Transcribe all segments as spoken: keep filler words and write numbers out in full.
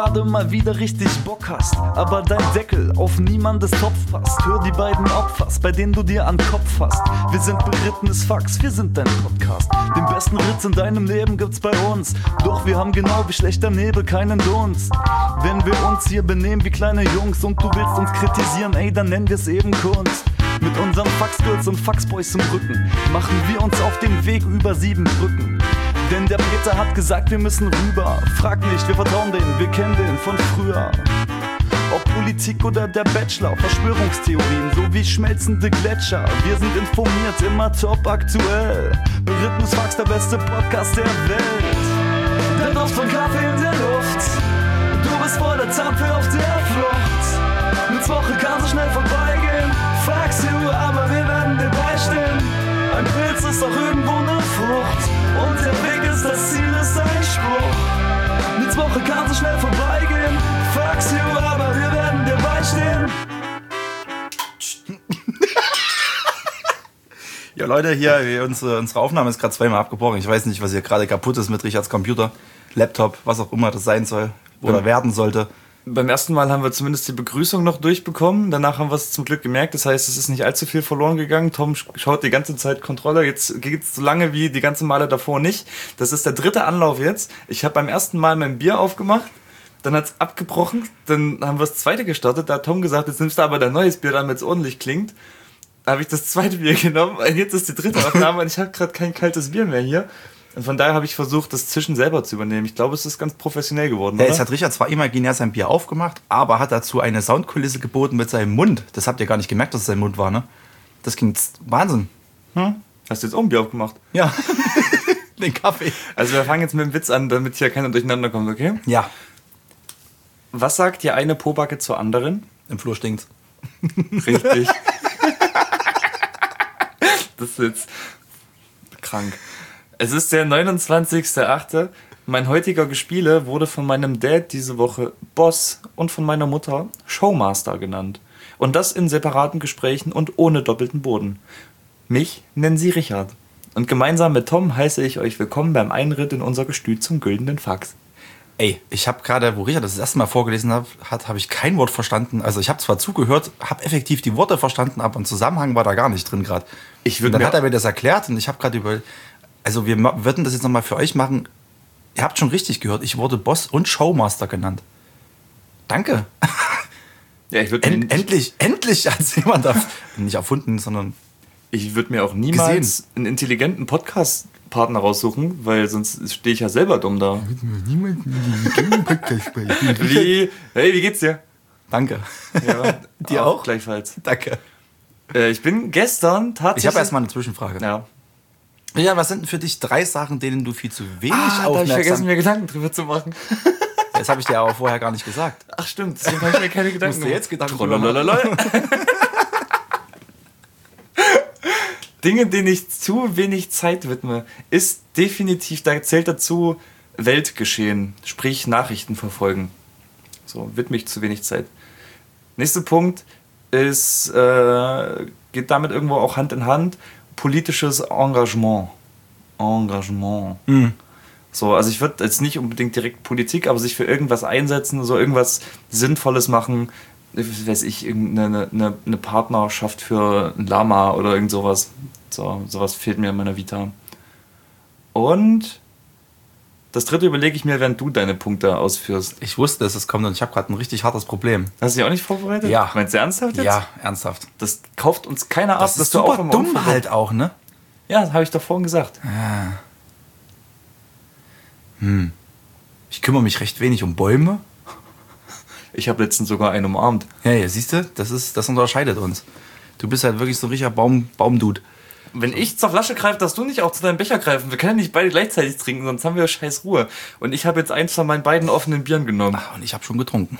gerade mal wieder richtig Bock hast, aber dein Deckel auf niemandes Topf passt. Hör die beiden Opfers, bei denen du dir an den Kopf fasst. Wir sind berittenes Fax, wir sind dein Podcast. Den besten Ritz in deinem Leben gibt's bei uns. Doch wir haben genau wie schlechter Nebel keinen Dunst. Wenn wir uns hier benehmen wie kleine Jungs und du willst uns kritisieren, ey, dann nennen wir's eben Kunst. Mit unseren Faxgirls und Faxboys im Rücken machen wir uns auf den Weg über sieben Brücken. Denn der Peter hat gesagt, wir müssen rüber. Frag nicht, wir vertrauen denen, wir kennen den von früher. Ob Politik oder der Bachelor, Verschwörungstheorien sowie schmelzende Gletscher. Wir sind informiert, immer top aktuell. Berittenes Fax, der beste Podcast der Welt. Der Duft von Kaffee in der Luft. Du bist voller Zapfe auf der Flucht. Eine Woche kann so schnell vorbeigehen. Fragst du, aber wir werden dir beistehen. Ein Pilz ist doch irgendwo eine Frucht. Und der Weg ist das Ziel, ist ein Spruch. Eine Woche kann so schnell vorbeigehen. Fragst du, aber wir werden dir beistehen. Ja, Leute, hier, unsere, unsere Aufnahme ist gerade zweimal abgebrochen. Ich weiß nicht, was hier gerade kaputt ist mit Richards Computer, Laptop, was auch immer das sein soll oder ja. werden sollte. Beim ersten Mal haben wir zumindest die Begrüßung noch durchbekommen. Danach haben wir es zum Glück gemerkt. Das heißt, es ist nicht allzu viel verloren gegangen. Tom schaut die ganze Zeit Controller. Jetzt geht es so lange wie die ganzen Male davor nicht. Das ist der dritte Anlauf jetzt. Ich habe beim ersten Mal mein Bier aufgemacht. Dann hat es abgebrochen. Dann haben wir das zweite gestartet. Da hat Tom gesagt, jetzt nimmst du aber dein neues Bier, damit es ordentlich klingt. Da habe ich das zweite Bier genommen. Und jetzt ist die dritte Aufnahme und ich habe gerade kein kaltes Bier mehr hier. Und von daher habe ich versucht, das Zischen selber zu übernehmen. Ich glaube, es ist ganz professionell geworden, ja, oder? Jetzt hat Richard zwar imaginär sein Bier aufgemacht, aber hat dazu eine Soundkulisse geboten mit seinem Mund. Das habt ihr gar nicht gemerkt, dass es sein Mund war, ne? Das ging Wahnsinn. Hm? Hast du jetzt auch ein Bier aufgemacht? Ja. Den Kaffee. Also wir fangen jetzt mit dem Witz an, damit hier keiner durcheinander kommt, okay? Ja. Was sagt die eine Pobacke zur anderen? Im Flur stinkt's. Richtig. Das ist jetzt krank. Es ist der neunundzwanzigster achte Mein heutiger Gespiele wurde von meinem Dad diese Woche Boss und von meiner Mutter Showmaster genannt. Und das in separaten Gesprächen und ohne doppelten Boden. Mich nennen sie Richard. Und gemeinsam mit Tom heiße ich euch willkommen beim Einritt in unser Gestüt zum güldenen Fax. Ey, ich habe gerade, wo Richard das, das erste Mal vorgelesen hat, hat habe ich kein Wort verstanden. Also ich habe zwar zugehört, habe effektiv die Worte verstanden, aber ein Zusammenhang war da gar nicht drin gerade. Ich würde. Dann hat er mir das erklärt und ich habe gerade über, also wir würden das jetzt nochmal für euch machen. Ihr habt schon richtig gehört, ich wurde Boss und Showmaster genannt. Danke. Ja, ich würde End, endlich, endlich hat jemand das nicht erfunden, sondern ich würde mir auch niemals gesehen. einen intelligenten Podcast-Partner raussuchen, weil sonst stehe ich ja selber dumm da. Wie? Hey, wie geht's dir? Danke. Ja, dir auch? Gleichfalls. Danke. Äh, ich bin gestern tatsächlich... Ich habe erstmal eine Zwischenfrage. Ja. Ja, was sind denn für dich drei Sachen, denen du viel zu wenig ah, aufmerksam... da habe ich vergessen, mir Gedanken drüber zu machen. Das habe ich dir aber vorher gar nicht gesagt. Ach stimmt, deswegen habe ich mir keine Gedanken gemacht. Jetzt Gedanken Dinge, denen ich zu wenig Zeit widme, ist definitiv, da zählt dazu Weltgeschehen, sprich Nachrichten verfolgen. So, widme ich zu wenig Zeit. Nächster Punkt ist, äh, geht damit irgendwo auch Hand in Hand, politisches Engagement. Engagement. Mhm. So, also ich würde jetzt nicht unbedingt direkt Politik, aber sich für irgendwas einsetzen, so irgendwas Sinnvolles machen, weiß ich, irgendeine eine, eine Partnerschaft für ein Lama oder irgend sowas. So, sowas fehlt mir in meiner Vita. Und das dritte überlege ich mir, während du deine Punkte ausführst. Ich wusste, dass es kommt und ich habe gerade ein richtig hartes Problem. Hast du dich auch nicht vorbereitet? Ja. Meinst du ernsthaft jetzt? Ja, ernsthaft. Das kauft uns keiner ab. Das ist dass super du auch dumm halt auch, ne? Ja, das habe ich doch vorhin gesagt. Ah. Hm. Ich kümmere mich recht wenig um Bäume. Ich habe letztens sogar einen umarmt. Ja, ja, siehst du, das, ist, das unterscheidet uns. Du bist halt wirklich so ein richtiger Baum, Baumdude. Wenn ich zur Flasche greife, darfst du nicht auch zu deinem Becher greifen. Wir können nicht beide gleichzeitig trinken, sonst haben wir scheiß Ruhe. Und ich habe jetzt eins von meinen beiden offenen Bieren genommen. Ach, und ich habe schon getrunken.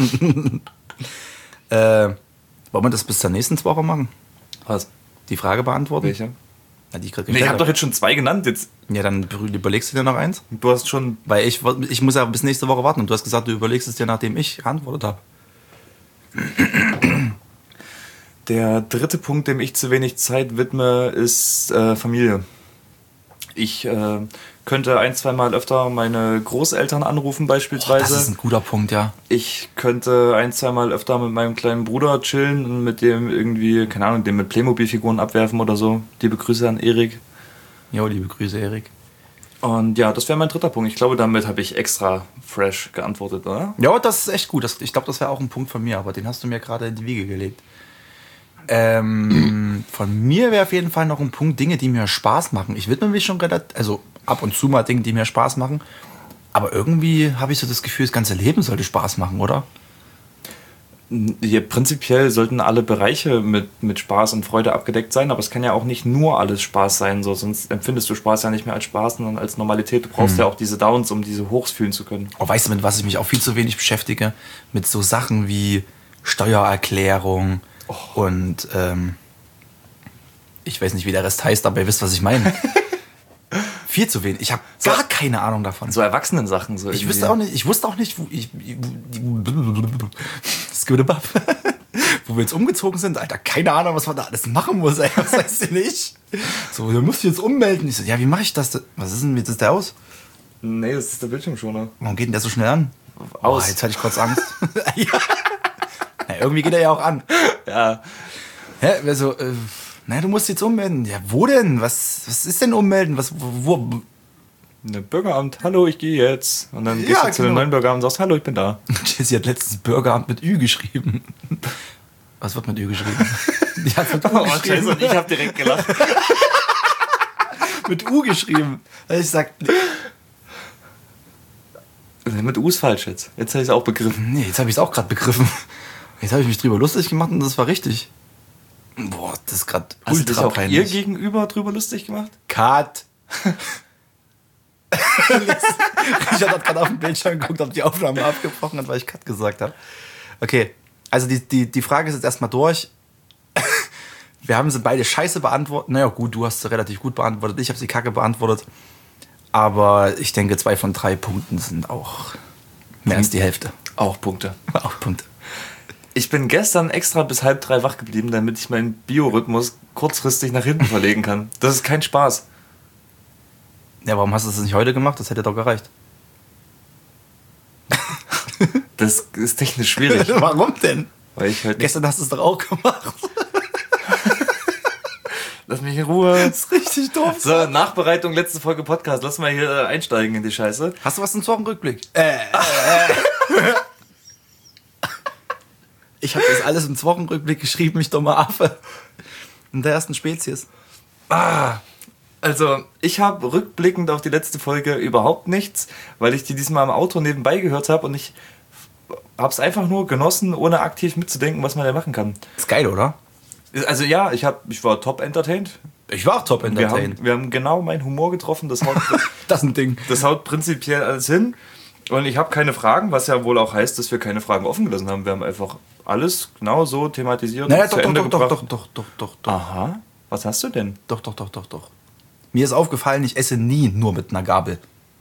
äh, wollen wir das bis zur nächsten Woche machen? Was? Die Frage beantworten? Welche? Ja, die ich nee, ich habe doch jetzt schon zwei genannt. Jetzt. Ja, dann überlegst du dir noch eins. Du hast schon... Weil ich, ich muss ja bis nächste Woche warten. Und du hast gesagt, du überlegst es dir, nachdem ich geantwortet habe. Der dritte Punkt, dem ich zu wenig Zeit widme, ist äh, Familie. Ich äh, könnte ein, zwei Mal öfter meine Großeltern anrufen beispielsweise. Oh, das ist ein guter Punkt, ja. Ich könnte ein, zwei Mal öfter mit meinem kleinen Bruder chillen und mit dem irgendwie, keine Ahnung, den mit Playmobil-Figuren abwerfen oder so. Liebe Grüße an Erik. Jo, liebe Grüße, Erik. Und ja, das wäre mein dritter Punkt. Ich glaube, damit habe ich extra fresh geantwortet, oder? Ja, das ist echt gut. Das, ich glaube, das wäre auch ein Punkt von mir, aber den hast du mir gerade in die Wiege gelegt. Ähm, von mir wäre auf jeden Fall noch ein Punkt, Dinge, die mir Spaß machen. Ich widme mich schon relativ, also ab und zu mal Dinge, die mir Spaß machen. Aber irgendwie habe ich so das Gefühl, das ganze Leben sollte Spaß machen, oder? Ja, prinzipiell sollten alle Bereiche mit, mit Spaß und Freude abgedeckt sein, aber es kann ja auch nicht nur alles Spaß sein, so, sonst empfindest du Spaß ja nicht mehr als Spaß, sondern als Normalität. Du brauchst hm. ja auch diese Downs, um diese Hochs fühlen zu können. Oh, weißt du, mit was ich mich auch viel zu wenig beschäftige? Mit so Sachen wie Steuererklärung oh. und ähm, ich weiß nicht, wie der Rest heißt, aber ihr wisst, was ich meine. Viel zu wenig. Ich habe so, gar keine Ahnung davon. So Erwachsenen-Sachen. So ich wusste auch nicht, ich wusste auch nicht, wo ich, wo wir jetzt umgezogen sind. Alter, keine Ahnung, was man da alles machen muss. Ey. Was heißt denn nicht? So, du musst dich jetzt ummelden. Ich so, ja, wie mache ich das? Was ist denn, wie sieht der aus? Nee, das ist der Bildschirmschoner. Warum geht denn der so schnell an? Aus. Oh, jetzt hatte ich kurz Angst. Ja. Na, irgendwie geht er ja auch an. Ja. Hä, also, äh, na, du musst jetzt ummelden. Ja, wo denn? Was, was ist denn ummelden? Was, wo? wo? Ne, Bürgeramt, hallo, ich gehe jetzt. Und dann gehst ja, du zu dem genau. neuen Bürgeramt und sagst, hallo, ich bin da. Jessie hat letztens Bürgeramt mit Ü geschrieben. Was wird mit Ü geschrieben? Die hat mit U oh, geschrieben. Scheiße, ich hab direkt gelacht. Mit U geschrieben. Ich sag, mit U ist falsch jetzt. Jetzt habe ich es auch begriffen. Nee, jetzt habe ich es auch gerade begriffen. Jetzt habe ich mich drüber lustig gemacht und das war richtig. Boah, das ist gerade ultra Hast du dich auch peinlich. ihr gegenüber drüber lustig gemacht? Cut. Richard hat gerade auf den Bildschirm geguckt, ob die Aufnahme abgebrochen hat, weil ich Cut gesagt habe. Okay, also die, die, die Frage ist jetzt erstmal durch. Wir haben sie beide scheiße beantwortet. Naja gut, du hast sie relativ gut beantwortet, ich habe sie kacke beantwortet. Aber ich denke, zwei von drei Punkten sind auch mehr als die Hälfte. Auch Punkte. Auch Punkte. Ich bin gestern extra bis halb drei wach geblieben, damit ich meinen Biorhythmus kurzfristig nach hinten verlegen kann. Das ist kein Spaß. Ja, warum hast du das nicht heute gemacht? Das hätte doch gereicht. Das ist technisch schwierig. Warum denn? Weil ich halt nicht... Gestern hast du es doch auch gemacht. Lass mich in Ruhe. Das ist richtig doof. So, Nachbereitung, letzte Folge Podcast. Lass mal hier einsteigen in die Scheiße. Hast du was zum Wochenrückblick? Äh, äh. Ich habe das alles im Wochenrückblick geschrieben, ich dummer Affe. In der ersten Spezies. Ah, also ich habe rückblickend auf die letzte Folge überhaupt nichts, weil ich die diesmal im Auto nebenbei gehört habe und ich habe es einfach nur genossen, ohne aktiv mitzudenken, was man da machen kann. Ist geil, oder? Also ja, ich, hab, ich war top entertained. Ich war auch top entertained. Wir haben, wir haben genau meinen Humor getroffen. Das haut, das ist ein Ding. Das haut prinzipiell alles hin. Und ich habe keine Fragen, was ja wohl auch heißt, dass wir keine Fragen offen gelassen haben. Wir haben einfach alles genau so thematisiert naja, und doch, zu Ende doch, gebracht. doch, doch, doch, doch, doch. Aha, was hast du denn? Doch, doch, doch, doch, doch. Mir ist aufgefallen, ich esse nie nur mit einer Gabel.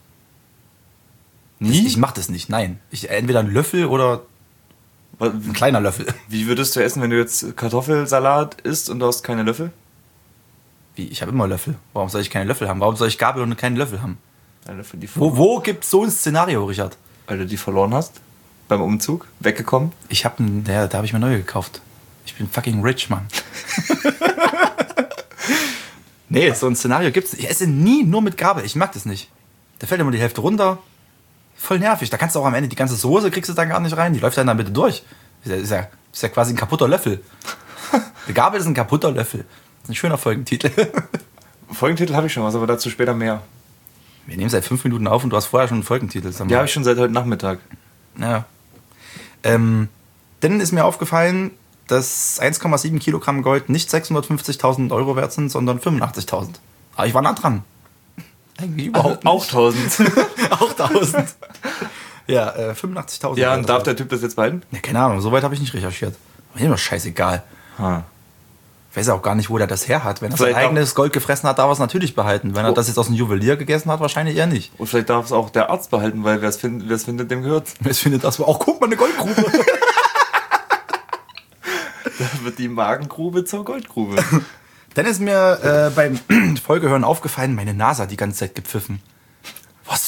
Nie? Ich mach das nicht, nein. Ich entweder einen Löffel oder ein kleiner Löffel. Wie würdest du essen, wenn du jetzt Kartoffelsalat isst und du hast keine Löffel? Wie? Ich habe immer Löffel. Warum soll ich keine Löffel haben? Warum soll ich Gabel und keinen Löffel haben? Eine Löffel, die wo wo gibt es so ein Szenario, Richard? Weil du die verloren hast? Beim Umzug? Weggekommen? Ich habe ja, da habe ich mir neue gekauft. Ich bin fucking rich, Mann. Nee, so ein Szenario gibt's nicht. Ich esse nie nur mit Gabel. Ich mag das nicht. Da fällt immer die Hälfte runter. Voll nervig. Da kannst du auch am Ende die ganze Soße kriegst du dann gar nicht rein. Die läuft dann in der Mitte durch. Ist ja, ist ja, ist ja quasi ein kaputter Löffel. Die Gabel ist ein kaputter Löffel. Das ist ein schöner Folgentitel. Folgentitel habe ich schon was, aber dazu später mehr. Wir nehmen seit fünf Minuten auf und du hast vorher schon einen Folgentitel. Ja, habe ich schon seit heute Nachmittag. Ja. Ähm, dann ist mir aufgefallen, dass eins Komma sieben Kilogramm Gold nicht sechshundertfünfzigtausend Euro wert sind, sondern fünfundachtzigtausend. Aber ich war nah dran. Eigentlich überhaupt Auch tausend. Auch tausend. Ja, äh, fünfundachtzigtausend. Ja, und darf der Typ das jetzt behalten? Ja, keine Ahnung, soweit habe ich nicht recherchiert. Mir immer scheißegal. Ha. Ich weiß auch gar nicht, wo der das her hat. Wenn er Vielleicht sein eigenes Gold gefressen hat, darf er es natürlich behalten. Wenn er Oh. das jetzt aus dem Juwelier gegessen hat, wahrscheinlich eher nicht. Und vielleicht darf es auch der Arzt behalten, weil wer es find, wer's findet, dem gehört. Jetzt findet das auch, guck mal, eine Goldgrube. Da wird die Magengrube zur Goldgrube. Dann ist mir äh, beim Folgehören aufgefallen, meine Nase hat die ganze Zeit gepfiffen.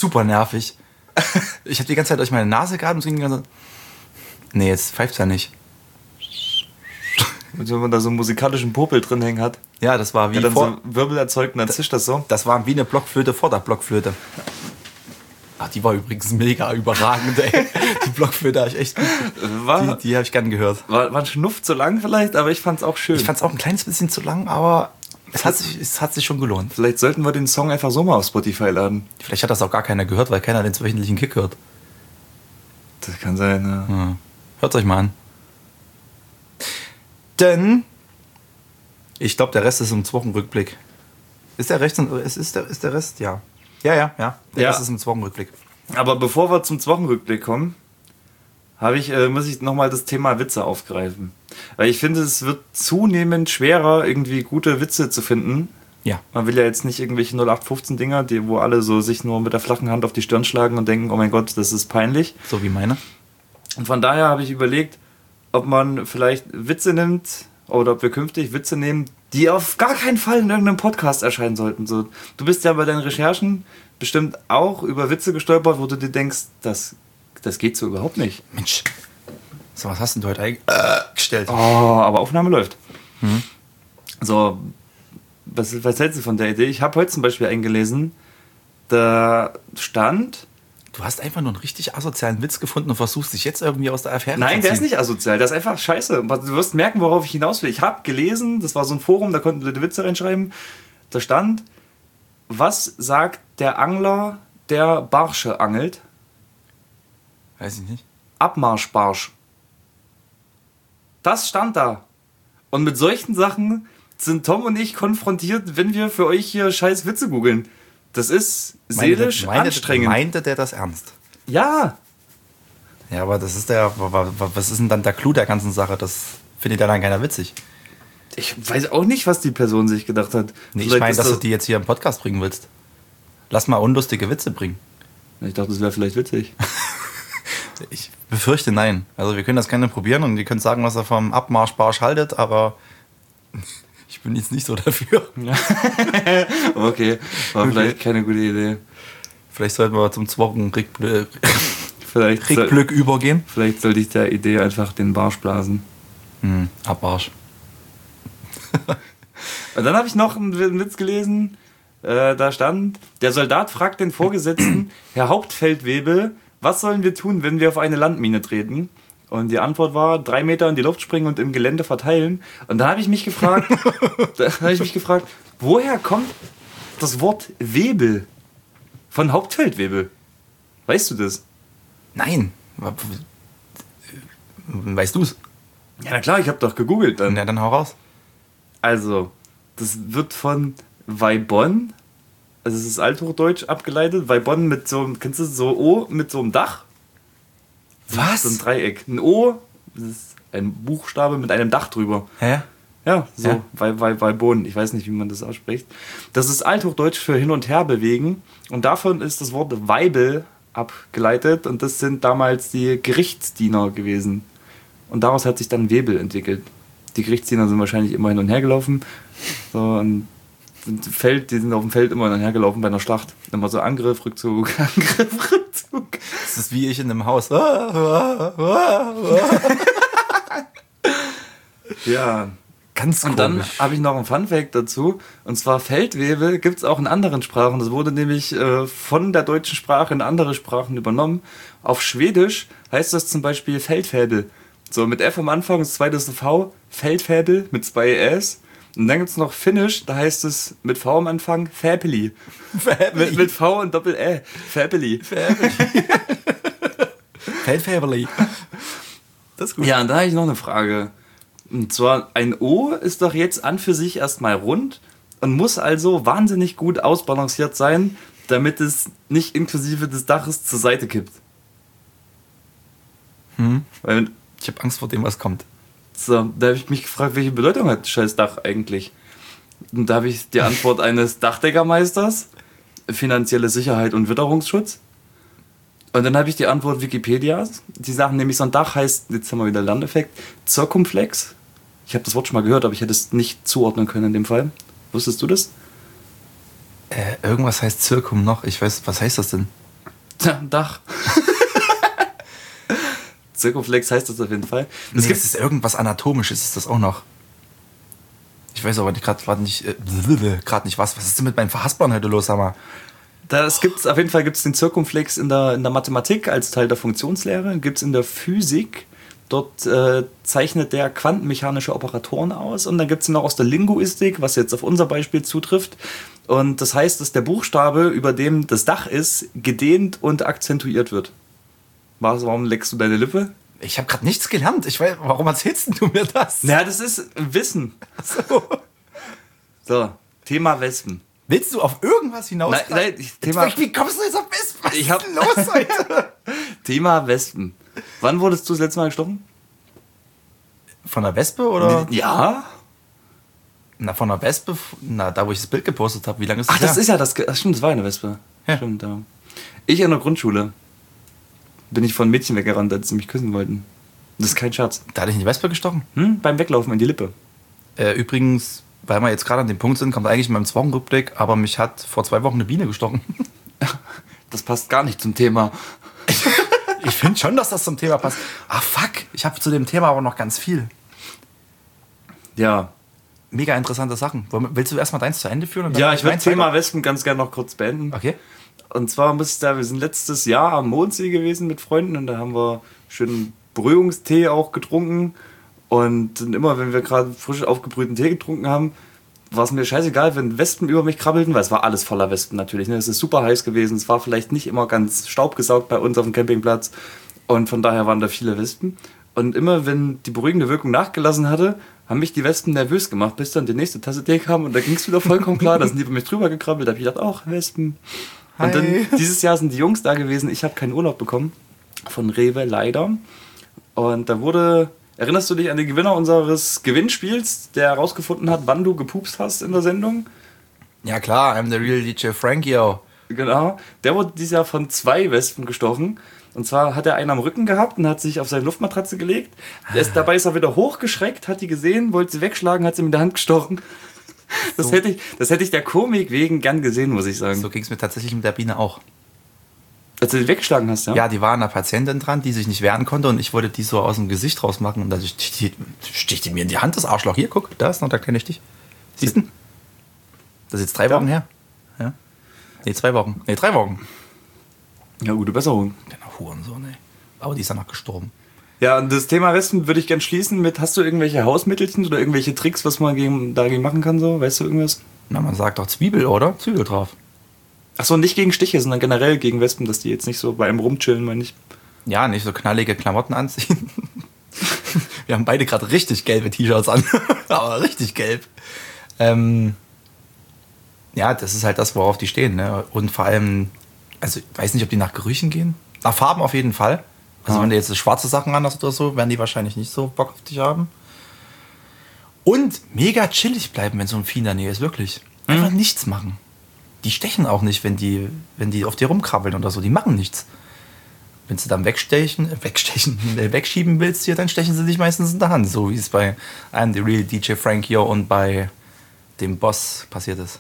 super nervig. Ich habe die ganze Zeit durch meine Nase gehabt und so die ganze Zeit, nee, jetzt pfeift's ja nicht. Und wenn man da so einen musikalischen Popel drin hängen hat. Ja, das war wie ja, dann vor, so Wirbel erzeugt und dann zischt das so. Das war wie eine Blockflöte vor der Blockflöte. Ach, die war übrigens mega überragend, ey. Die Blockflöte habe ich echt gut. War, die die habe ich gern gehört. War, war ein Schnuff zu lang vielleicht, aber ich fand's auch schön. Ich fand's auch ein kleines bisschen zu lang, aber es hat sich, es hat sich schon gelohnt. Vielleicht sollten wir den Song einfach so mal auf Spotify laden. Vielleicht hat das auch gar keiner gehört, weil keiner den wöchentlichen Kick hört. Das kann sein, ja. Ja. Hört's euch mal an. Denn ich glaube, der Rest ist im Wochenrückblick. Ist der Rest, ist, ist, der, ist der Rest? Ja. Ja, ja, ja. Der Ja. Rest ist im Wochenrückblick. Aber bevor wir zum Wochenrückblick kommen, habe ich, äh, muss ich nochmal das Thema Witze aufgreifen. Weil ich finde, es wird zunehmend schwerer, irgendwie gute Witze zu finden. Ja. Man will ja jetzt nicht irgendwelche null acht fünfzehn Dinger, die, wo alle so sich nur mit der flachen Hand auf die Stirn schlagen und denken, oh mein Gott, das ist peinlich. So wie meine. Und von daher habe ich überlegt, ob man vielleicht Witze nimmt oder ob wir künftig Witze nehmen, die auf gar keinen Fall in irgendeinem Podcast erscheinen sollten. So, du bist ja bei deinen Recherchen bestimmt auch über Witze gestolpert, wo du dir denkst, das, das geht so überhaupt nicht. Mensch. So, was hast denn du heute eigentlich äh, gestellt? Oh, aber Aufnahme läuft. Hm. So, was, was hältst du von der Idee? Ich habe heute zum Beispiel eingelesen, da stand... Du hast einfach nur einen richtig asozialen Witz gefunden und versuchst dich jetzt irgendwie aus der Affäre zu ziehen. Nein, der ist nicht asozial, das ist einfach scheiße. Du wirst merken, worauf ich hinaus will. Ich habe gelesen, das war so ein Forum, da konnten Leute Witze reinschreiben. Da stand, was sagt der Angler, der Barsche angelt? Weiß ich nicht. Abmarschbarsch. Das stand da. Und mit solchen Sachen sind Tom und ich konfrontiert, wenn wir für euch hier scheiß Witze googeln. Das ist seelisch meinte, anstrengend. Meinte der das ernst? Ja. Ja, aber das ist der. Was ist denn dann der Clou der ganzen Sache? Das findet ja dann keiner witzig. Ich weiß auch nicht, was die Person sich gedacht hat. Nee, ich Vielleicht meine, ist dass das du die jetzt hier im Podcast bringen willst. Lass mal unlustige Witze bringen. Ich dachte, das wäre vielleicht witzig. Ich befürchte nein. Also wir können das gerne probieren und ihr könnt sagen, was ihr vom Abmarschbarsch haltet, aber ich bin jetzt nicht so dafür. Okay, war Okay. vielleicht keine gute Idee. Vielleicht sollten wir zum zweiten Rückblick Vielleicht, soll, Rückblick übergehen. vielleicht sollte ich der Idee einfach den Barsch blasen. Hm, Abmarsch. Und dann habe ich noch einen Witz gelesen, äh, da stand, der Soldat fragt den Vorgesetzten, Herr Hauptfeldwebel, was sollen wir tun, wenn wir auf eine Landmine treten? Und die Antwort war, drei Meter in die Luft springen und im Gelände verteilen. Und da habe ich mich gefragt, da habe ich mich gefragt, woher kommt das Wort Webel? Von Hauptfeldwebel. Weißt du das? Nein. Weißt du's? Ja, na klar, ich habe doch gegoogelt dann. Na, dann hau raus. Also, das wird von Weibonn, also es ist Althochdeutsch abgeleitet, Weibonn mit so einem, kennst du so O mit so einem Dach? Was? So ein Dreieck. Ein O, das ist ein Buchstabe mit einem Dach drüber. Hä? Ja, so, Ja. Wei- Wei- Weibonn, ich weiß nicht, wie man das ausspricht. Das ist Althochdeutsch für hin und her bewegen und davon ist das Wort Weibel abgeleitet und das sind damals die Gerichtsdiener gewesen. Und daraus hat sich dann Webel entwickelt. Die Gerichtsdiener sind wahrscheinlich immer hin und her gelaufen. So, und sind Feld, die sind auf dem Feld immer hin und her gelaufen bei einer Schlacht. Immer so Angriff, Rückzug, Angriff, Rückzug. Das ist wie ich in einem Haus. Ah, ah, ah, ah. Ja. Ganz Und dann komisch. habe ich noch einen Funfact dazu. Und zwar Feldwebel gibt es auch in anderen Sprachen. Das wurde nämlich äh, von der deutschen Sprache in andere Sprachen übernommen. Auf Schwedisch heißt das zum Beispiel Feldfäbel. So mit F am Anfang, das zweite ist ein V, Feldfäbel mit zwei S. Und dann gibt es noch Finnisch, da heißt es mit V am Anfang Fäbeli. Mit, mit V und Doppel-Ä. Fäbeli. Feldfäberli. Das ist gut. Ja, und da habe ich noch eine Frage. Und zwar, ein O ist doch jetzt an für sich erstmal rund und muss also wahnsinnig gut ausbalanciert sein, damit es nicht inklusive des Daches zur Seite kippt. Hm. Weil, Ich habe Angst vor dem, was kommt. so, da habe ich mich gefragt, welche Bedeutung hat das scheiß Dach eigentlich? Und da habe ich die Antwort eines Dachdeckermeisters, finanzielle Sicherheit und Witterungsschutz. Und dann habe ich die Antwort Wikipedias. Die sagen nämlich, so ein Dach heißt, jetzt haben wir wieder Landeffekt, Zirkumflex. Ich habe das Wort schon mal gehört, aber ich hätte es nicht zuordnen können in dem Fall. Wusstest du das? Äh, irgendwas heißt Zirkum noch. Ich weiß, was heißt das denn? Dach. Zirkumflex heißt das auf jeden Fall. Es nee, gibt es irgendwas Anatomisches, ist das auch noch. Ich weiß aber gerade nicht, äh, gerade nicht was. Was ist denn mit meinem Verhaspern heute los, Hammer? Das gibt's, auf jeden Fall gibt es den Zirkumflex in der, in der Mathematik als Teil der Funktionslehre. Gibt es in der Physik. Dort äh, zeichnet der quantenmechanische Operatoren aus. Und dann gibt es ihn noch aus der Linguistik, was jetzt auf unser Beispiel zutrifft. Und das heißt, dass der Buchstabe, über dem das Dach ist, gedehnt und akzentuiert wird. Warum leckst du deine Lippe? Ich habe gerade nichts gelernt. Ich weiß, warum erzählst du mir das? Na, das ist Wissen. So. So, Thema Wespen. Willst du auf irgendwas hinaus? Nein, nein, ich, Thema, jetzt, wie kommst du jetzt auf Wespen? Was ich hab, ist denn los heute? Thema Wespen. Wann wurdest du das letzte Mal gestochen? Von einer Wespe oder? Ja. Na, von einer Wespe, na, da wo ich das Bild gepostet habe. Wie lange ist das? Ach, das her? ist ja das. Ach, stimmt, das war eine Wespe. Ja. Stimmt, ja. Ich in der Grundschule bin ich von Mädchen weggerannt, als sie mich küssen wollten. Das ist kein Scherz. Da hatte ich eine Wespe gestochen? Hm? Beim Weglaufen in die Lippe. Äh, übrigens, weil wir jetzt gerade an dem Punkt sind, kommt eigentlich in meinem Wochenrückblick, aber mich hat vor zwei Wochen eine Biene gestochen. Das passt gar nicht zum Thema. Ich finde schon, dass das zum Thema passt. Ah, fuck. Ich habe zu dem Thema aber noch ganz viel. Ja. Mega interessante Sachen. Willst du erstmal deins zu Ende führen? Und dann ja, ich würde das Thema Wespen ganz gerne noch kurz beenden. Okay. Und zwar muss da, wir sind letztes Jahr am Mondsee gewesen mit Freunden und da haben wir schönen Brühungstee auch getrunken. Und immer, wenn wir gerade frisch aufgebrühten Tee getrunken haben, war es mir scheißegal, wenn Wespen über mich krabbelten, weil es war alles voller Wespen natürlich. Ne? Es ist super heiß gewesen, es war vielleicht nicht immer ganz staubgesaugt bei uns auf dem Campingplatz und von daher waren da viele Wespen. Und immer, wenn die beruhigende Wirkung nachgelassen hatte, haben mich die Wespen nervös gemacht, bis dann die nächste Tasse Tee kam und da ging es wieder vollkommen klar, da sind die über mich drüber gekrabbelt, da habe ich gedacht, ach, Wespen. Hi. Und dann, dieses Jahr sind die Jungs da gewesen, ich habe keinen Urlaub bekommen, von Rewe leider. Und da wurde... Erinnerst du dich an den Gewinner unseres Gewinnspiels, der herausgefunden hat, wann du gepupst hast in der Sendung? Ja klar, I'm the real D J Frankie. Genau. Der wurde dieses Jahr von zwei Wespen gestochen. Und zwar hat er einen am Rücken gehabt und hat sich auf seine Luftmatratze gelegt. Der ist, dabei ist er wieder hochgeschreckt, hat die gesehen, wollte sie wegschlagen, hat sie mit der Hand gestochen. Das, so. hätte ich, das hätte ich der Komik wegen gern gesehen, muss ich sagen. So ging es mir tatsächlich mit der Biene auch. Als du die weggeschlagen hast, ja? Ja, die war an einer Patientin dran, die sich nicht wehren konnte und ich wollte die so aus dem Gesicht rausmachen und da sticht die mir in die Hand, das Arschloch. Hier, guck, da ist noch der kleine Stich. Siehst du? Das ist jetzt drei Wochen her. Ja. Nee, zwei Wochen. Nee, drei Wochen. Ja, gute Besserung. Genau, Hurensohn, ey. Aber die ist danach gestorben. Ja, und das Thema Wespen würde ich gerne schließen mit, hast du irgendwelche Hausmittelchen oder irgendwelche Tricks, was man gegen, dagegen machen kann, so? Weißt du irgendwas? Na, man sagt doch Zwiebel, oder? Zwiebel drauf. Achso, nicht gegen Stiche, sondern generell gegen Wespen, dass die jetzt nicht so bei einem rumchillen, meine ich. Ja, nicht so knallige Klamotten anziehen. Wir haben beide gerade richtig gelbe T-Shirts an. Aber richtig gelb. Ähm, ja, das ist halt das, worauf die stehen. Ne? Und vor allem, also ich weiß nicht, ob die nach Gerüchen gehen. Nach Farben auf jeden Fall. Also ja. Wenn du jetzt schwarze Sachen an hast oder so, werden die wahrscheinlich nicht so Bock auf dich haben. Und mega chillig bleiben, wenn so ein Vieh in der Nähe ist, wirklich. Einfach mhm. nichts machen. Die stechen auch nicht, wenn die, wenn die auf dir rumkrabbeln oder so. Die machen nichts. Wenn sie dann wegstechen, wegstechen, wegschieben willst, hier, dann stechen sie dich meistens in der Hand. So wie es bei I'm the real D J Frank hier und bei dem Boss passiert ist.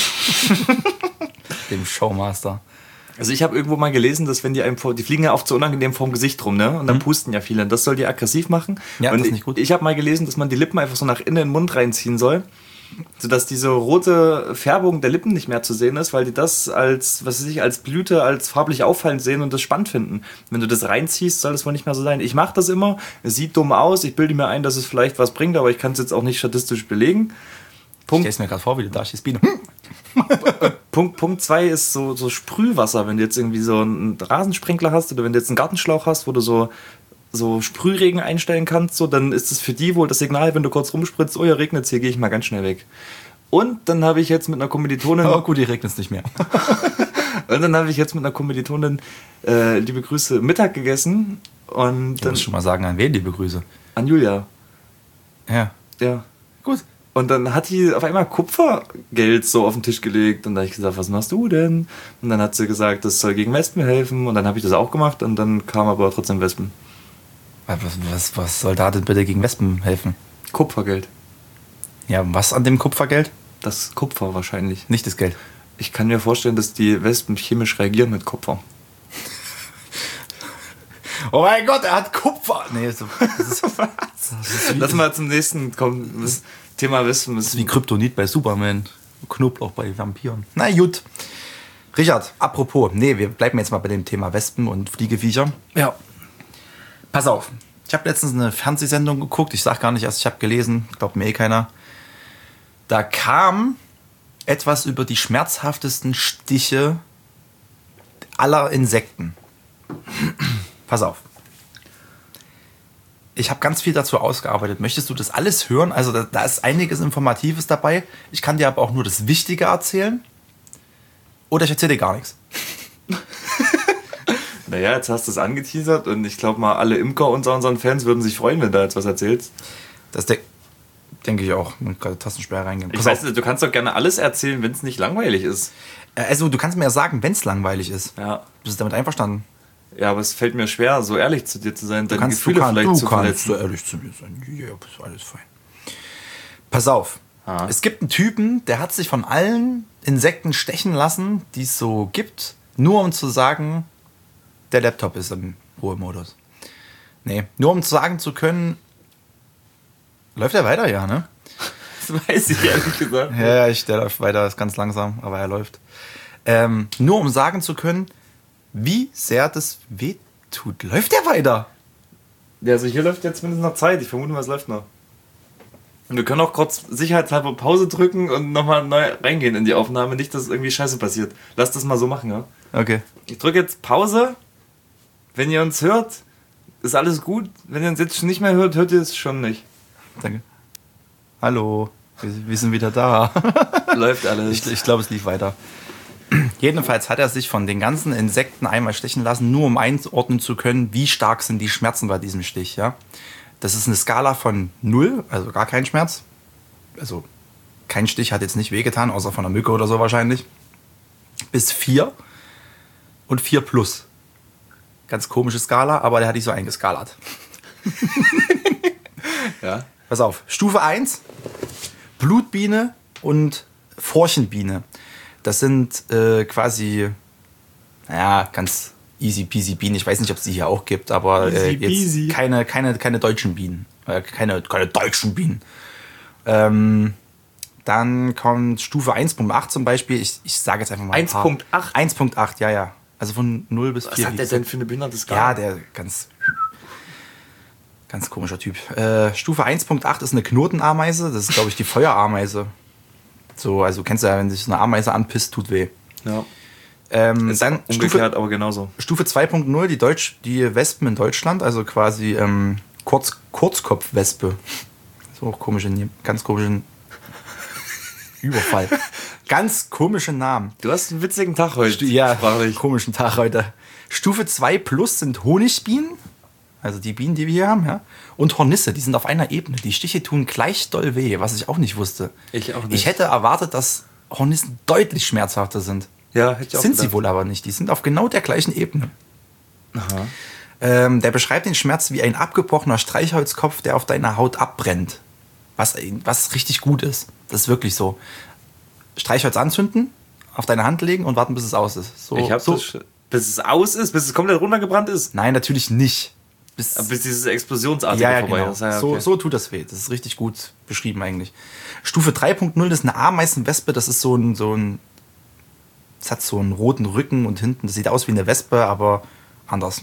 Dem Showmaster. Also ich habe irgendwo mal gelesen, dass wenn die einem vor, die fliegen ja oft so unangenehm vorm Gesicht rum, ne? Und dann mhm. pusten ja viele. Das soll die aggressiv machen. Ja, und das ist nicht gut. Ich, ich habe mal gelesen, dass man die Lippen einfach so nach innen in den Mund reinziehen soll, sodass diese rote Färbung der Lippen nicht mehr zu sehen ist, weil die das als, was weiß ich, als Blüte, als farblich auffallend sehen und das spannend finden. Wenn du das reinziehst, soll das wohl nicht mehr so sein. Ich mache das immer, es sieht dumm aus, ich bilde mir ein, dass es vielleicht was bringt, aber ich kann es jetzt auch nicht statistisch belegen. Punkt. Ich stelle mir gerade vor, wie du da stehst, Biene. Punkt, Punkt zwei ist so, so Sprühwasser, wenn du jetzt irgendwie so einen Rasensprenkler hast oder wenn du jetzt einen Gartenschlauch hast, wo du so so Sprühregen einstellen kannst, so, dann ist es für die wohl das Signal, wenn du kurz rumspritzt, oh ja, regnet hier, gehe ich mal ganz schnell weg. Und dann habe ich jetzt mit einer Kommilitonin... Oh gut, hier regnet es nicht mehr. Und dann habe ich jetzt mit einer Kommilitonin, äh, liebe Grüße, Mittag gegessen. Und du musst schon mal sagen, an wen liebe Grüße? An Julia. Ja. Ja. Gut. Und dann hat die auf einmal Kupfergeld so auf den Tisch gelegt und da habe ich gesagt, was machst du denn? Und dann hat sie gesagt, das soll gegen Wespen helfen und dann habe ich das auch gemacht und dann kam aber trotzdem Wespen. Was, was, was soll da denn bitte gegen Wespen helfen? Kupfergeld. Ja, was an dem Kupfergeld? Das Kupfer wahrscheinlich. Nicht das Geld. Ich kann mir vorstellen, dass die Wespen chemisch reagieren mit Kupfer. Oh mein Gott, er hat Kupfer. Nee, so, das ist, das ist Lass mal zum nächsten kommen. Das Thema wissen. Das ist wie Kryptonit bei Superman. Knoblauch bei Vampiren. Na gut. Richard, apropos. Nee, wir bleiben jetzt mal bei dem Thema Wespen und Fliegeviecher. Ja. Pass auf. Ich habe letztens eine Fernsehsendung geguckt. Ich sag gar nicht erst, ich habe gelesen. Glaubt mir eh keiner. Da kam etwas über die schmerzhaftesten Stiche aller Insekten. Pass auf. Ich habe ganz viel dazu ausgearbeitet. Möchtest du das alles hören? Also da, da ist einiges Informatives dabei. Ich kann dir aber auch nur das Wichtige erzählen. Oder ich erzähle dir gar nichts. Naja, jetzt hast du es angeteasert und ich glaube mal, alle Imker unter unseren Fans würden sich freuen, wenn du jetzt was erzählst. Das de- denke ich auch. Man kann Tastensperre reingehen. Ich weiß nicht, du kannst doch gerne alles erzählen, wenn es nicht langweilig ist. Also du kannst mir ja sagen, wenn es langweilig ist. Ja. Bist du damit einverstanden? Ja, aber es fällt mir schwer, so ehrlich zu dir zu sein, deine kannst, Gefühle du kann, vielleicht du zu kannst verletzen. so ehrlich zu mir sein. Ja, ist alles fein. Pass auf. Ah. Es gibt einen Typen, der hat sich von allen Insekten stechen lassen, die es so gibt, nur um zu sagen, der Laptop ist im Ruhemodus. Nee, nur um sagen zu können, läuft er weiter, ja, ne? Das weiß ich ehrlich gesagt. Ja, ich, der läuft weiter, ist ganz langsam, aber er läuft. Ähm, nur um sagen zu können, wie sehr das weh tut. Läuft der weiter? Ja, also hier läuft jetzt zumindest noch Zeit. Ich vermute mal, es läuft noch. Und wir können auch kurz sicherheitshalber Pause drücken und nochmal neu reingehen in die Aufnahme. Nicht, dass irgendwie Scheiße passiert. Lass das mal so machen, ja? Okay. Ich drücke jetzt Pause. Wenn ihr uns hört, ist alles gut. Wenn ihr uns jetzt schon nicht mehr hört, hört ihr es schon nicht. Danke. Hallo, wir, wir sind wieder da. Läuft alles. Ich, ich glaube, es lief weiter. Jedenfalls hat er sich von den ganzen Insekten einmal stechen lassen, nur um einordnen zu können, wie stark sind die Schmerzen bei diesem Stich. Ja? Das ist eine Skala von null, also gar kein Schmerz. Also kein Stich hat jetzt nicht wehgetan, außer von einer Mücke oder so wahrscheinlich. Bis vier und vier plus. Ganz komische Skala, aber der hat die so eingeskalert. Ja. Pass auf, Stufe eins, Blutbiene und Forchenbiene. Das sind äh, quasi, naja, ganz easy peasy Bienen. Ich weiß nicht, ob es die hier auch gibt, aber äh, jetzt keine, keine, keine deutschen Bienen. Äh, keine, keine deutschen Bienen. Ähm, dann kommt Stufe eins Punkt acht zum Beispiel. Ich, ich sage jetzt einfach mal eins Punkt acht? eins Punkt acht, ja, ja. Also von null bis vier. Was hat der denn für eine behinderte Skala? Ja, der ganz... Ganz komischer Typ. Äh, Stufe eins Punkt acht ist eine Knotenameise. Das ist, glaube ich, die Feuerameise. So, also kennst du ja, wenn sich eine Ameise anpisst, tut weh. Ja. Ähm, ist dann umgekehrt, Stufe, aber genauso. Stufe zwei Punkt null, die, Deutsch, die Wespen in Deutschland, also quasi ähm, Kurz, Kurzkopfwespe. So auch komische, ganz komischen Überfall. Ganz komische Namen. Du hast einen witzigen Tag heute. Ja, sprachlich. komischen Tag heute. Stufe zwei plus sind Honigbienen. Also die Bienen, die wir hier haben, ja. Und Hornisse, die sind auf einer Ebene. Die Stiche tun gleich doll weh, was ich auch nicht wusste. Ich auch nicht. Ich hätte erwartet, dass Hornissen deutlich schmerzhafter sind. Ja, hätte ich auch Sind gedacht. sie wohl aber nicht. Die sind auf genau der gleichen Ebene. Aha. Ähm, der beschreibt den Schmerz wie ein abgebrochener Streichholzkopf, der auf deiner Haut abbrennt. Was, was richtig gut ist. Das ist wirklich so. Streichholz anzünden, auf deine Hand legen und warten, bis es aus ist. So, Ich hab so. das, bis es aus ist, bis es komplett runtergebrannt ist. Nein, natürlich nicht. Bis, Bis dieses Explosionsartige ja, ja, vorbei genau. ist. Ja, so, okay. so tut das weh. Das ist richtig gut beschrieben eigentlich. Stufe drei Punkt null ist eine Ameisenwespe. Das ist so ein, so ein... Es hat so einen roten Rücken und hinten. Das sieht aus wie eine Wespe, aber anders.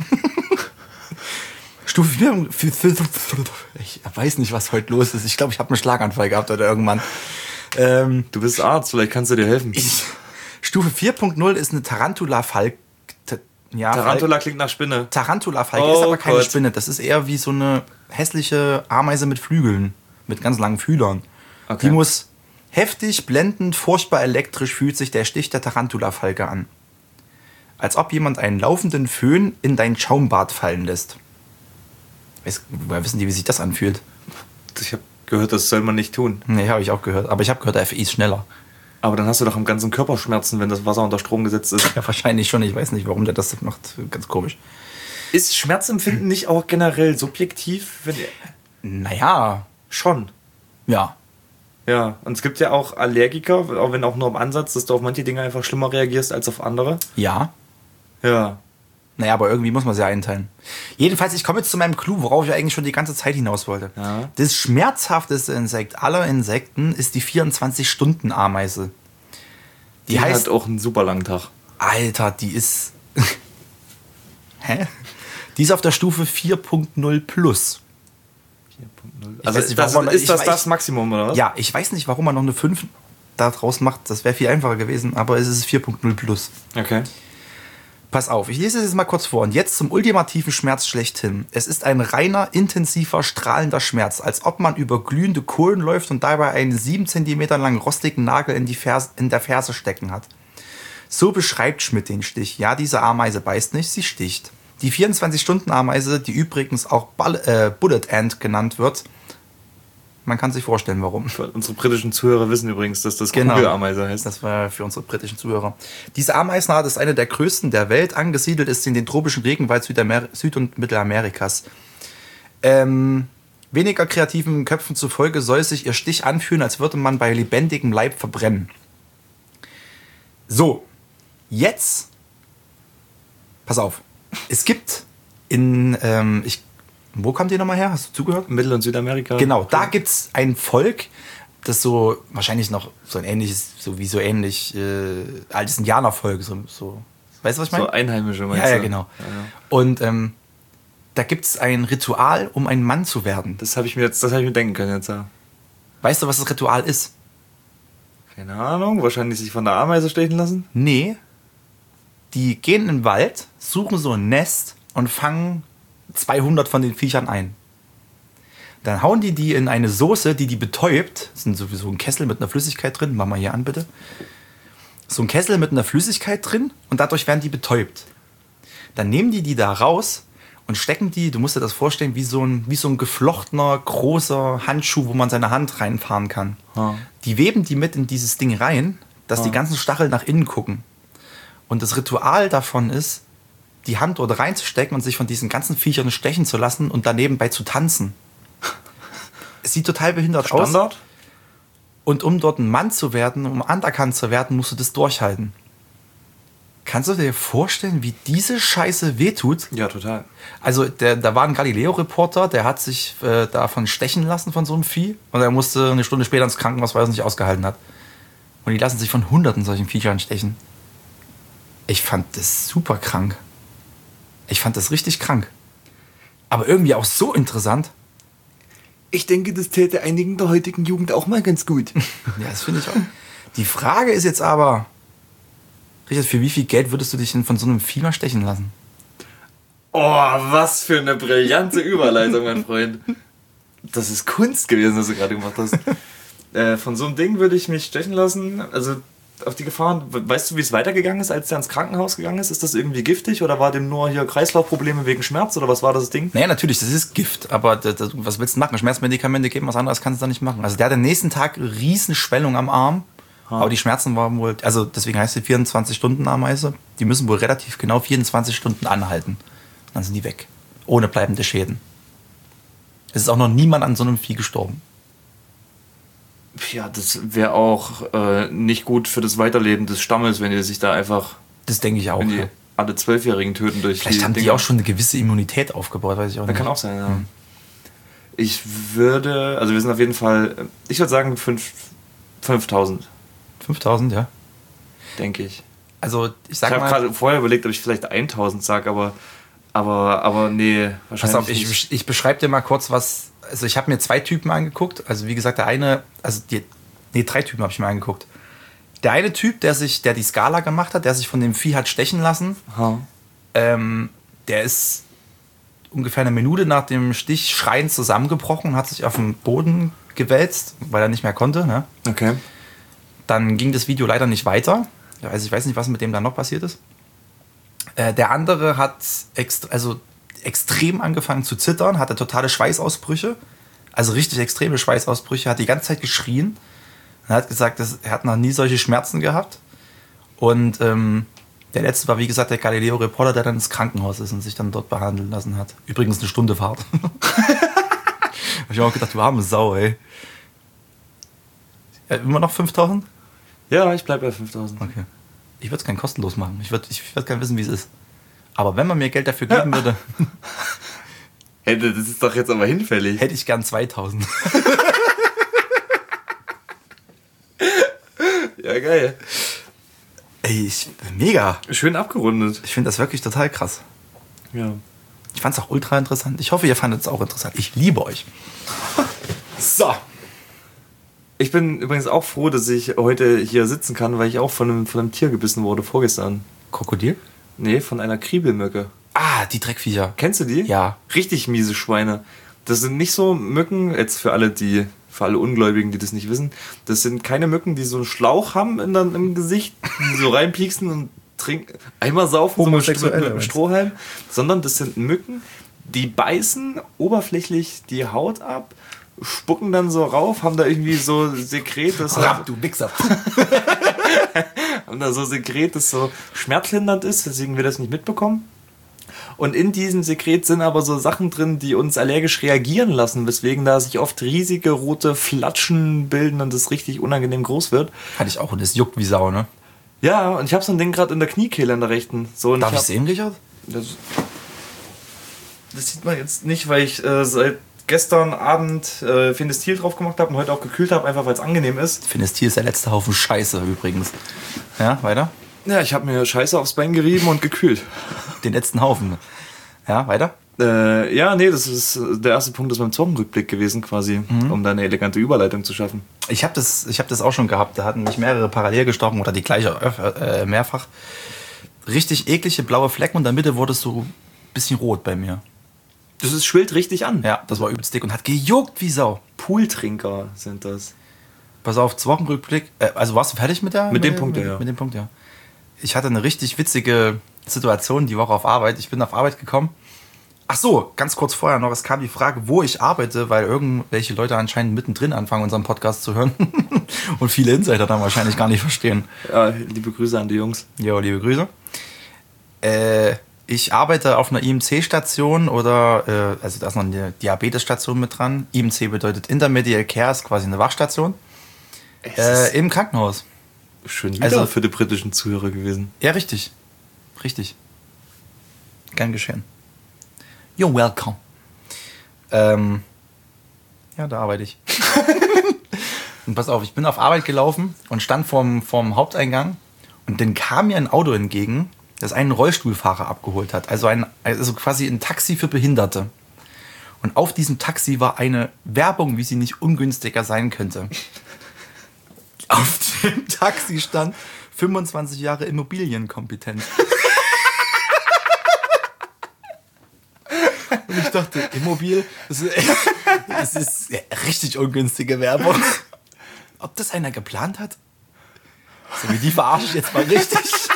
Stufe vier... Ich weiß nicht, was heute los ist. Ich glaube, ich habe einen Schlaganfall gehabt oder irgendwann. Ähm, Du bist Arzt, vielleicht kannst du dir helfen. ich, Stufe vier Punkt null ist eine Tarantula-Falk... Ja, Tarantula klingt nach Spinne. Tarantula-Falke Oh ist aber keine Gott. Spinne. Das ist eher wie so eine hässliche Ameise mit Flügeln. Mit ganz langen Fühlern. Okay. Die muss heftig, blendend, furchtbar elektrisch fühlt sich der Stich der Tarantula-Falke an. Als ob jemand einen laufenden Föhn in dein Schaumbad fallen lässt. Weiß, woher wissen die, wie sich das anfühlt? Ich habe gehört, das soll man nicht tun. Nee, habe ich auch gehört. Aber ich habe gehört, der F I ist schneller. Aber dann hast du doch am ganzen Körper Schmerzen, wenn das Wasser unter Strom gesetzt ist. Ja, wahrscheinlich schon. Ich weiß nicht, warum der das macht. Ganz komisch. Ist Schmerzempfinden nicht auch generell subjektiv? Wenn ihr Naja, schon. ja. Ja, und es gibt ja auch Allergiker, auch wenn auch nur im Ansatz, dass du auf manche Dinge einfach schlimmer reagierst als auf andere. Ja. Ja. Naja, aber irgendwie muss man sie ja einteilen. Jedenfalls, ich komme jetzt zu meinem Clou, worauf ich eigentlich schon die ganze Zeit hinaus wollte. Ja. Das schmerzhafteste Insekt aller Insekten ist die vierundzwanzig-Stunden-Ameise. Die, die heißt, hat auch einen super langen Tag. Alter, die ist... Hä? Die ist auf der Stufe vier Punkt null plus. vier Punkt null. Also nicht, das, man, ist das weiß, das Maximum, oder was? Ja, ich weiß nicht, warum man noch eine fünf da draus macht. Das wäre viel einfacher gewesen, aber es ist vier Punkt null plus. Okay. Pass auf, ich lese es jetzt mal kurz vor. Und jetzt zum ultimativen Schmerz schlechthin. Es ist ein reiner, intensiver, strahlender Schmerz, als ob man über glühende Kohlen läuft und dabei einen sieben Zentimeter langen rostigen Nagel in, die Ferse, in der Ferse stecken hat. So beschreibt Schmidt den Stich. Ja, diese Ameise beißt nicht, sie sticht. Die vierundzwanzig-Stunden-Ameise, die übrigens auch Ball, äh, Bullet Ant genannt wird, man kann sich vorstellen, warum. Unsere britischen Zuhörer wissen übrigens, dass das genau. Kugelameise heißt. Das war für unsere britischen Zuhörer. Diese Ameisenart ist eine der größten der Welt. Angesiedelt ist sie in den tropischen Regenwald Südamer- Süd- und Mittelamerikas. Ähm, weniger kreativen Köpfen zufolge soll sich ihr Stich anfühlen, als würde man bei lebendigem Leib verbrennen. So, jetzt, pass auf, es gibt in, ähm, ich Wo kommt ihr nochmal her? Hast du zugehört? Mittel- und Südamerika. Genau, da gibt es ein Volk, das so wahrscheinlich noch so ein ähnliches, so wie so ähnlich äh, altes Indianervolk. So, so, weißt du, was ich meine? So Einheimische, meinst ja, du? ja, genau. Ja, ja. Und ähm, da gibt es ein Ritual, um ein Mann zu werden. Das habe ich mir jetzt, das habe ich mir denken können jetzt. Ja. Weißt du, was das Ritual ist? Keine Ahnung, wahrscheinlich sich von der Ameise stechen lassen? Nee. Die gehen in den Wald, suchen so ein Nest und fangen zweihundert von den Viechern ein. Dann hauen die die in eine Soße, die die betäubt. Das ist sowieso ein Kessel mit einer Flüssigkeit drin. Mach mal hier an, bitte. So ein Kessel mit einer Flüssigkeit drin und dadurch werden die betäubt. Dann nehmen die die da raus und stecken die, du musst dir das vorstellen, wie so ein, wie so ein geflochtener, großer Handschuh, wo man seine Hand reinfahren kann. Ha. Die weben die mit in dieses Ding rein, dass Ha. die ganzen Stacheln nach innen gucken. Und das Ritual davon ist, die Hand dort reinzustecken und sich von diesen ganzen Viechern stechen zu lassen und daneben bei zu tanzen. Es sieht total behindert aus. Standard? Und um dort ein Mann zu werden, um anerkannt zu werden, musst du das durchhalten. Kannst du dir vorstellen, wie diese Scheiße wehtut? Ja, total. Also der, da war ein Galileo-Reporter, der hat sich äh, davon stechen lassen von so einem Vieh und er musste eine Stunde später ins Krankenhaus, weil er es nicht ausgehalten hat. Und die lassen sich von hunderten solchen Viechern stechen. Ich fand das super krank. Ich fand das richtig krank. Aber irgendwie auch so interessant. Ich denke, das täte einigen der heutigen Jugend auch mal ganz gut. Ja, das finde ich auch. Die Frage ist jetzt aber, Richard, für wie viel Geld würdest du dich denn von so einem Vieh mal stechen lassen? Oh, was für eine brillante Überleitung, mein Freund. Das ist Kunst gewesen, was du gerade gemacht hast. äh, von so einem Ding würde ich mich stechen lassen. Also auf die Gefahren. Weißt du, wie es weitergegangen ist, als der ins Krankenhaus gegangen ist? Ist das irgendwie giftig oder war dem nur hier Kreislaufprobleme wegen Schmerz oder was war das Ding? Naja, natürlich, das ist Gift, aber das, das, was willst du machen? Schmerzmedikamente geben, was anderes kannst du da nicht machen. Also der hat am nächsten Tag Riesenschwellung am Arm, ha. aber die Schmerzen waren wohl, also deswegen heißt sie vierundzwanzig-Stunden-Ameise, die müssen wohl relativ genau vierundzwanzig Stunden anhalten. Dann sind die weg, ohne bleibende Schäden. Es ist auch noch niemand an so einem Vieh gestorben. Ja, das wäre auch äh, nicht gut für das Weiterleben des Stammes, wenn die sich da einfach... Das denke ich auch. Wenn die ja. alle Zwölfjährigen töten durch Vielleicht die haben Dinger. die auch schon eine gewisse Immunität aufgebaut, weiß ich auch Das nicht. kann auch sein, ja. Hm. Ich würde... Also wir sind auf jeden Fall... Ich würde sagen fünftausend. fünftausend, ja. Denke ich. Also ich sag ich mal... Ich habe gerade vorher überlegt, ob ich vielleicht eintausend sage, aber... Aber, aber nee, wahrscheinlich Pass auf, nicht. ich, ich beschreibe dir mal kurz was. Also ich habe mir zwei Typen angeguckt. Also wie gesagt, der eine, also die, nee, drei Typen habe ich mir angeguckt. Der eine Typ, der sich, der die Skala gemacht hat, der sich von dem Vieh hat stechen lassen, Ha. ähm, der ist ungefähr eine Minute nach dem Stich schreiend zusammengebrochen und hat sich auf den Boden gewälzt, weil er nicht mehr konnte. Ne? Okay. Dann ging das Video leider nicht weiter. Also ich weiß nicht, was mit dem dann noch passiert ist. Äh, der andere hat ext- also extrem angefangen zu zittern, hatte totale Schweißausbrüche, also richtig extreme Schweißausbrüche, hat die ganze Zeit geschrien. Er hat gesagt, dass, er hat noch nie solche Schmerzen gehabt. Und ähm, der letzte war, wie gesagt, der Galileo-Reporter, der dann ins Krankenhaus ist und sich dann dort behandeln lassen hat. Übrigens eine Stunde Fahrt. Hab ich auch gedacht, du arme Sau, ey. Ja, immer noch fünftausend? Ja, ich bleibe bei fünftausend. Okay. Ich würde es gern kostenlos machen. Ich würde ich würd gerne wissen, wie es ist. Aber wenn man mir Geld dafür geben würde, Hey, das ist doch jetzt aber hinfällig. hätte ich gern zweitausend. Ja, geil. Ey, ich, mega. Schön abgerundet. Ich finde das wirklich total krass. Ja. Ich fand es auch ultra interessant. Ich hoffe, ihr fandet es auch interessant. Ich liebe euch. So. Ich bin übrigens auch froh, dass ich heute hier sitzen kann, weil ich auch von einem, von einem Tier gebissen wurde vorgestern. Krokodil? Nee, von einer Kriebelmücke. Ah, die Dreckviecher. Kennst du die? Ja. Richtig miese Schweine. Das sind nicht so Mücken, jetzt für alle, die, für alle Ungläubigen, die das nicht wissen, das sind keine Mücken, die so einen Schlauch haben in, der, im Gesicht, die so reinpieksen und trinken, einmal saufen so mit, mit, mit einem Strohhalm, sondern das sind Mücken, die beißen oberflächlich die Haut ab, spucken dann so rauf, haben da irgendwie so Sekret, das Rapp, du Wichser. haben da so Sekret, das so schmerzlindernd ist, deswegen wir das nicht mitbekommen. Und in diesem Sekret sind aber so Sachen drin, die uns allergisch reagieren lassen, weswegen da sich oft riesige rote Flatschen bilden und das richtig unangenehm groß wird. Hatte ich auch und es juckt wie Sau, ne? Ja, und ich habe so ein Ding gerade in der Kniekehle in der rechten. So, und Darf ich ich sehen, Richard? Das, das sieht man jetzt nicht, weil ich äh, seit gestern Abend äh, Fenestil drauf gemacht habe und heute auch gekühlt habe, einfach weil es angenehm ist. Fenestil ist der letzte Haufen Scheiße übrigens. Ja, weiter? Ja, ich habe mir Scheiße aufs Bein gerieben und gekühlt. Den letzten Haufen. Ja, weiter? Äh, ja, nee, das ist der erste Punkt, das beim Zockenrückblick gewesen quasi, mhm. um da eine elegante Überleitung zu schaffen. Ich habe das, ich hab das auch schon gehabt. Da hatten mich mehrere parallel gestochen oder die gleiche äh, mehrfach. Richtig eklige blaue Flecken und in der Mitte wurde es so ein bisschen rot bei mir. Das ist, schwillt richtig an. Ja, das war übelst dick und hat gejuckt wie Sau. Pooltrinker sind das. Pass auf, Wochenrückblick. Äh, also warst du fertig mit der? Mit, mit dem Punkt, mit, ja. Mit dem Punkt, ja. Ich hatte eine richtig witzige Situation die Woche auf Arbeit. Ich bin auf Arbeit gekommen. Ach so, ganz kurz vorher noch, es kam die Frage, wo ich arbeite, weil irgendwelche Leute anscheinend mittendrin anfangen, unseren Podcast zu hören. Und viele Insider dann wahrscheinlich gar nicht verstehen. Ja, liebe Grüße an die Jungs. Jo, liebe Grüße. Äh, ich arbeite auf einer I M C-Station oder, äh, also da ist noch eine Diabetesstation mit dran. I M C bedeutet Intermediate Care, ist quasi eine Wachstation. Äh, Im Krankenhaus. Schön wieder also, für die britischen Zuhörer gewesen. Ja, richtig. Richtig. Gern geschehen. You're welcome. Ähm, ja, da arbeite ich. Und pass auf, ich bin auf Arbeit gelaufen und stand vorm, vorm Haupteingang und dann kam mir ein Auto entgegen, das einen Rollstuhlfahrer abgeholt hat. Also, ein, also quasi ein Taxi für Behinderte. Und auf diesem Taxi war eine Werbung, wie sie nicht ungünstiger sein könnte. Auf dem Taxi stand fünfundzwanzig Jahre Immobilienkompetenz. Und ich dachte, Immobil, das ist, das ist richtig ungünstige Werbung. Ob das einer geplant hat? So wie die verarsche ich jetzt mal richtig.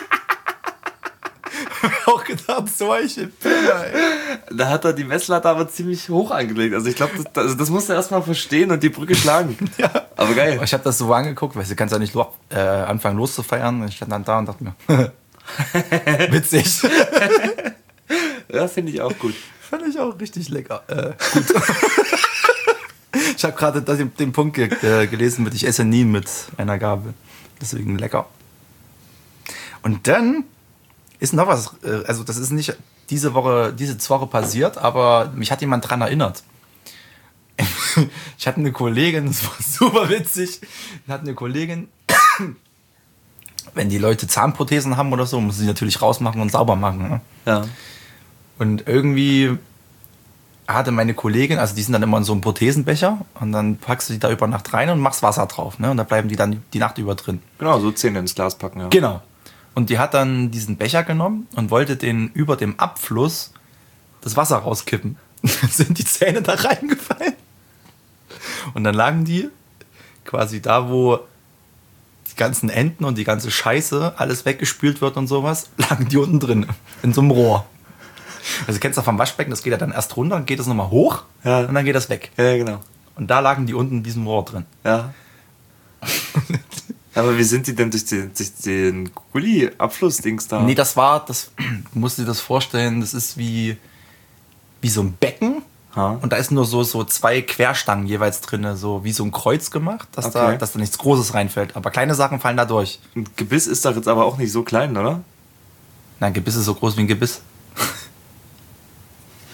Ich auch gedacht, solche Bilder, ey. Da hat er die Messlatte aber ziemlich hoch angelegt. Also ich glaube, das, also das musst du erstmal verstehen und die Brücke schlagen. Ja. Aber geil. Ich habe das so angeguckt, weil du kannst ja nicht lo- äh, anfangen loszufeiern. Ich stand dann da und dachte mir, witzig. Ja, finde ich auch gut. Fand ich auch richtig lecker. Äh, gut. Ich habe gerade den, den Punkt ge- äh, gelesen mit, ich esse nie mit einer Gabel. Deswegen lecker. Und dann ist noch was, äh, also das ist nicht diese Woche, diese Woche passiert, aber mich hat jemand dran erinnert. Ich hatte eine Kollegin, das war super witzig, ich hatte eine Kollegin, wenn die Leute Zahnprothesen haben oder so, muss sie natürlich rausmachen und sauber machen. Ne? Ja. Und irgendwie hatte meine Kollegin, also die sind dann immer in so einem Prothesenbecher und dann packst du die da über Nacht rein und machst Wasser drauf. Ne? Und da bleiben die dann die Nacht über drin. Genau, so Zähne ins Glas packen. Ja. Genau. Und die hat dann diesen Becher genommen und wollte den über dem Abfluss das Wasser rauskippen. Dann sind die Zähne da reingefallen. Und dann lagen die quasi da, wo die ganzen Enten und die ganze Scheiße, alles weggespült wird und sowas, lagen die unten drin, in so einem Rohr. Also kennst du vom Waschbecken, das geht ja dann erst runter, dann geht es nochmal hoch ja. und dann geht das weg. Ja, genau. Und da lagen die unten in diesem Rohr drin. Ja. Aber wie sind die denn durch den, durch den Gulli-Abflussdings da? Nee, das war, das du musst dir das vorstellen, das ist wie, wie so ein Becken. Ha? Und da ist nur so, so zwei Querstangen jeweils drin, so wie so ein Kreuz gemacht, dass, okay. da, dass da nichts Großes reinfällt. Aber kleine Sachen fallen da durch. Ein Gebiss ist doch jetzt aber auch nicht so klein, oder? Nein, Gebiss ist so groß wie ein Gebiss.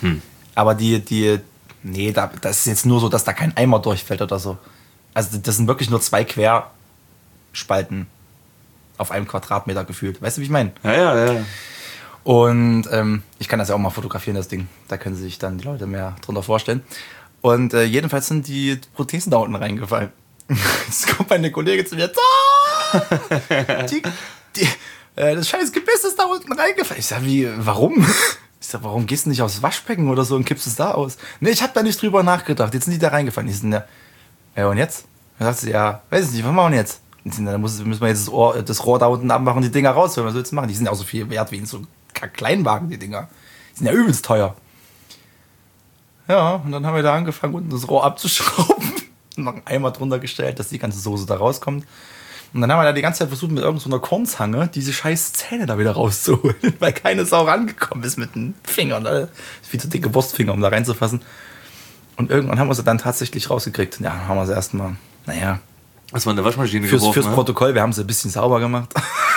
Hm. Aber die, die, nee, da, das ist jetzt nur so, dass da kein Eimer durchfällt oder so. Also das sind wirklich nur zwei Querspalten auf einem Quadratmeter gefühlt. Weißt du, wie ich meine? Ja, ja, ja. Und ähm, ich kann das ja auch mal fotografieren, das Ding. Da können sich dann die Leute mehr drunter vorstellen. Und äh, jedenfalls sind die Prothesen da unten reingefallen. Jetzt kommt meine Kollegin zu mir. die, die, äh, das scheiß Gebiss ist da unten reingefallen. Ich sag, wie, warum? Ich sag, warum gehst du nicht aufs Waschbecken oder so und kippst es da aus? Nee, ich hab da nicht drüber nachgedacht. Jetzt sind die da reingefallen. Ich sag, ja, und jetzt? Dann sagt sie, ja, weiß ich nicht, was machen wir jetzt? Dann müssen wir jetzt das, Ohr, das Rohr da unten abmachen, die Dinger rausholen. Was sollst du machen? Die sind ja auch so viel wert wie in so Kleinwagen, die Dinger. Die sind ja übelst teuer. Ja, und dann haben wir da angefangen, unten das Rohr abzuschrauben. Und noch einen Eimer drunter gestellt, dass die ganze Soße da rauskommt. Und dann haben wir da die ganze Zeit versucht, mit irgendeiner Kornzange diese scheiß Zähne da wieder rauszuholen, weil keine Sau rangekommen ist mit den Fingern. Das ist viel zu dicke Wurstfinger, um da reinzufassen. Und irgendwann haben wir sie dann tatsächlich rausgekriegt. Ja, haben wir sie erstmal, naja. Das war in der Waschmaschine fürs, geworfen, Fürs ne? Protokoll, wir haben sie ein bisschen sauber gemacht.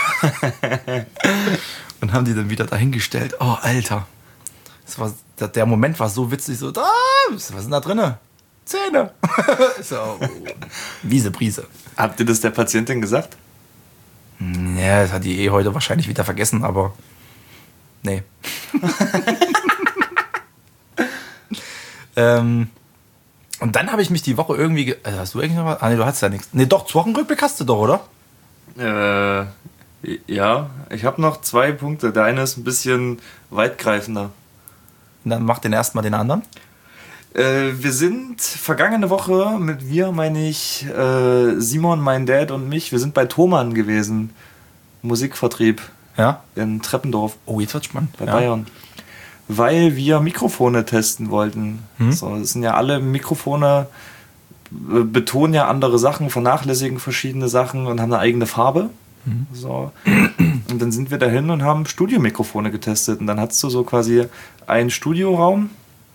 Und haben die dann wieder dahingestellt. Oh, Alter. Das war, der Moment war so witzig, so, da, was ist denn da drin? Zähne. So, Wiese, Prise. Habt ihr das der Patientin gesagt? Ja, das hat die eh heute wahrscheinlich wieder vergessen, aber nee. ähm, und dann habe ich mich die Woche irgendwie... Ge- also hast du irgendwie noch was? Ah, nee, du hast ja nichts. Nee, doch, Wochenrückblick hast du doch, oder? Äh, ja, ich habe noch zwei Punkte. Der eine ist ein bisschen weitgreifender. Dann mach den erstmal den anderen. Äh, wir sind vergangene Woche, mit wir meine ich äh, Simon, mein Dad und mich, wir sind bei Thomann gewesen. Musikvertrieb Ja. in Treppendorf. Oh, jetzt wird's spannend. Bei Ja. Bayern. Weil wir Mikrofone testen wollten. Hm. So, das sind ja alle Mikrofone, äh, betonen ja andere Sachen, vernachlässigen verschiedene Sachen und haben eine eigene Farbe. Mhm. So. Und dann sind wir dahin und haben Studiomikrofone getestet. Und dann hast du so quasi einen Studioraum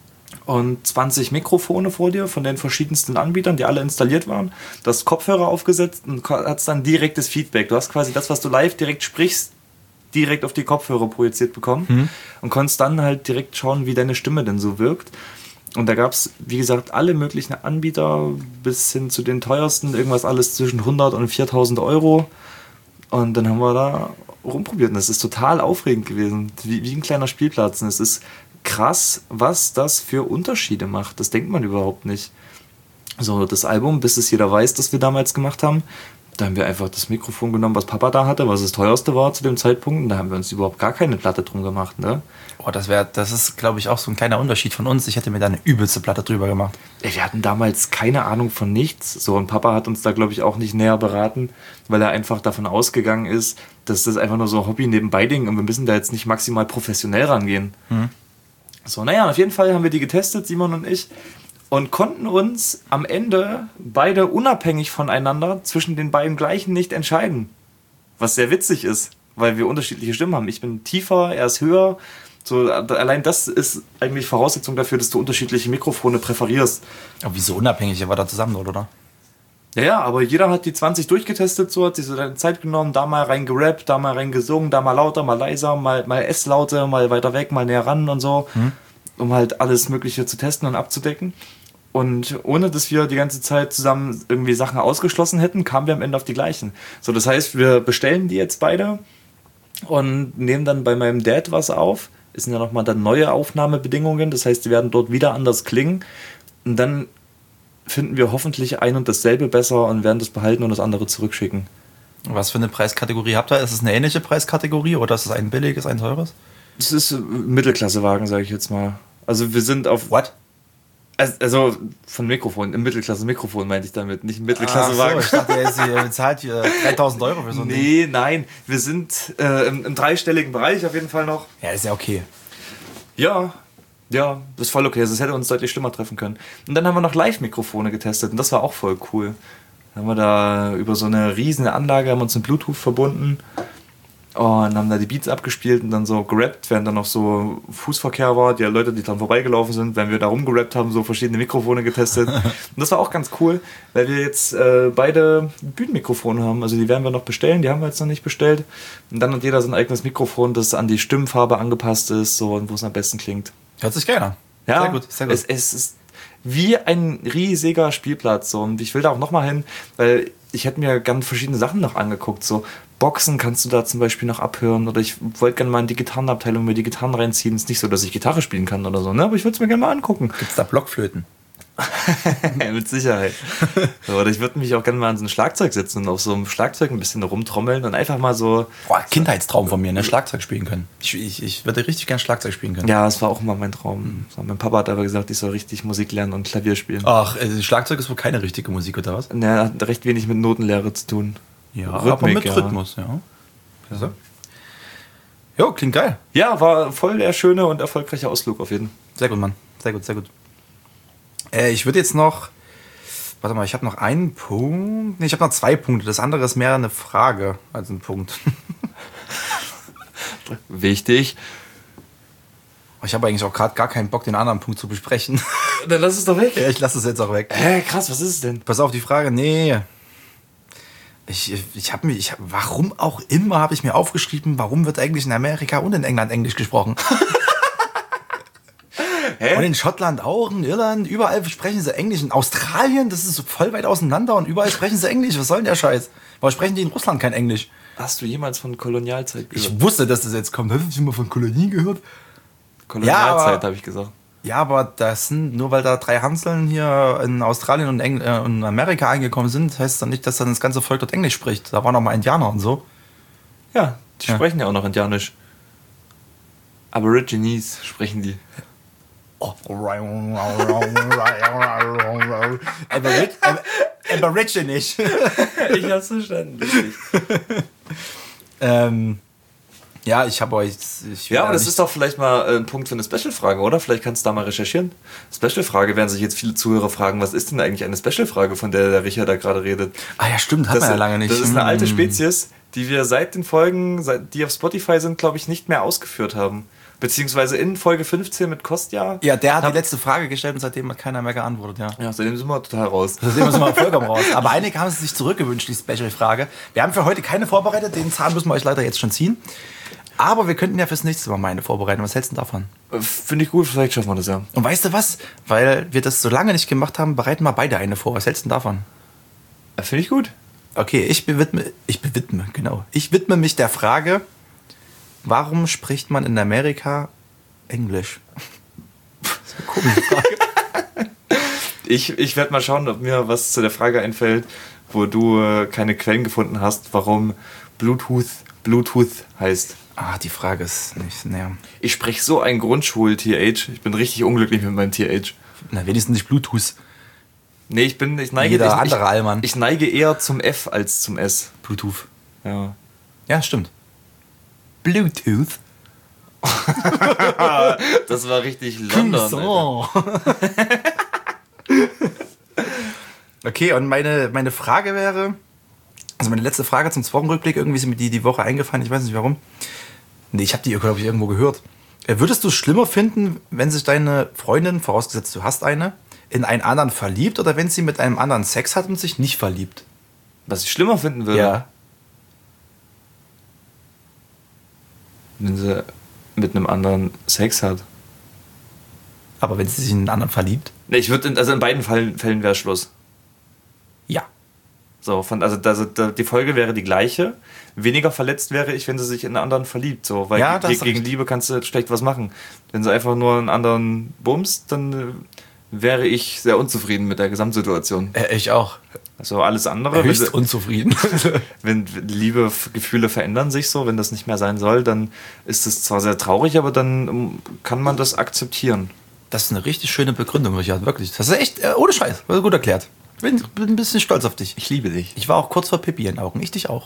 und zwanzig Mikrofone vor dir von den verschiedensten Anbietern, die alle installiert waren. Du hast Kopfhörer aufgesetzt und hast dann direktes Feedback. Du hast quasi das, was du live direkt sprichst, direkt auf die Kopfhörer projiziert bekommen Mhm. und konntest dann halt direkt schauen, wie deine Stimme denn so wirkt. Und da gab es, wie gesagt, alle möglichen Anbieter bis hin zu den teuersten, irgendwas alles zwischen hundert und viertausend Euro. Und dann haben wir da rumprobiert und das ist total aufregend gewesen, wie, wie ein kleiner Spielplatz. Und es ist krass, was das für Unterschiede macht. Das denkt man überhaupt nicht. So, das Album, bis es jeder weiß, das wir damals gemacht haben, da haben wir einfach das Mikrofon genommen, was Papa da hatte, was das teuerste war zu dem Zeitpunkt. Und da haben wir uns überhaupt gar keine Platte drum gemacht. Ne? Oh, das wäre, das ist, glaube ich, auch so ein kleiner Unterschied von uns. Ich hätte mir da eine übelste Platte drüber gemacht. Ey, wir hatten damals keine Ahnung von nichts. So, und Papa hat uns da, glaube ich, auch nicht näher beraten, weil er einfach davon ausgegangen ist, dass das einfach nur so ein Hobby nebenbei Ding und wir müssen da jetzt nicht maximal professionell rangehen. Mhm. So, naja, auf jeden Fall haben wir die getestet, Simon und ich, und konnten uns am Ende beide unabhängig voneinander zwischen den beiden gleichen nicht entscheiden. Was sehr witzig ist, weil wir unterschiedliche Stimmen haben. Ich bin tiefer, er ist höher. So, allein das ist eigentlich Voraussetzung dafür, dass du unterschiedliche Mikrofone präferierst. Aber wieso unabhängig? Ihr war da zusammen, oder? Ja, ja, aber jeder hat die zwanzig durchgetestet, so hat sich so seine Zeit genommen, da mal rein gerappt, da mal rein gesungen, da mal lauter, mal leiser, mal, mal S-Laute, mal weiter weg, mal näher ran und so, Hm. um halt alles Mögliche zu testen und abzudecken. Und ohne, dass wir die ganze Zeit zusammen irgendwie Sachen ausgeschlossen hätten, kamen wir am Ende auf die gleichen. So, das heißt, wir bestellen die jetzt beide und nehmen dann bei meinem Dad was auf. Es sind ja nochmal dann neue Aufnahmebedingungen, das heißt, die werden dort wieder anders klingen. Und dann finden wir hoffentlich ein und dasselbe besser und werden das behalten und das andere zurückschicken. Was für eine Preiskategorie habt ihr? Ist es eine ähnliche Preiskategorie oder ist es ein billiges, ein teures? Das ist Mittelklassewagen, sage ich jetzt mal. Also wir sind auf... What? Also von Mikrofon, im Mittelklasse-Mikrofon meinte ich damit, nicht ein Mittelklassewagen. Ach so, ich dachte, ihr bezahlt hier dreitausend Euro für so ein Ding. Nee, nein, wir sind äh, im, im dreistelligen Bereich auf jeden Fall noch. Ja, ist ja okay. Ja, ja, das ist voll okay, das hätte uns deutlich schlimmer treffen können. Und dann haben wir noch Live-Mikrofone getestet und das war auch voll cool. Dann haben wir da über so eine riesen Anlage, haben uns mit Bluetooth verbunden und haben da die Beats abgespielt und dann so gerappt, während dann noch so Fußverkehr war, die Leute, die dann vorbeigelaufen sind, während wir da rumgerappt haben, so verschiedene Mikrofone getestet. Und das war auch ganz cool, weil wir jetzt äh, beide Bühnenmikrofone haben. Also die werden wir noch bestellen, die haben wir jetzt noch nicht bestellt. Und dann hat jeder sein eigenes Mikrofon, das an die Stimmfarbe angepasst ist so, und wo es am besten klingt. Hört sich geil an. Ja, sehr gut, sehr gut. Es, es ist wie ein riesiger Spielplatz. So. Und ich will da auch nochmal hin, weil ich hätte mir gerne verschiedene Sachen noch angeguckt. So Boxen kannst du da zum Beispiel noch abhören. Oder ich wollte gerne mal in die Gitarrenabteilung mir die Gitarren reinziehen. Ist nicht so, dass ich Gitarre spielen kann oder so, ne? Aber ich würde es mir gerne mal angucken. Gibt's da Blockflöten? Mit Sicherheit. So, oder ich würde mich auch gerne mal an so ein Schlagzeug setzen und auf so einem Schlagzeug ein bisschen rumtrommeln und einfach mal so... Boah, Kindheitstraum von mir, ne? Schlagzeug spielen können. Ich, ich, ich würde richtig gerne Schlagzeug spielen können. Ja, das war auch immer mein Traum. So, mein Papa hat aber gesagt, ich soll richtig Musik lernen und Klavier spielen. Ach, äh, Schlagzeug ist wohl keine richtige Musik, oder was? Ja, hat recht wenig mit Notenlehre zu tun. Ja, Rhythmik, aber mit ja. Rhythmus, ja. Also. Jo, klingt geil. Ja, war voll der schöne und erfolgreiche Ausflug auf jeden Fall. Sehr gut, Mann. Sehr gut, sehr gut. Äh, ich würde jetzt noch... Warte mal, ich habe noch einen Punkt. Nee, ich habe noch zwei Punkte. Das andere ist mehr eine Frage als ein Punkt. Wichtig. Ich habe eigentlich auch gerade gar keinen Bock, den anderen Punkt zu besprechen. Dann lass es doch weg. Ja, ich lasse es jetzt auch weg. Hä, krass, was ist es denn? Pass auf, die Frage, nee. Ich, ich habe mir, ich, warum auch immer habe ich mir aufgeschrieben, warum wird eigentlich in Amerika und in England Englisch gesprochen? Hä? Und in Schottland auch, in Irland, überall sprechen sie Englisch. In Australien, das ist so voll weit auseinander und überall sprechen sie Englisch. Was soll denn der Scheiß? Warum sprechen die in Russland kein Englisch? Hast du jemals von Kolonialzeit gehört? Ich wusste, dass das jetzt kommt. Hast du mal von Kolonien gehört? Kolonialzeit, habe ich gesagt. Ja, aber das sind, nur weil da drei Hanseln hier in Australien und Engl äh, in Amerika eingekommen sind, heißt das nicht, dass dann das ganze Volk dort Englisch spricht. Da waren auch mal Indianer und so. Ja, die Ja. sprechen ja auch noch Indianisch. Aborigines sprechen die. Oh. Aboriginisch. Ich hab's verstanden. ähm, ja, ich habe euch... Ich will Ja, aber das nicht- ist doch vielleicht mal ein Punkt für eine Special-Frage, oder? Vielleicht kannst du da mal recherchieren. Special-Frage werden sich jetzt viele Zuhörer fragen, was ist denn eigentlich eine Special-Frage, von der der Richard da gerade redet? Ah ja, stimmt, hat Das, man ja lange nicht. das ist eine alte Hm. Spezies, die wir seit den Folgen, seit, die auf Spotify sind, glaube ich, nicht mehr ausgeführt haben. Beziehungsweise in Folge fünfzehn mit Kostja. Ja, der hat hab- die letzte Frage gestellt und seitdem hat keiner mehr geantwortet, ja. Ja, seitdem sind wir total raus. Seitdem sind wir vollkommen raus. Aber einige haben es sich zurückgewünscht, die Special-Frage. Wir haben für heute keine vorbereitet, den Zahn müssen wir euch leider jetzt schon ziehen. Aber wir könnten ja fürs nächste Mal mal eine vorbereiten. Was hältst du davon? Äh, Finde ich gut, vielleicht schaffen wir das ja. Und weißt du was? Weil wir das so lange nicht gemacht haben, bereiten wir beide eine vor. Was hältst du davon? Äh, Finde ich gut. Okay, ich bewidme, ich bewidme, genau. Ich widme mich der Frage, warum spricht man in Amerika Englisch? Das ist eine komische Frage. Ich, ich werde mal schauen, ob mir was zu der Frage einfällt, wo du äh, keine Quellen gefunden hast, warum Bluetooth Bluetooth heißt. Ah, die Frage ist nicht, naja. Ich spreche so ein Grundschul-T H. Ich bin richtig unglücklich mit meinem T H. Na, wenigstens nicht Bluetooth. Nee, ich bin, ich neige, Jeder ich, andere Allmann. ich, ich neige eher zum F als zum S. Bluetooth. Ja. Ja, stimmt. Bluetooth. Das war richtig London. Alter. Okay, und meine, meine Frage wäre, also meine letzte Frage zum Wochenrückblick, irgendwie ist mir die die Woche eingefallen, ich weiß nicht warum. Nee, ich habe die, glaube ich, irgendwo gehört. Äh, Würdest du es schlimmer finden, wenn sich deine Freundin, vorausgesetzt du hast eine, in einen anderen verliebt oder wenn sie mit einem anderen Sex hat und sich nicht verliebt? Was ich schlimmer finden würde, wenn sie mit einem anderen Sex hat. Aber wenn sie sich in einen anderen verliebt? Nee, ich würde, also in beiden Fällen, Fällen wäre Schluss. Ja. So, von, also, also da- die Folge wäre die gleiche. Weniger verletzt wäre ich, wenn sie sich in einen anderen verliebt. So, weil Ja, da ge hast du gegen recht. Liebe kannst du schlecht was machen. Wenn sie einfach nur einen anderen bumst, dann äh, wäre ich sehr unzufrieden mit der Gesamtsituation. Äh, ich auch. Also alles andere, wenn, Höchst sie- unzufrieden. wenn Liebe, F- Gefühle verändern sich so, wenn das nicht mehr sein soll, dann ist es zwar sehr traurig, aber dann ähm, kann man das akzeptieren. Das ist eine richtig schöne Begründung, Richard, wirklich. Das ist echt, äh, ohne Scheiß, war gut erklärt. Bin, bin ein bisschen stolz auf dich. Ich liebe dich. Ich war auch kurz vor Pippi in den Augen. Ich dich auch.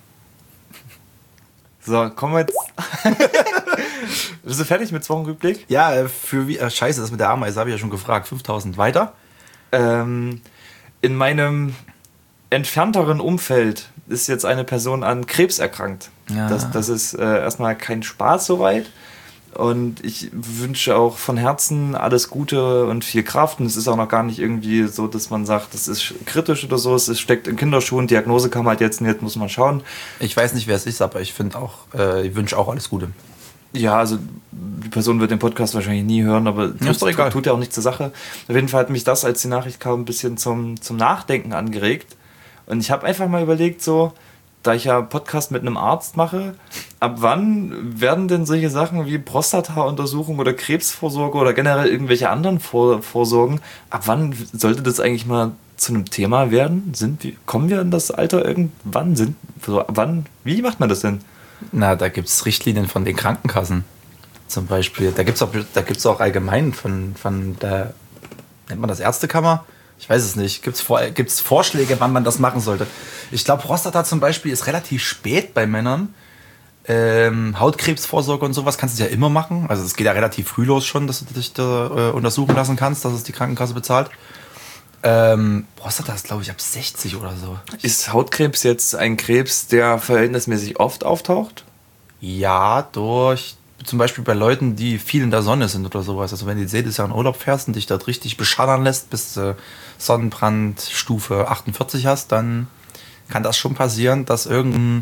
So, kommen wir jetzt. Bist du fertig mit Wochenrückblick? Ja, äh, für wie. Äh, scheiße, das mit der Ameise habe ich ja schon gefragt. fünftausend weiter. Ähm, in meinem entfernteren Umfeld ist jetzt eine Person an Krebs erkrankt. Ja. Das, das ist äh, erstmal kein Spaß soweit. Und ich wünsche auch von Herzen alles Gute und viel Kraft. Und es ist auch noch gar nicht irgendwie so, dass man sagt, das ist kritisch oder so. Es steckt in Kinderschuhen. Diagnose kam halt jetzt und jetzt muss man schauen. Ich weiß nicht, wer es ist, aber ich finde auch, äh, ich wünsche auch alles Gute. Ja, also die Person wird den Podcast wahrscheinlich nie hören, aber ja, tut, tut, tut ja auch nichts zur Sache. Auf jeden Fall hat mich das, als die Nachricht kam, ein bisschen zum, zum Nachdenken angeregt. Und ich habe einfach mal überlegt, so, da ich ja Podcast mit einem Arzt mache, ab wann werden denn solche Sachen wie Prostata-Untersuchung oder Krebsvorsorge oder generell irgendwelche anderen Vor- Vorsorgen, ab wann sollte das eigentlich mal zu einem Thema werden? Sind wir, kommen wir in das Alter irgendwann? Sind, so, wann? Wie macht man das denn? Na, da gibt es Richtlinien von den Krankenkassen zum Beispiel. Da gibt es auch, da gibt's auch allgemein von, von der, nennt man das Ärztekammer? Ich weiß es nicht. Gibt es Vor, gibt's Vorschläge, wann man das machen sollte? Ich glaube, Prostata zum Beispiel ist relativ spät bei Männern. Ähm, Hautkrebsvorsorge und sowas kannst du ja immer machen. Also es geht ja relativ früh los schon, dass du dich da äh, untersuchen lassen kannst, dass es die Krankenkasse bezahlt. Ähm, Prostata ist, glaube ich, ab sechzig oder so. Ist Hautkrebs jetzt ein Krebs, der verhältnismäßig oft auftaucht? Ja, durch zum Beispiel bei Leuten, die viel in der Sonne sind oder sowas. Also wenn du jedes Jahr in Urlaub fährst und dich dort richtig beschallern lässt, bis du Sonnenbrandstufe achtundvierzig hast, dann kann das schon passieren, dass irgendein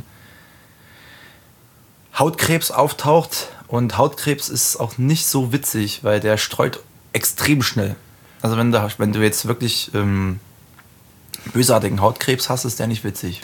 Hautkrebs auftaucht. Und Hautkrebs ist auch nicht so witzig, weil der streut extrem schnell. Also wenn du, wenn du jetzt wirklich ähm, bösartigen Hautkrebs hast, ist der nicht witzig.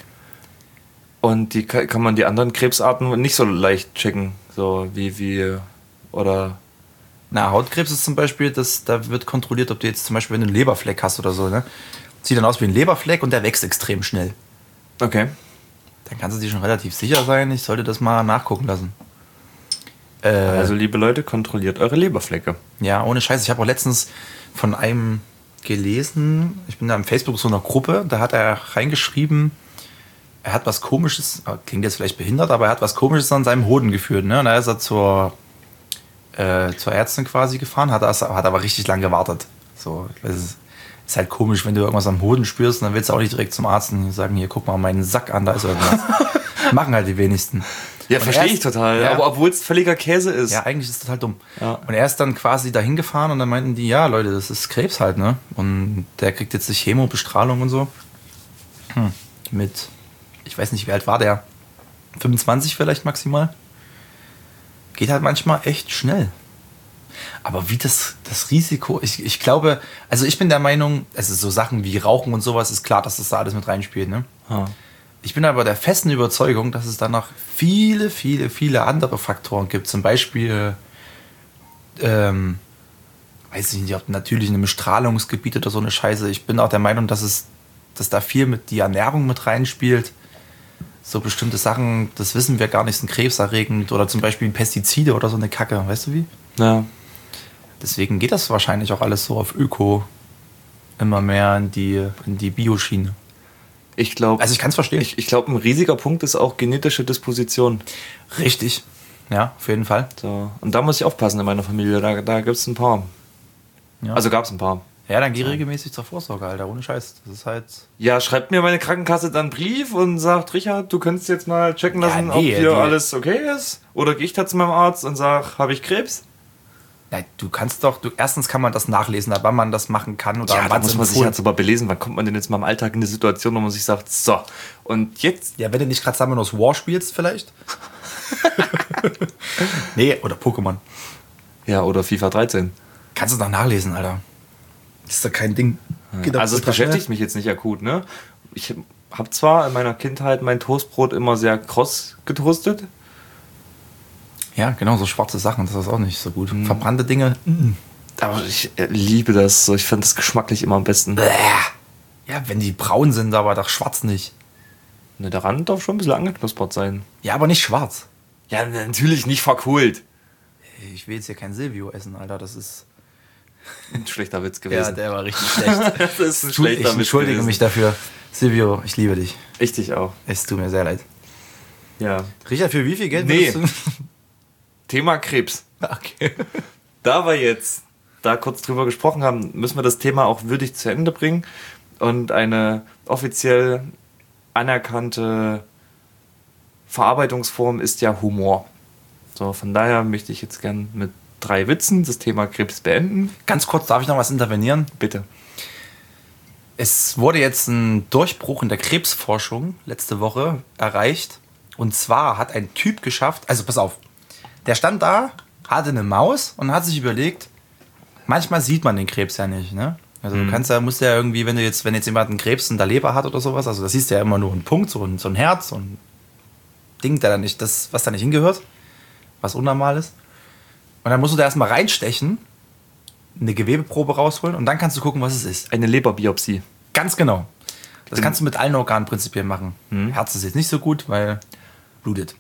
Und die kann man die anderen Krebsarten nicht so leicht checken, so wie wie oder. Na, Hautkrebs ist zum Beispiel, das, da wird kontrolliert, ob du jetzt zum Beispiel wenn du einen Leberfleck hast oder so, ne? Sieht dann aus wie ein Leberfleck und der wächst extrem schnell. Okay. Dann kannst du dir schon relativ sicher sein, ich sollte das mal nachgucken lassen. Äh, also liebe Leute, kontrolliert eure Leberflecke. Ja, ohne Scheiß. Ich habe auch letztens von einem gelesen, ich bin da im Facebook so einer Gruppe, da hat er reingeschrieben, er hat was Komisches, klingt jetzt vielleicht behindert, aber er hat was Komisches an seinem Hoden geführt. Ne? Und da ist er zur, äh, zur Ärztin quasi gefahren, hat, das, hat aber richtig lange gewartet. So, das ist, ist halt komisch, wenn du irgendwas am Hoden spürst, und dann willst du auch nicht direkt zum Arzt und sagen, hier, guck mal meinen Sack an, da ist irgendwas. Machen halt die wenigsten. Ja, verstehe ich total. Ja. Aber obwohl es völliger Käse ist. Ja, eigentlich ist es total dumm. Ja. Und er ist dann quasi dahin gefahren und dann meinten die, ja, Leute, das ist Krebs halt, ne? Und der kriegt jetzt die Chemobestrahlung und so. Hm. Mit, ich weiß nicht, wie alt war der? fünfundzwanzig vielleicht maximal? Geht halt manchmal echt schnell. Aber wie das, das Risiko, ich, ich glaube, also ich bin der Meinung, also so Sachen wie Rauchen und sowas, ist klar, dass das da alles mit reinspielt, ne? Ja. Ich bin aber der festen Überzeugung, dass es dann noch viele, viele, viele andere Faktoren gibt. Zum Beispiel, ähm, weiß ich nicht, ob natürlich in einem Strahlungsgebiet oder so eine Scheiße. Ich bin auch der Meinung, dass es, dass da viel mit die Ernährung mit reinspielt. So bestimmte Sachen, das wissen wir gar nicht, sind krebserregend oder zum Beispiel Pestizide oder so eine Kacke. Weißt du wie? Ja. Deswegen geht das wahrscheinlich auch alles so auf Öko immer mehr in die, in die Bioschiene. Ich glaube, Also ich kann es verstehen. ich, ich glaube, ein riesiger Punkt ist auch genetische Disposition. Richtig. Ja, auf jeden Fall. So. Und da muss ich aufpassen in meiner Familie. Da, da gibt es ein paar. Ja. Also gab es ein paar. Ja, dann geh regelmäßig zur Vorsorge, Alter, ohne Scheiß. Das ist halt... Ja, schreibt mir meine Krankenkasse dann einen Brief und sagt, Richard, du könntest jetzt mal checken Ja, lassen, nee, ob hier die- alles okay ist. Oder gehe ich da zu meinem Arzt und sage, habe ich Krebs? Nein, du kannst doch... Du, erstens kann man das nachlesen, ab wann man das machen kann. Oder Ja, da wann muss es man sich empfohlen- jetzt aber belesen. Wann kommt man denn jetzt mal im Alltag in eine Situation, wo man sich sagt, so, und jetzt? Ja, wenn du nicht gerade Summoners War spielst, vielleicht. Nee, oder Pokémon. Ja, oder FIFA dreizehn. Kannst du es noch nachlesen, Alter. Das ist doch kein Ding. Geht doch Also es ultra beschäftigt schnell. mich jetzt nicht akut, ne? Ich habe zwar in meiner Kindheit mein Toastbrot immer sehr kross getoastet. Ja, genau, so schwarze Sachen, das ist auch nicht so gut. Verbrannte Dinge. mm. Aber ich äh, liebe das so. Ich finde das geschmacklich immer am besten. Bäh. Ja, wenn die braun sind, aber doch schwarz nicht. Ne, der Rand darf schon ein bisschen angeknuspert sein. Ja, aber nicht schwarz. Ja, natürlich nicht verkohlt. Ich will jetzt hier kein Silvio essen, Alter, das ist... Ein schlechter Witz Ja, gewesen. der war richtig schlecht. das ist ein Ich schlechter Witz entschuldige gewesen. mich dafür. Silvio, ich liebe dich. Ich dich auch. Es tut mir sehr leid. Ja. Richard, für wie viel Geld? Nee. würdest Thema Krebs. du- Okay. Da wir jetzt da kurz drüber gesprochen haben, müssen wir das Thema auch würdig zu Ende bringen und eine offiziell anerkannte Verarbeitungsform ist ja Humor. So, von daher möchte ich jetzt gern mit drei Witzen das Thema Krebs beenden. Ganz kurz, darf ich noch was intervenieren? Bitte. Es wurde jetzt ein Durchbruch in der Krebsforschung letzte Woche erreicht. Und zwar hat ein Typ geschafft, also pass auf, Der stand da, hatte eine Maus und hat sich überlegt, manchmal sieht man den Krebs ja nicht, ne? Also du kannst ja, musst ja irgendwie, wenn du jetzt, wenn jetzt jemand einen Krebs in der Leber hat oder sowas, also das siehst du ja immer nur einen Punkt, so ein, so ein Herz, so ein Ding, der da nicht, das, was da nicht hingehört, was unnormal ist. Und dann musst du da erstmal reinstechen, eine Gewebeprobe rausholen und dann kannst du gucken, was es ist. Eine Leberbiopsie. Ganz genau. Das kannst du mit allen Organen prinzipiell machen. Mhm. Herz ist jetzt nicht so gut, weil blutet.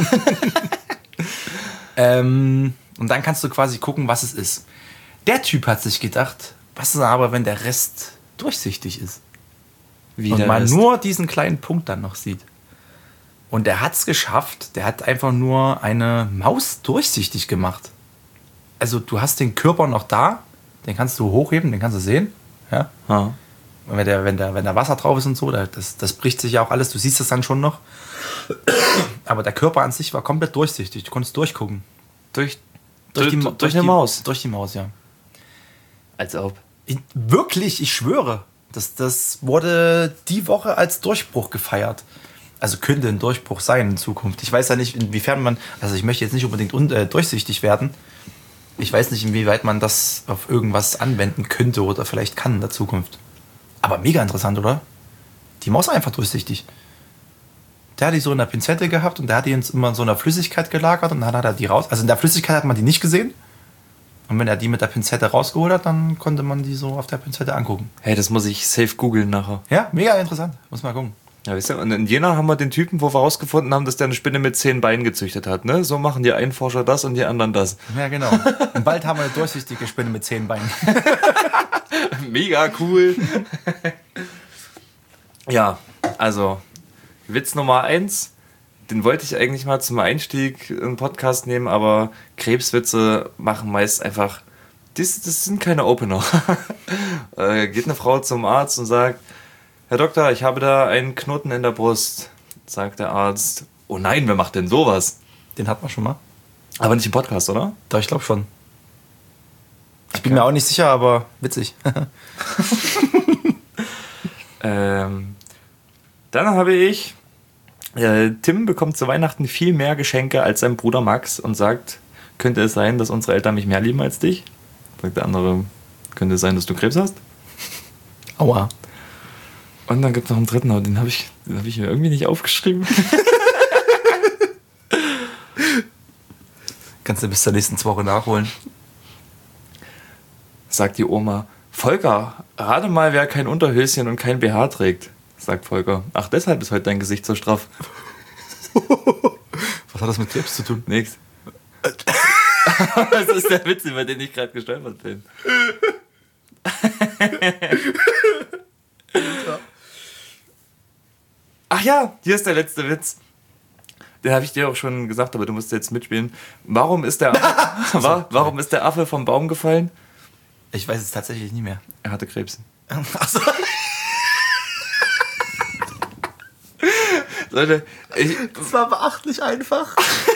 ähm, und dann kannst du quasi gucken, was es ist. Der Typ hat sich gedacht, was ist aber, wenn der Rest durchsichtig ist? Wie und der man Rest? nur diesen kleinen Punkt dann noch sieht. Und der hat es geschafft, der hat einfach nur eine Maus durchsichtig gemacht. Also du hast den Körper noch da, den kannst du hochheben, den kannst du sehen. Ja? Ja. Und wenn, der, wenn, der, wenn da Wasser drauf ist und so, das, das bricht sich ja auch alles, du siehst das dann schon noch. Aber der Körper an sich war komplett durchsichtig, du konntest durchgucken. Durch, Durch, durch, die, durch, durch eine die Maus. Durch die Maus, ja. Als ob. Ich, wirklich, ich schwöre. Das, das wurde die Woche als Durchbruch gefeiert. Also könnte ein Durchbruch sein in Zukunft. Ich weiß ja nicht, inwiefern man, also ich möchte jetzt nicht unbedingt un, äh, durchsichtig werden. Ich weiß nicht, inwieweit man das auf irgendwas anwenden könnte oder vielleicht kann in der Zukunft. Aber mega interessant, oder? Die Maus war einfach durchsichtig. Der hat die so in der Pinzette gehabt und der hat die jetzt immer in so einer Flüssigkeit gelagert und dann hat er die raus. Also in der Flüssigkeit hat man die nicht gesehen. Und wenn er die mit der Pinzette rausgeholt hat, dann konnte man die so auf der Pinzette angucken. Hey, das muss ich safe googeln nachher. Ja, mega interessant. Muss mal gucken. Ja, weißt du, und in Jena haben wir den Typen, wo wir rausgefunden haben, dass der eine Spinne mit zehn Beinen gezüchtet hat. Ne? So machen die einen Forscher das und die anderen das. Ja, genau. Und bald haben wir eine durchsichtige Spinne mit zehn Beinen. Mega cool. Ja, also Witz Nummer eins, den wollte ich eigentlich mal zum Einstieg im Podcast nehmen, aber Krebswitze machen meist einfach, das, das sind keine Opener. äh, geht eine Frau zum Arzt und sagt, Herr Doktor, ich habe da einen Knoten in der Brust. Sagt der Arzt, oh nein, wer macht denn sowas? Den hat man schon mal. Aber nicht im Podcast, oder? Doch, ich glaube schon. Ich bin mir auch nicht sicher, aber witzig. ähm, dann habe ich, äh, Tim bekommt zu Weihnachten viel mehr Geschenke als sein Bruder Max und sagt, könnte es sein, dass unsere Eltern mich mehr lieben als dich? Sagt der andere, könnte es sein, dass du Krebs hast? Aua. Und dann gibt es noch einen dritten, aber den habe ich, den hab ich mir irgendwie nicht aufgeschrieben. Kannst du bis zur nächsten Woche nachholen. Sagt die Oma, Volker, rate mal, wer kein Unterhöschen und kein B H trägt. Sagt Volker, ach, deshalb ist heute dein Gesicht so straff. Was hat das mit Krebs zu tun? Nix. Das ist der Witz, über den ich gerade gestolpert bin. Ach ja, hier ist der letzte Witz. Den habe ich dir auch schon gesagt, aber du musst jetzt mitspielen. Warum ist der Affe, wa- warum ist der Affe vom Baum gefallen? Ich weiß es tatsächlich nie mehr. Er hatte Krebs. Achso. Leute, ich, Das war beachtlich einfach.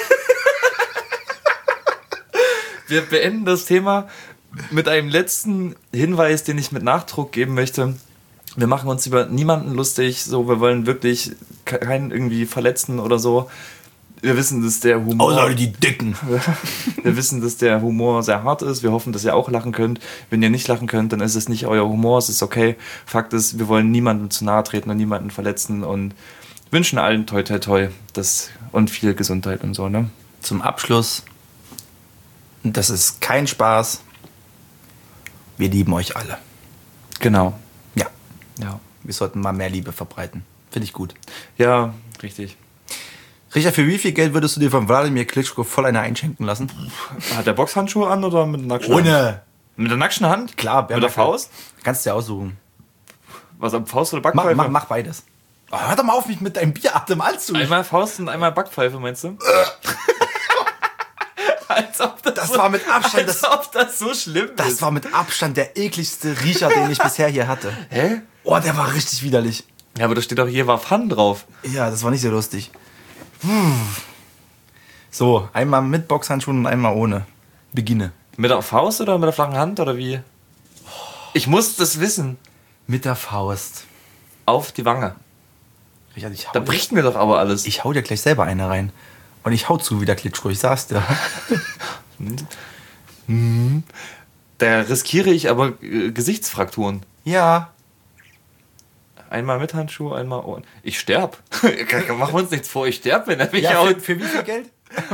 wir beenden das Thema mit einem letzten Hinweis, den ich mit Nachdruck geben möchte. Wir machen uns über niemanden lustig, so, wir wollen wirklich keinen irgendwie verletzen oder so. Wir wissen, dass der Humor... Außer die Dicken. Wir wissen, dass der Humor sehr hart ist. Wir hoffen, dass ihr auch lachen könnt. Wenn ihr nicht lachen könnt, dann ist es nicht euer Humor, es ist okay. Fakt ist, wir wollen niemandem zu nahe treten und niemanden verletzen und wünschen allen toi toi toi das und viel Gesundheit und so, ne? Zum Abschluss, das ist kein Spaß. Wir lieben euch alle. Genau. Ja, Ja. wir sollten mal mehr Liebe verbreiten. Finde ich gut. Ja, richtig. Richard, für wie viel Geld würdest du dir von Wladimir Klitschko voll eine einschenken lassen? Hat der Boxhandschuhe an oder mit der nackten Hand? Ohne. Mit der nackten Hand? Klar, Mit der Bärmacke. Faust? Kannst du dir aussuchen. Was, am Faust oder Mach, Backpfeife? mach, mach beides. Oh, hör doch mal auf, mich mit deinem Bieratem anzulegen. Einmal Faust und einmal Backpfeife, meinst du? Als ob das, Das so, war mit Abstand als das- ob das so schlimm Das ist. war mit Abstand der ekligste Riecher, den ich bisher hier hatte. Hä? Oh, der war richtig widerlich. Ja, aber da steht doch hier war Pfann drauf. Ja, das war nicht so lustig. Hm. So, einmal mit Boxhandschuhen und einmal ohne. Beginne. Mit der Faust oder mit der flachen Hand oder wie? Ich muss das wissen. Mit der Faust. Auf die Wange. Richard, ich hau, Da bricht mir doch aber alles. ich hau dir gleich selber eine rein. Und ich hau zu wie der Klitschko, ich sag's dir. Da riskiere ich aber äh, Gesichtsfrakturen. Ja. Einmal mit Handschuh, einmal ohne. Ich sterb. Machen wir uns nichts vor, ich sterb, wenn er mich Ja, haut. für, für wie viel Geld?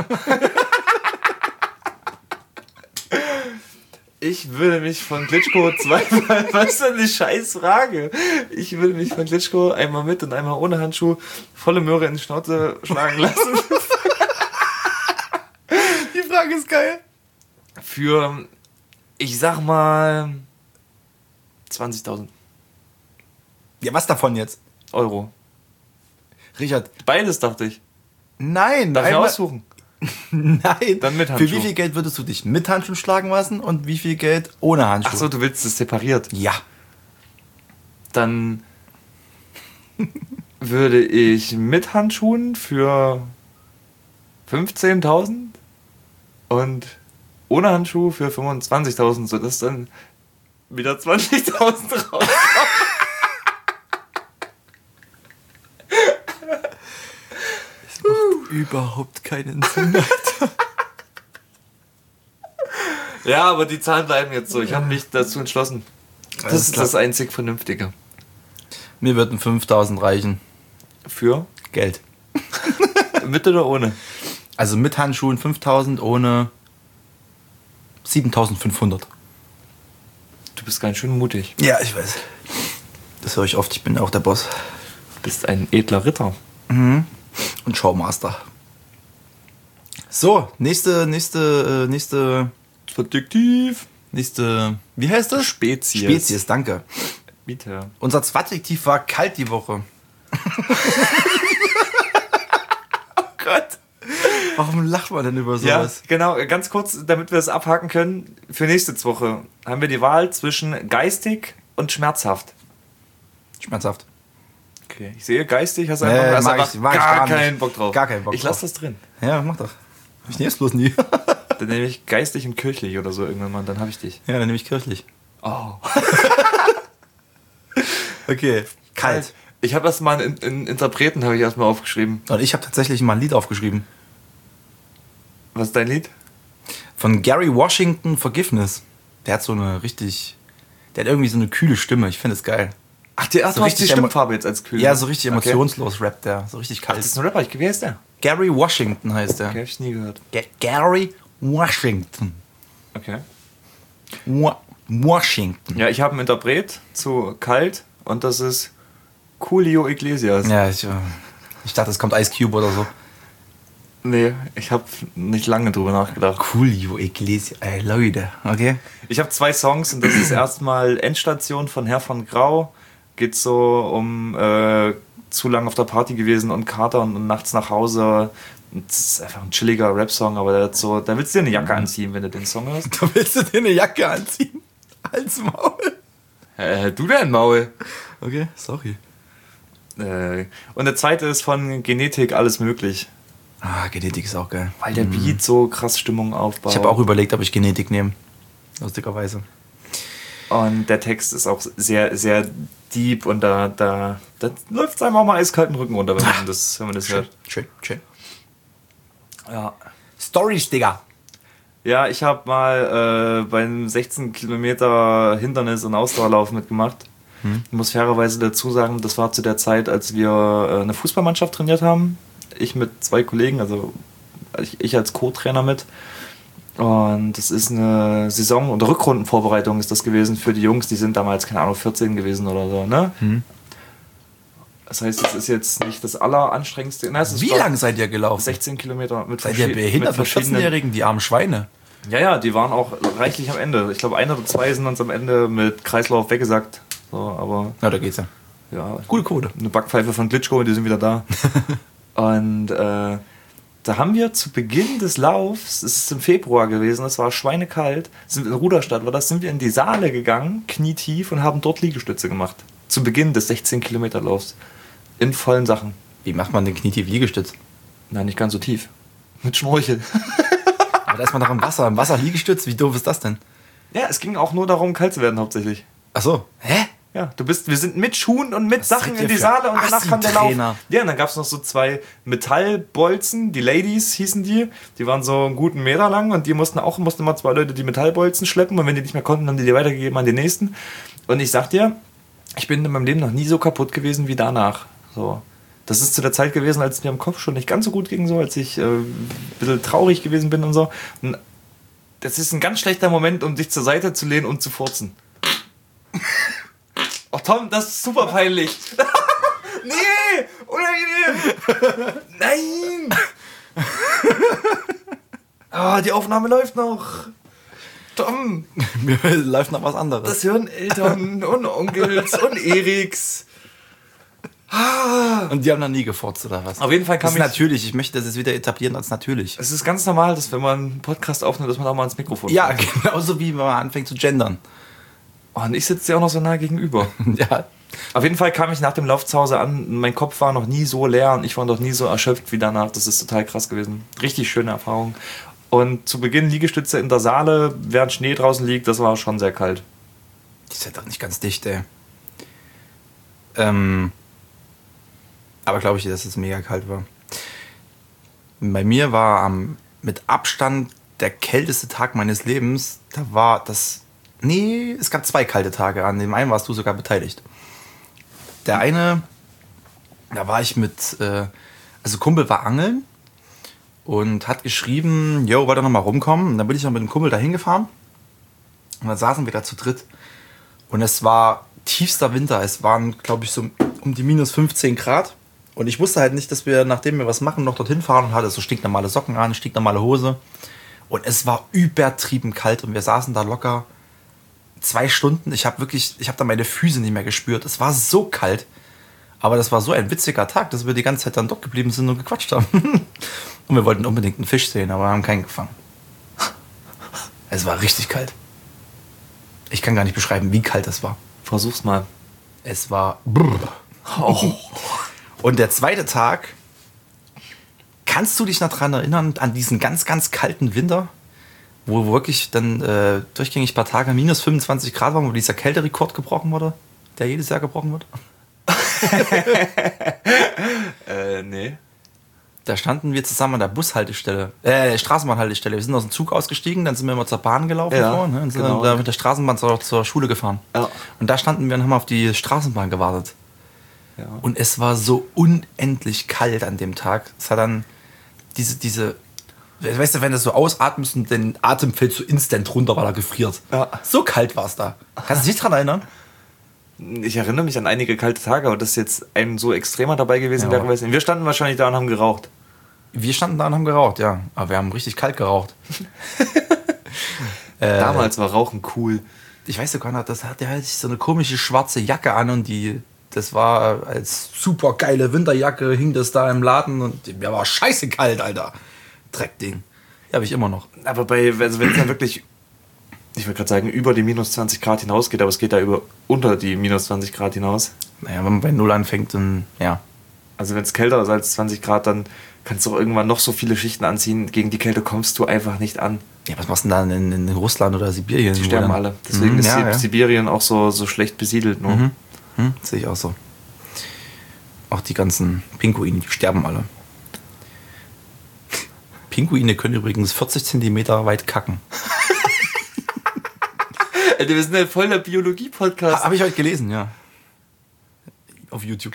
Ich würde mich von Klitschko zweimal, was ist denn eine scheiß Frage? Ich würde mich von Klitschko einmal mit und einmal ohne Handschuh volle Möhre in die Schnauze schlagen lassen. Die Frage ist geil. Für, ich sag mal, zwanzigtausend Ja, was davon jetzt? Euro. Richard. Beides, dachte ich. Nein. Darf ich einmal- aussuchen? Nein. Dann mit Handschuh. Für wie viel Geld würdest du dich mit Handschuhen schlagen lassen und wie viel Geld ohne Handschuhe? Achso, du willst es separiert. Ja. Dann würde ich mit Handschuhen für fünfzehntausend und ohne Handschuh für fünfundzwanzigtausend, sodass dann wieder zwanzigtausend rauskommt. Überhaupt keinen Sinn, Alter. Ja, aber die Zahlen bleiben jetzt so. Ich habe mich dazu entschlossen. Das Alles ist klar. das einzig Vernünftige. Mir würden fünftausend reichen. Für? Geld. Mit oder ohne? Also mit Handschuhen fünftausend, ohne siebentausendfünfhundert. Du bist ganz schön mutig. Ja, ich weiß. Das höre ich oft, ich bin auch der Boss. Du bist ein edler Ritter. Und Showmaster. So, nächste, nächste, äh, nächste, Adjektiv. nächste, wie heißt das? Spezies. Spezies, danke. Bitte. Unser Adjektiv war kalt die Woche. Oh Gott. Warum lacht man denn über Ja, sowas? genau. Ganz kurz, damit wir es abhaken können. Für nächste Woche haben wir die Wahl zwischen geistig und schmerzhaft. Schmerzhaft. Okay. Ich sehe, geistig hast du Nee, einfach, hast mag einfach ich- mag ich gar, gar nicht. keinen Bock drauf. Gar keinen Bock Ich lasse drauf. das drin. Ja, mach doch. Ich nehme es bloß nie. Dann nehme ich geistig und kirchlich oder so irgendwann mal. Dann habe ich dich. Ja, dann nehme ich kirchlich. Oh. Okay, kalt. Ich habe erstmal einen, einen Interpreten habe ich erstmal aufgeschrieben. Und ich habe tatsächlich mal ein Lied aufgeschrieben. Was ist dein Lied? Von Gary Washington, Forgiveness. Der hat so eine richtig... Der hat irgendwie so eine kühle Stimme. Ich finde es geil. Ach, der erste So hast die richtig emo- Stimmfarbe jetzt als kühl. Ja, so richtig Okay. emotionslos rappt der. So richtig Ach, kalt. das ist ein Rapper. Ich, wie heißt der? Gary Washington heißt der. Okay, hab ich nie gehört. Ga- Gary Washington. Okay. Wa Washington. Ja, ich habe einen Interpret zu Kalt und das ist Julio Iglesias. Ja, ich, äh, ich dachte, es kommt Ice Cube oder so. Nee, ich habe nicht lange drüber nachgedacht. Julio Iglesias. Ey, Leute. Okay. Ich habe zwei Songs und das ist erstmal Endstation von Herr von Grau. Geht so um äh, zu lang auf der Party gewesen und Kater und, und nachts nach Hause. Und das ist einfach ein chilliger Rap-Song, aber der hat so, da willst du dir eine Jacke anziehen, wenn du den Song hörst. Da willst du dir eine Jacke anziehen? Als Maul. Äh, du dein Maul. Okay, sorry. Äh, und der zweite ist von Genetik, alles möglich. Ah, Genetik ist auch geil. Weil der Beat so krass Stimmung aufbaut. Ich habe auch überlegt, ob ich Genetik nehme. Lustigerweise. Und der Text ist auch sehr, sehr deep und da, da, da läuft es einem auch mal eiskalten Rücken runter, wenn man das, wenn man das Schön, hört. schön, schön. Ja. Stories, Digga. Ja, ich habe mal äh, beim sechzehn Kilometer Hindernis- und Ausdauerlauf mitgemacht. Hm. Ich muss fairerweise dazu sagen, das war zu der Zeit, als wir äh, eine Fußballmannschaft trainiert haben. Ich mit zwei Kollegen, also ich, ich als Co-Trainer mit. Und das ist eine Saison- und Rückrundenvorbereitung ist das gewesen für die Jungs. Die sind damals, keine Ahnung, vierzehn gewesen oder so, ne? Hm. Das heißt, es ist jetzt nicht das alleranstrengendste. Na, es ist Wie glaub, lange seid ihr gelaufen? sechzehn Kilometer mit, Seid ihr verschi- behindert mit mit verschiedenen... vierzehnjährigen, die armen Schweine? Ja, ja, die waren auch reichlich am Ende. Ich glaube, ein oder zwei sind uns am Ende mit Kreislauf weggesackt. So, aber Na, da geht's ja. ja, Gute Quote. eine Backpfeife von Glitschko und die sind wieder da. Und äh, da haben wir zu Beginn des Laufs, es ist im Februar gewesen, es war schweinekalt, sind wir in Ruderstadt, war das, sind wir in die Saale gegangen, knietief und haben dort Liegestütze gemacht. Zu Beginn des sechzehn Kilometer Laufs. In vollen Sachen. Wie macht man den knietief Liegestütz? Nein, nicht ganz so tief. Mit Schnorchel. Aber da ist man doch im Wasser. Im Wasser Liegestütz? Wie doof ist das denn? Ja, es ging auch nur darum, kalt zu werden hauptsächlich. Ach so. Hä? Ja, du bist, wir sind mit Schuhen und mit Sachen in die für Saale und danach kam der Lauf. Assi-Trainer. Ja, und dann gab es noch so zwei Metallbolzen, die Ladies hießen die, die waren so einen guten Meter lang und die mussten auch, mussten immer zwei Leute die Metallbolzen schleppen und wenn die nicht mehr konnten, haben die die weitergegeben an die nächsten. Und ich sag dir, ich bin in meinem Leben noch nie so kaputt gewesen wie danach. So. Das ist zu der Zeit gewesen, als es mir im Kopf schon nicht ganz so gut ging, so, als ich äh, ein bisschen traurig gewesen bin und so. Und das ist ein ganz schlechter Moment, um sich zur Seite zu lehnen und zu furzen. Oh Tom, das ist super peinlich. Nee, unangenehm. Nein. Ah, die Aufnahme läuft noch. Tom. Mir läuft noch was anderes. Das hören Eltern und Onkels und Eriks. Und die haben noch nie gefurzt, oder was? Auf jeden Fall das kam ist ich... natürlich. Ich möchte das jetzt wieder etablieren als natürlich. Es ist ganz normal, dass wenn man einen Podcast aufnimmt, dass man auch mal ins Mikrofon Ja, spricht. Genauso wie wenn man anfängt zu gendern. Oh, und ich sitze dir auch noch so nah gegenüber. Ja. Auf jeden Fall kam ich nach dem Lauf zu Hause an. Mein Kopf war noch nie so leer und ich war noch nie so erschöpft wie danach. Das ist total krass gewesen. Richtig schöne Erfahrung. Und zu Beginn Liegestütze in der Saale, während Schnee draußen liegt, das war schon sehr kalt. Die ist ja doch nicht ganz dicht, ey. Ähm... Aber glaube ich dir, dass es mega kalt war. Bei mir war am, mit Abstand der kälteste Tag meines Lebens. Da war das... Nee, es gab zwei kalte Tage. An dem einen warst du sogar beteiligt. Der eine, da war ich mit... Äh, also Kumpel war angeln und hat geschrieben, yo, wollt ihr noch mal rumkommen? Und dann bin ich noch mit dem Kumpel da hingefahren. Und dann saßen wir da zu dritt. Und es war tiefster Winter. Es waren, glaube ich, so um die minus fünfzehn Grad. Und ich wusste halt nicht, dass wir, nachdem wir was machen, noch dorthin fahren und hatte so stinknormale Socken an, stinknormale Hose. Und es war übertrieben kalt und wir saßen da locker zwei Stunden. Ich habe wirklich, ich habe da meine Füße nicht mehr gespürt. Es war so kalt. Aber das war so ein witziger Tag, dass wir die ganze Zeit dann dort geblieben sind und gequatscht haben. Und wir wollten unbedingt einen Fisch sehen, aber haben keinen gefangen. Es war richtig kalt. Ich kann gar nicht beschreiben, wie kalt es war. Versuch's mal. Es war... Oh. Und der zweite Tag, kannst du dich noch daran erinnern, an diesen ganz, ganz kalten Winter, wo wirklich dann äh, durchgängig ein paar Tage minus fünfundzwanzig Grad waren, wo dieser Kälterekord gebrochen wurde, der jedes Jahr gebrochen wird? äh, nee. Da standen wir zusammen an der Bushaltestelle, äh, Straßenbahnhaltestelle. Wir sind aus dem Zug ausgestiegen, dann sind wir immer zur Bahn gelaufen ja, vor, ne, und sind genau. dann mit der Straßenbahn zur, zur Schule gefahren. Ja. Und da standen wir und haben auf die Straßenbahn gewartet. Ja. Und es war so unendlich kalt an dem Tag. Es hat dann diese, diese, weißt du, wenn du so ausatmest und den Atem fällt so instant runter, weil er gefriert. Ja. So kalt war es da. Kannst du dich daran erinnern? Ich erinnere mich an einige kalte Tage, aber das ist jetzt ein so extremer dabei gewesen wäre. Ja. Wir standen wahrscheinlich da und haben geraucht. Wir standen da und haben geraucht, ja. Aber wir haben richtig kalt geraucht. äh, Damals war Rauchen cool. Ich weiß sogar noch, das hat der halt so eine komische schwarze Jacke an und die, das war als super geile Winterjacke, hing das da im Laden und mir war scheiße kalt, Alter. Dreckding. Ja, habe ich immer noch. Aber bei, also wenn es dann wirklich, ich würde gerade sagen, über die minus zwanzig Grad hinausgeht, aber es geht da über unter die minus zwanzig Grad hinaus. Naja, wenn man bei Null anfängt, dann ja. Also wenn es kälter ist als zwanzig Grad, dann kannst du auch irgendwann noch so viele Schichten anziehen. Gegen die Kälte kommst du einfach nicht an. Ja, was machst du denn da in, in Russland oder Sibirien? Die sterben alle. Deswegen mhm, ist ja, ja. Sibirien auch so, so schlecht besiedelt. Nur. Mhm. Mhm, sehe ich auch so. Auch die ganzen Pinguine, die sterben alle. Pinguine können übrigens vierzig Zentimeter weit kacken. Alter, wir sind ein voller Biologie-Podcast. Habe ich heute gelesen, ja. Auf YouTube.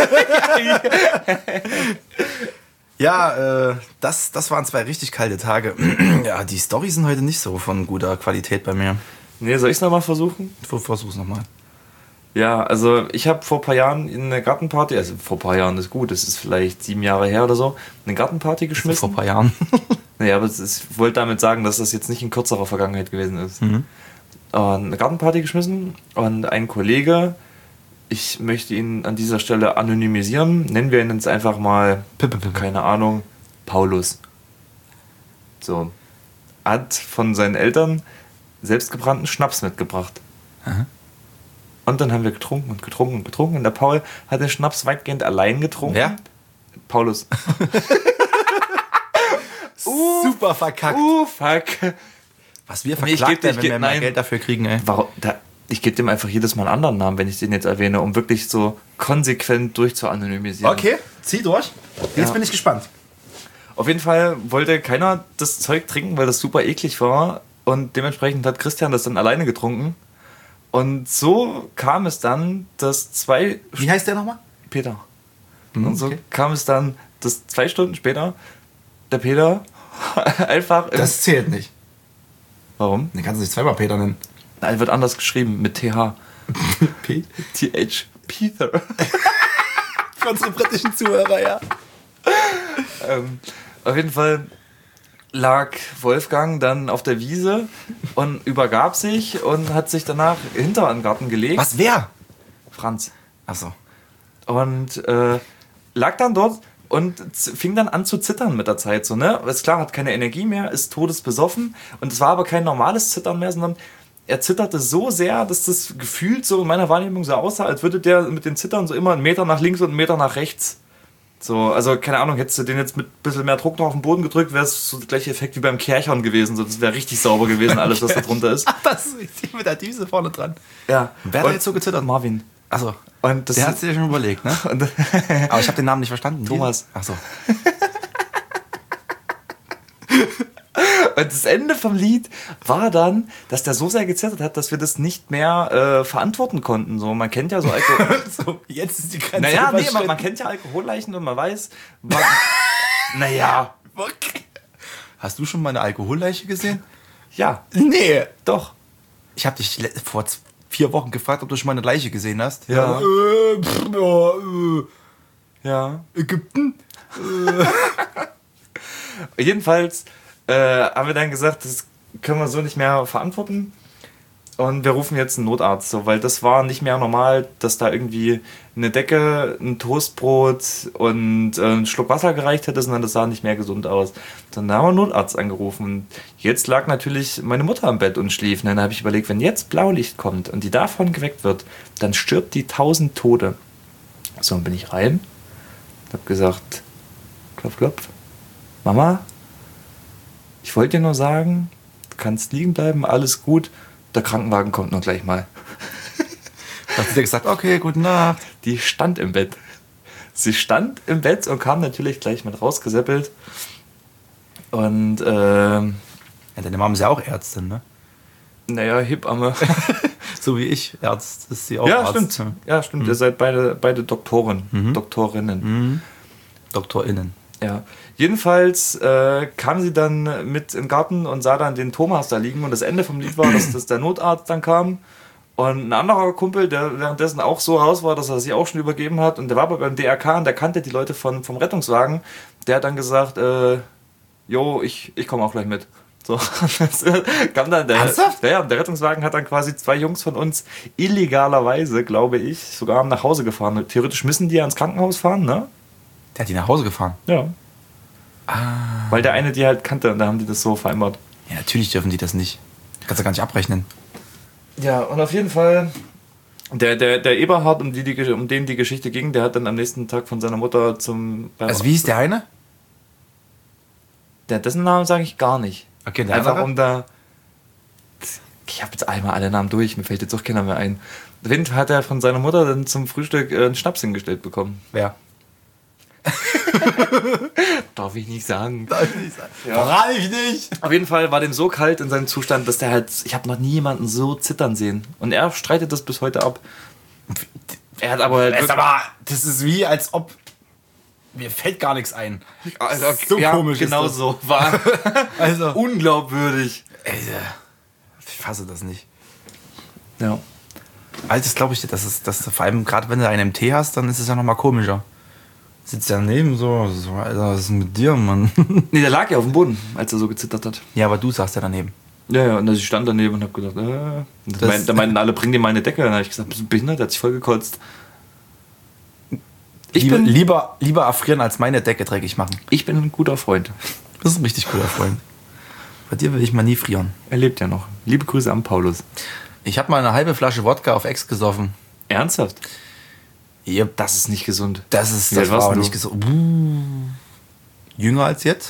Ja, äh, das, das waren zwei richtig kalte Tage. Ja, die Storys sind heute nicht so von guter Qualität bei mir. Nee, soll ich es nochmal versuchen? Versuch's nochmal. Ja, also ich habe vor ein paar Jahren in eine Gartenparty, also vor ein paar Jahren ist gut, das ist vielleicht sieben Jahre her oder so, eine Gartenparty geschmissen. Vor ein paar Jahren. Naja, aber ist, ich wollte damit sagen, dass das jetzt nicht in kürzerer Vergangenheit gewesen ist. Mhm. Eine Gartenparty geschmissen und ein Kollege, ich möchte ihn an dieser Stelle anonymisieren, nennen wir ihn jetzt einfach mal, keine Ahnung, Paulus. So, hat von seinen Eltern selbstgebrannten Schnaps mitgebracht. Aha. Und dann haben wir getrunken und getrunken und getrunken und der Paul hat den Schnaps weitgehend allein getrunken. Wer? Paulus. uh, Super verkackt. Uh, fuck. Was wir verklagt werden, wenn wir nein. mal Geld dafür kriegen, ey. Warum? Da, Ich gebe dem einfach jedes Mal einen anderen Namen, wenn ich den jetzt erwähne, um wirklich so konsequent durchzuanonymisieren. Okay, zieh durch. Jetzt Ja. bin ich gespannt. Auf jeden Fall wollte keiner das Zeug trinken, weil das super eklig war. Und dementsprechend hat Christian das dann alleine getrunken. Und so kam es dann, dass zwei... Wie heißt der nochmal? Peter. Mhm, Und so okay. kam es dann, dass zwei Stunden später der Peter einfach... im- Das zählt nicht. Warum? Den kannst du nicht zweimal Peter nennen. Nein, wird anders geschrieben, mit T H. P? T H. Peter. Für unsere britischen Zuhörer, ja. ähm, auf jeden Fall lag Wolfgang dann auf der Wiese und übergab sich und hat sich danach hinter den Garten gelegt. Was, wer? Franz. Achso. Und äh, lag dann dort und z- fing dann an zu zittern mit der Zeit. So, ne? Ist klar, hat keine Energie mehr, ist todesbesoffen. Und es war aber kein normales Zittern mehr, sondern er zitterte so sehr, dass das gefühlt so in meiner Wahrnehmung so aussah, als würde der mit den Zittern so immer einen Meter nach links und einen Meter nach rechts. So, also keine Ahnung, hättest du den jetzt mit ein bisschen mehr Druck noch auf den Boden gedrückt, wäre es so der gleiche Effekt wie beim Kerchern gewesen. So, das wäre richtig sauber gewesen, alles, was da drunter ist. Ach, das ist mit der Düse vorne dran. Ja. Wer hat Und jetzt so gezittert? Marvin. Achso. Und das Der hat sich ja schon überlegt, ne? und, Aber ich habe den Namen nicht verstanden. Thomas. Achso. Und das Ende vom Lied war dann, dass der so sehr gezittert hat, dass wir das nicht mehr äh, verantworten konnten. So, man kennt ja so Alkohol. So, jetzt ist die Grenze. naja, nee, man, überschritten. man kennt ja Alkoholleichen und man weiß. Man, naja, Okay. Hast du schon mal eine Alkoholleiche gesehen? ja, Nee. doch. Ich habe dich le- vor z- vier Wochen gefragt, ob du schon mal eine Leiche gesehen hast. Ja. Äh, pff, ja, äh, Ja. Ägypten? Jedenfalls äh, haben wir dann gesagt, das können wir so nicht mehr verantworten. Und wir rufen jetzt einen Notarzt, so, weil das war nicht mehr normal, dass da irgendwie eine Decke, ein Toastbrot und äh, ein Schluck Wasser gereicht hätte, sondern das sah nicht mehr gesund aus. Dann haben wir einen Notarzt angerufen. Und jetzt lag natürlich meine Mutter im Bett und schlief. Und dann habe ich überlegt, wenn jetzt Blaulicht kommt und die davon geweckt wird, dann stirbt die tausend Tode. So, dann bin ich rein, habe gesagt, klopf, klopf, Mama, ich wollte dir nur sagen, du kannst liegen bleiben, alles gut. Der Krankenwagen kommt noch gleich mal. Da hat sie dir gesagt, okay, gute Nacht. Die stand im Bett. Sie stand im Bett und kam natürlich gleich mit rausgeseppelt. Und, ähm, Ja, deine Mama ist ja auch Ärztin, ne? naja, Hebamme. So wie ich. Arzt ist sie auch ja, Arzt. stimmt. Ja, stimmt. Ihr seid beide, beide Doktoren. Doktorinnen. DoktorInnen. Ja. Jedenfalls äh, kam sie dann mit in den Garten und sah dann den Thomas da liegen. Und das Ende vom Lied war, dass, dass der Notarzt dann kam. Und ein anderer Kumpel, der währenddessen auch so raus war, dass er sich auch schon übergeben hat. Und der war aber beim D R K und der kannte die Leute von, vom Rettungswagen. Der hat dann gesagt, äh, jo, ich, ich komme auch gleich mit. So, das kam dann der, Ernsthaft? ja, der Rettungswagen hat dann quasi zwei Jungs von uns illegalerweise, glaube ich, sogar nach Hause gefahren. Theoretisch müssen die ja ins Krankenhaus fahren, ne? Der hat die nach Hause gefahren. Ja. Ah. Weil der eine die halt kannte und da haben die das so vereinbart. Ja, natürlich dürfen die das nicht. Kannst du gar nicht abrechnen. Ja, und auf jeden Fall, der, der, der Eberhard, um, die, die, um den die Geschichte ging, der hat dann am nächsten Tag von seiner Mutter zum... Also wie hieß der eine? Der, dessen Namen sage ich gar nicht. Okay, der Einfach andere? um da... Ich habe jetzt einmal alle Namen durch, mir fällt jetzt auch keiner mehr ein. Auf jeden Fall hat er von seiner Mutter dann zum Frühstück äh, einen Schnaps hingestellt bekommen. Wer? Darf ich nicht sagen. Darf ich nicht sagen. Verrate ich nicht. Auf jeden Fall war dem so kalt in seinem Zustand, dass der halt... Ich habe noch nie jemanden so zittern sehen. Und er streitet das bis heute ab. Er hat aber... Halt Das ist, wirklich- aber, das ist wie, als ob... Mir fällt gar nichts ein. Also, So ja, komisch ist genau das. so. War Also, unglaubwürdig. Alter, ich fasse das nicht. Ja. Also das glaube ich, das ist, das vor allem gerade wenn du einen M T hast, dann ist es ja nochmal komischer. Sitzt ja daneben so, so, Alter, was ist denn mit dir, Mann? Nee, der lag ja auf dem Boden, als er so gezittert hat. Ja, aber du saßt ja daneben. Ja, ja, und ich stand daneben und hab gedacht, äh. Und Das- mein, da meinten alle, bring dir mal eine Decke. Und dann hab ich gesagt, bist du behindert? Der hat sich voll gekotzt. Ich lieber, bin, lieber, lieber erfrieren, als meine Decke dreckig machen. ich bin ein guter Freund. Das ist ein richtig guter Freund. Bei dir will ich mal nie frieren. Er lebt ja noch. Liebe Grüße an Paulus. Ich habe mal eine halbe Flasche Wodka auf Ex gesoffen. Ernsthaft? Yep. Das ist nicht gesund. Das ist Wie das alt war warst aber du? nicht gesund. Uh, jünger als jetzt.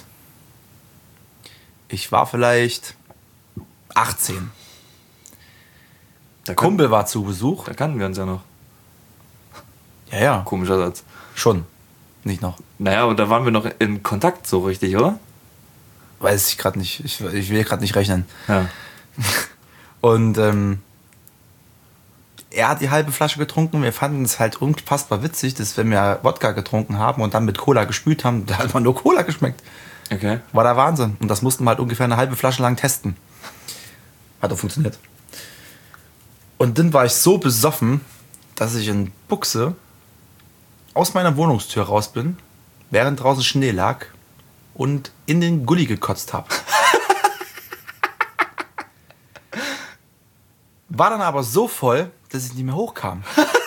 Ich war vielleicht achtzehn. Der Kumpel war zu Besuch. Da kannten wir uns ja noch. Ja, ja. Komischer Satz. Schon. Nicht noch. Naja, aber da waren wir noch in Kontakt so richtig, oder? Weiß ich gerade nicht. Ich, ich will gerade nicht rechnen. Ja. Und ähm, er hat die halbe Flasche getrunken. Wir fanden es halt unfassbar witzig, dass wenn wir Wodka getrunken haben und dann mit Cola gespült haben, da hat man nur Cola geschmeckt. Okay. War der Wahnsinn. Und das mussten wir halt ungefähr eine halbe Flasche lang testen. Hat auch funktioniert. Und dann war ich so besoffen, dass ich in Buchse aus meiner Wohnungstür raus bin, während draußen Schnee lag und in den Gully gekotzt habe. War dann aber so voll, dass ich nicht mehr hochkam.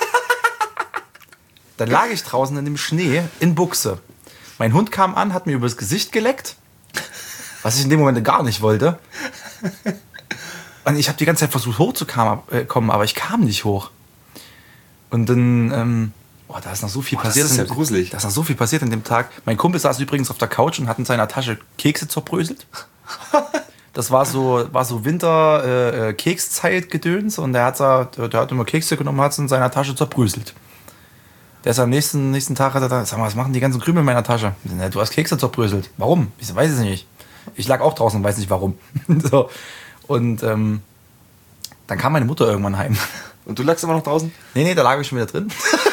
Dann lag ich draußen in dem Schnee in Buchse. Mein Hund kam an, hat mir übers Gesicht geleckt, was ich in dem Moment gar nicht wollte. Und ich habe die ganze Zeit versucht hochzukommen, aber ich kam nicht hoch. Und dann, ähm, boah, da ist noch so viel boah, passiert. Das ist ja gruselig. Da ist noch so viel passiert an dem Tag. Mein Kumpel saß übrigens auf der Couch und hat in seiner Tasche Kekse zerbröselt. Das war so, war so Winter-Kekszeit-Gedöns und der hat, der hat immer Kekse genommen und hat es in seiner Tasche zerbröselt. Der ist am nächsten, nächsten Tag, hat er da, sag mal, was machen die ganzen Krümel in meiner Tasche? Du hast Kekse zerbröselt. Warum? Ich weiß es nicht. Ich lag auch draußen und weiß nicht warum. So. Und ähm, dann kam meine Mutter irgendwann heim. Und du lagst immer noch draußen? Nee, nee, da lag ich schon wieder drin.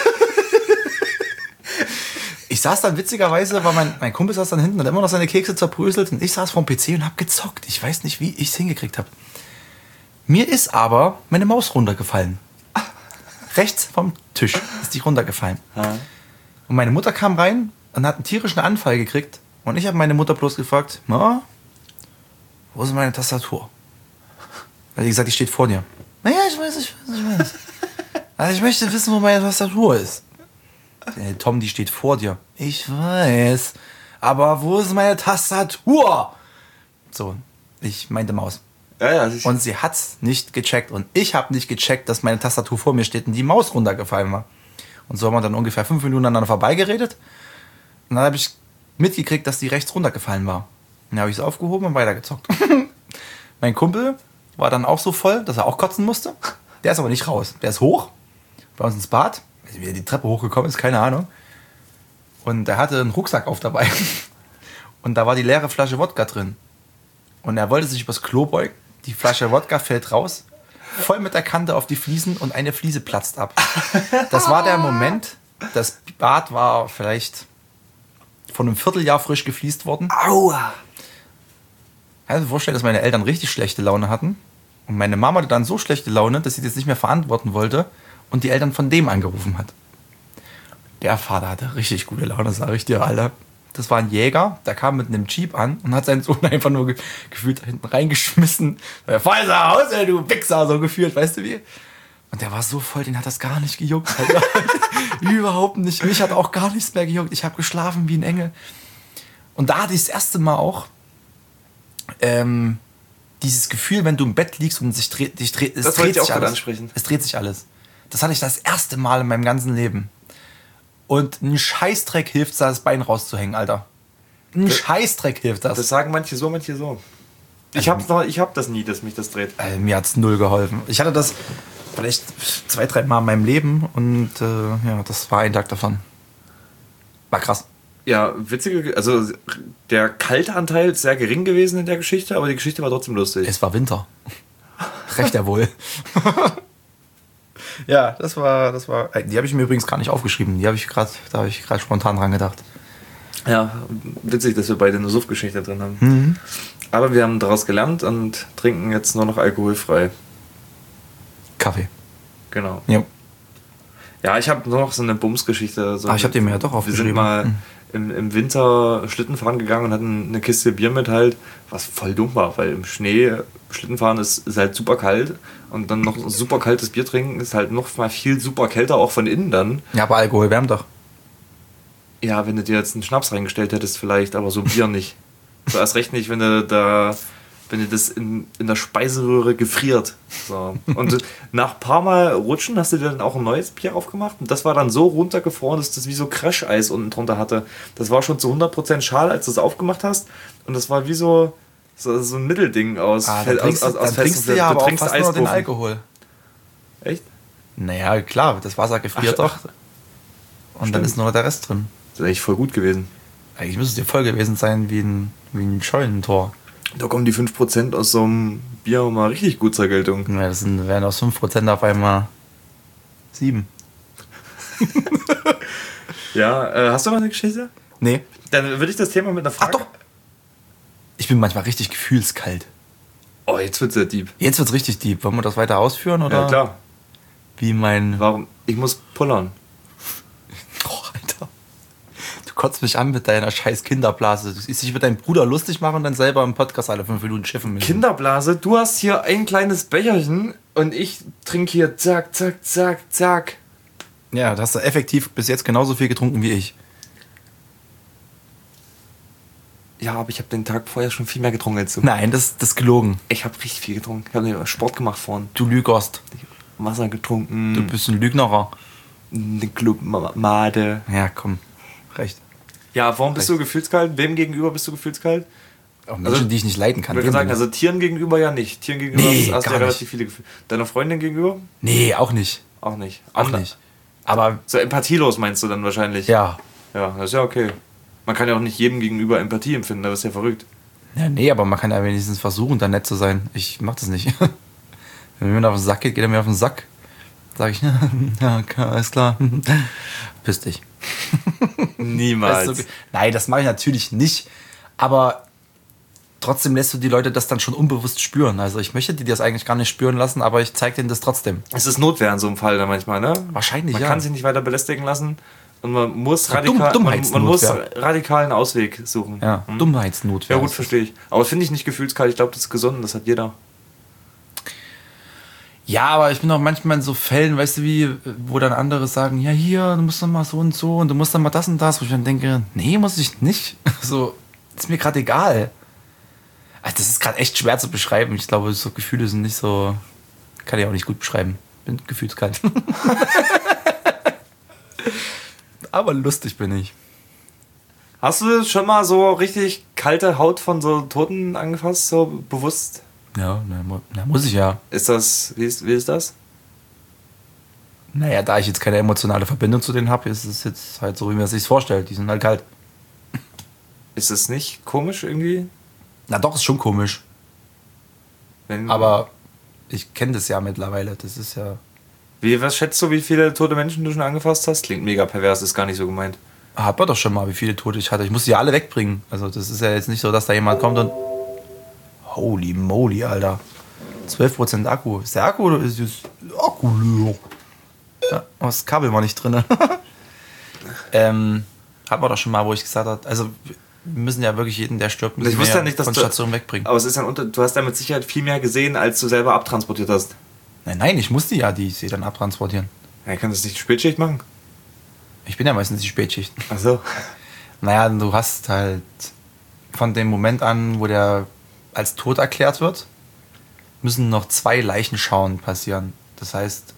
Ich saß dann witzigerweise, weil mein, mein Kumpel saß dann hinten und hat immer noch seine Kekse zerbröselt und ich saß vorm P C und hab gezockt. Ich weiß nicht, wie ich es hingekriegt habe. Mir ist aber meine Maus runtergefallen. Rechts vom Tisch ist die runtergefallen. Ja. Und meine Mutter kam rein und hat einen tierischen Anfall gekriegt. Und ich habe meine Mutter bloß gefragt, Ma, wo ist meine Tastatur? Weil die gesagt, die steht vor dir. Naja, ich weiß, ich weiß, ich weiß. Also ich möchte wissen, wo meine Tastatur ist. Hey, Tom, die steht vor dir. Ich weiß. Aber wo ist meine Tastatur? So, ich meinte Maus. Ja, ja, sicher. Und sie hat's nicht gecheckt. Und ich habe nicht gecheckt, dass meine Tastatur vor mir steht und die Maus runtergefallen war. Und so haben wir dann ungefähr fünf Minuten aneinander vorbeigeredet. Und dann habe ich mitgekriegt, dass die rechts runtergefallen war. Dann habe ich sie aufgehoben und weitergezockt. Mein Kumpel war dann auch so voll, dass er auch kotzen musste. Der ist aber nicht raus. Der ist hoch, bei uns ins Bad. Wie er die Treppe hochgekommen ist, keine Ahnung. Und er hatte einen Rucksack auf dabei. Und da war die leere Flasche Wodka drin. Und er wollte sich übers Klo beugen. Die Flasche Wodka fällt raus, voll mit der Kante auf die Fliesen und eine Fliese platzt ab. Das war der Moment, das Bad war vielleicht von einem Vierteljahr frisch gefliest worden. Aua! Ich kann mir vorstellen, dass meine Eltern richtig schlechte Laune hatten. Und meine Mama hatte dann so schlechte Laune, dass sie das nicht mehr verantworten wollte und die Eltern von dem angerufen hat. Der Vater hatte richtig gute Laune, sage ich dir, Alter. Das war ein Jäger, der kam mit einem Jeep an und hat seinen Sohn einfach nur ge- gefühlt da hinten reingeschmissen. Fahr jetzt nach Hause, du Wichser, so gefühlt, weißt du wie? Und der war so voll, den hat das gar nicht gejuckt. Alter. Überhaupt nicht. Mich hat auch gar nichts mehr gejuckt. Ich habe geschlafen wie ein Engel. Und da hatte ich das erste Mal auch ähm, dieses Gefühl, wenn du im Bett liegst und sich dreht, dich dreht, es das dreht wollte ich sich auch gerade alles. ansprechen. Es dreht sich alles. Das hatte ich das erste Mal in meinem ganzen Leben. Und ein Scheißdreck hilft, da das Bein rauszuhängen, Alter. Ein Das- Scheißdreck hilft das. Das sagen manche so, manche so. Ich hab's noch, ich hab das nie, dass mich das dreht. Äh, mir hat's null geholfen. Ich hatte das vielleicht zwei, drei Mal in meinem Leben und äh, ja, das war ein Tag davon. War krass. Ja, witzige, also der kalte Anteil ist sehr gering gewesen in der Geschichte, aber die Geschichte war trotzdem lustig. Es war Winter. Recht er wohl. Ja, das war, das war. Die habe ich mir übrigens gar nicht aufgeschrieben. Die habe ich gerade, da habe ich gerade spontan dran gedacht. Ja, witzig, dass wir beide eine Suff-Geschichte drin haben. Mhm. Aber wir haben daraus gelernt und trinken jetzt nur noch alkoholfrei. Kaffee. Genau. Ja. Ja, ich habe noch so eine Bums-Geschichte. So Ah, ich habe die mir ja doch Wir aufgeschrieben. sind mal Mhm. im, im Winter Schlitten fahren gegangen und hatten eine Kiste Bier mit halt, was voll dumm war, weil im Schnee Schlittenfahren ist, ist halt super kalt und dann noch super kaltes Bier trinken ist halt noch mal viel super kälter, auch von innen dann. Ja, aber Alkohol wärmt doch. Ja, wenn du dir jetzt einen Schnaps reingestellt hättest vielleicht, aber so Bier nicht. So erst recht nicht, wenn du da, wenn dir das in, in der Speiseröhre gefriert. So. Und nach ein paar Mal rutschen hast du dir dann auch ein neues Bier aufgemacht und das war dann so runtergefroren, dass das wie so Crasheis unten drunter hatte. Das war schon zu hundert Prozent schal, als du es aufgemacht hast und das war wie so, so, so ein Mittelding aus, Ah, Fel- dann trinkst, aus, du- aus, aus dann trinkst du festem- ja aber auch trinkst fast nur den Eispuffen. Alkohol. Echt? Naja, klar, das Wasser gefriert Ach, doch. Und dann ist nur noch der Rest drin. Das ist eigentlich voll gut gewesen. Eigentlich müsste es dir voll gewesen sein wie ein, wie ein Scheunentor. Da kommen die fünf Prozent aus so einem Bier mal richtig gut zur Geltung. Ja, das sind, wären aus fünf Prozent auf einmal sieben. Ja, äh, hast du noch eine Geschichte? Nee. Dann würde ich das Thema mit einer Frage... Ach doch. Ich bin manchmal richtig gefühlskalt. Oh, jetzt wird's ja deep. Jetzt wird's richtig deep. Wollen wir das weiter ausführen? Oder? Ja, klar. Wie mein... Warum? Ich muss pullern. Oh, Alter. Du kotzt mich an mit deiner scheiß Kinderblase. Du siehst dich mit deinem Bruder lustig machen und dann selber im Podcast alle fünf Minuten schiffen müssen. Kinderblase, du hast hier ein kleines Becherchen und ich trinke hier zack, zack, zack, zack. Ja, da hast du effektiv bis jetzt genauso viel getrunken wie ich. Ja, aber ich habe den Tag vorher schon viel mehr getrunken als du. Nein, das, das ist gelogen. Ich habe richtig viel getrunken. Ich habe Sport gemacht vorhin. Du lügerst. Wasser getrunken. Du bist ein Lügnerer. Eine Clubmade. Ja, komm. Recht. Ja, warum bist Recht. du gefühlskalt? Wem gegenüber bist du gefühlskalt? Auch Menschen, Also, die ich nicht leiden kann. Ich würde Wem sagen, denn? also Tieren gegenüber ja nicht. Tieren gegenüber Nee, hast du gar ja relativ nicht. viele Gefühle. Deiner Freundin gegenüber? Nee, auch nicht. Auch nicht. Auch Ander- nicht. Aber So empathielos meinst du dann wahrscheinlich? ja. Ja, das ist ja okay. Man kann ja auch nicht jedem gegenüber Empathie empfinden, das ist ja verrückt. Ja, nee, aber man kann ja wenigstens versuchen, da nett zu sein. Ich mach das nicht. Wenn mir auf den Sack geht, geht er mir auf den Sack. Sag ich, ja, klar, alles klar. Piss dich. Niemals. Weißt du, nein, das mache ich natürlich nicht. Aber trotzdem lässt du die Leute das dann schon unbewusst spüren. Also ich möchte die das eigentlich gar nicht spüren lassen, aber ich zeige denen das trotzdem. Es ist Notwehr in so einem Fall dann manchmal, ne? Wahrscheinlich, Man ja. kann sich nicht weiter belästigen lassen und man muss, Ja, Dumm- radikal, man, man muss Dummheitsnotwehr. radikalen Ausweg suchen. Ja, Hm? Dummheitsnotwehr. Ja gut, verstehe ich. Aber finde ich nicht gefühlskalt, ich glaube, das ist gesund, das hat jeder. Ja, aber ich bin auch manchmal in so Fällen, weißt du wie, wo dann andere sagen, ja hier, du musst doch mal so und so und du musst dann mal das und das, wo ich dann denke, nee, muss ich nicht. So, ist mir gerade egal. Also das ist gerade echt schwer zu beschreiben. Ich glaube, so Gefühle sind nicht so, kann ich auch nicht gut beschreiben. Bin gefühlskalt. Aber lustig bin ich. Hast du schon mal so richtig kalte Haut von so Toten angefasst, so bewusst? Ja, na, mu- na, muss ich ja. Ist das, wie ist, wie ist das? Naja, da ich jetzt keine emotionale Verbindung zu denen habe, ist es jetzt halt so, wie man es sich vorstellt. Die sind halt kalt. Ist das nicht komisch irgendwie? Na doch, ist schon komisch. Wenn, Aber ich kenne das ja mittlerweile. Das ist ja... wie, was schätzt du, wie viele tote Menschen du schon angefasst hast? Klingt mega pervers, ist gar nicht so gemeint. Hat man doch schon mal, wie viele Tote ich hatte. Ich muss die alle wegbringen. Also das ist ja jetzt nicht so, dass da jemand kommt und... Holy moly, Alter. zwölf Prozent Akku. Ist der Akku oder ist das Akku leer? Ja, aber das Kabel war nicht drin. ähm, hat man doch schon mal, wo ich gesagt habe, also wir müssen ja wirklich jeden, der stirbt, müssen Ich wusste wir ja nicht, dass von du- Station wegbringen. Aber es ist ja ein Unter du hast ja mit Sicherheit viel mehr gesehen, als du selber abtransportiert hast. Nein, nein, ich musste ja die sie dann abtransportieren. Ja, kannst du das nicht Spätschicht machen? Ich bin ja meistens die Spätschicht. Ach so. Naja, du hast halt von dem Moment an, wo der als tot erklärt wird, müssen noch zwei Leichenschauen passieren. Das heißt,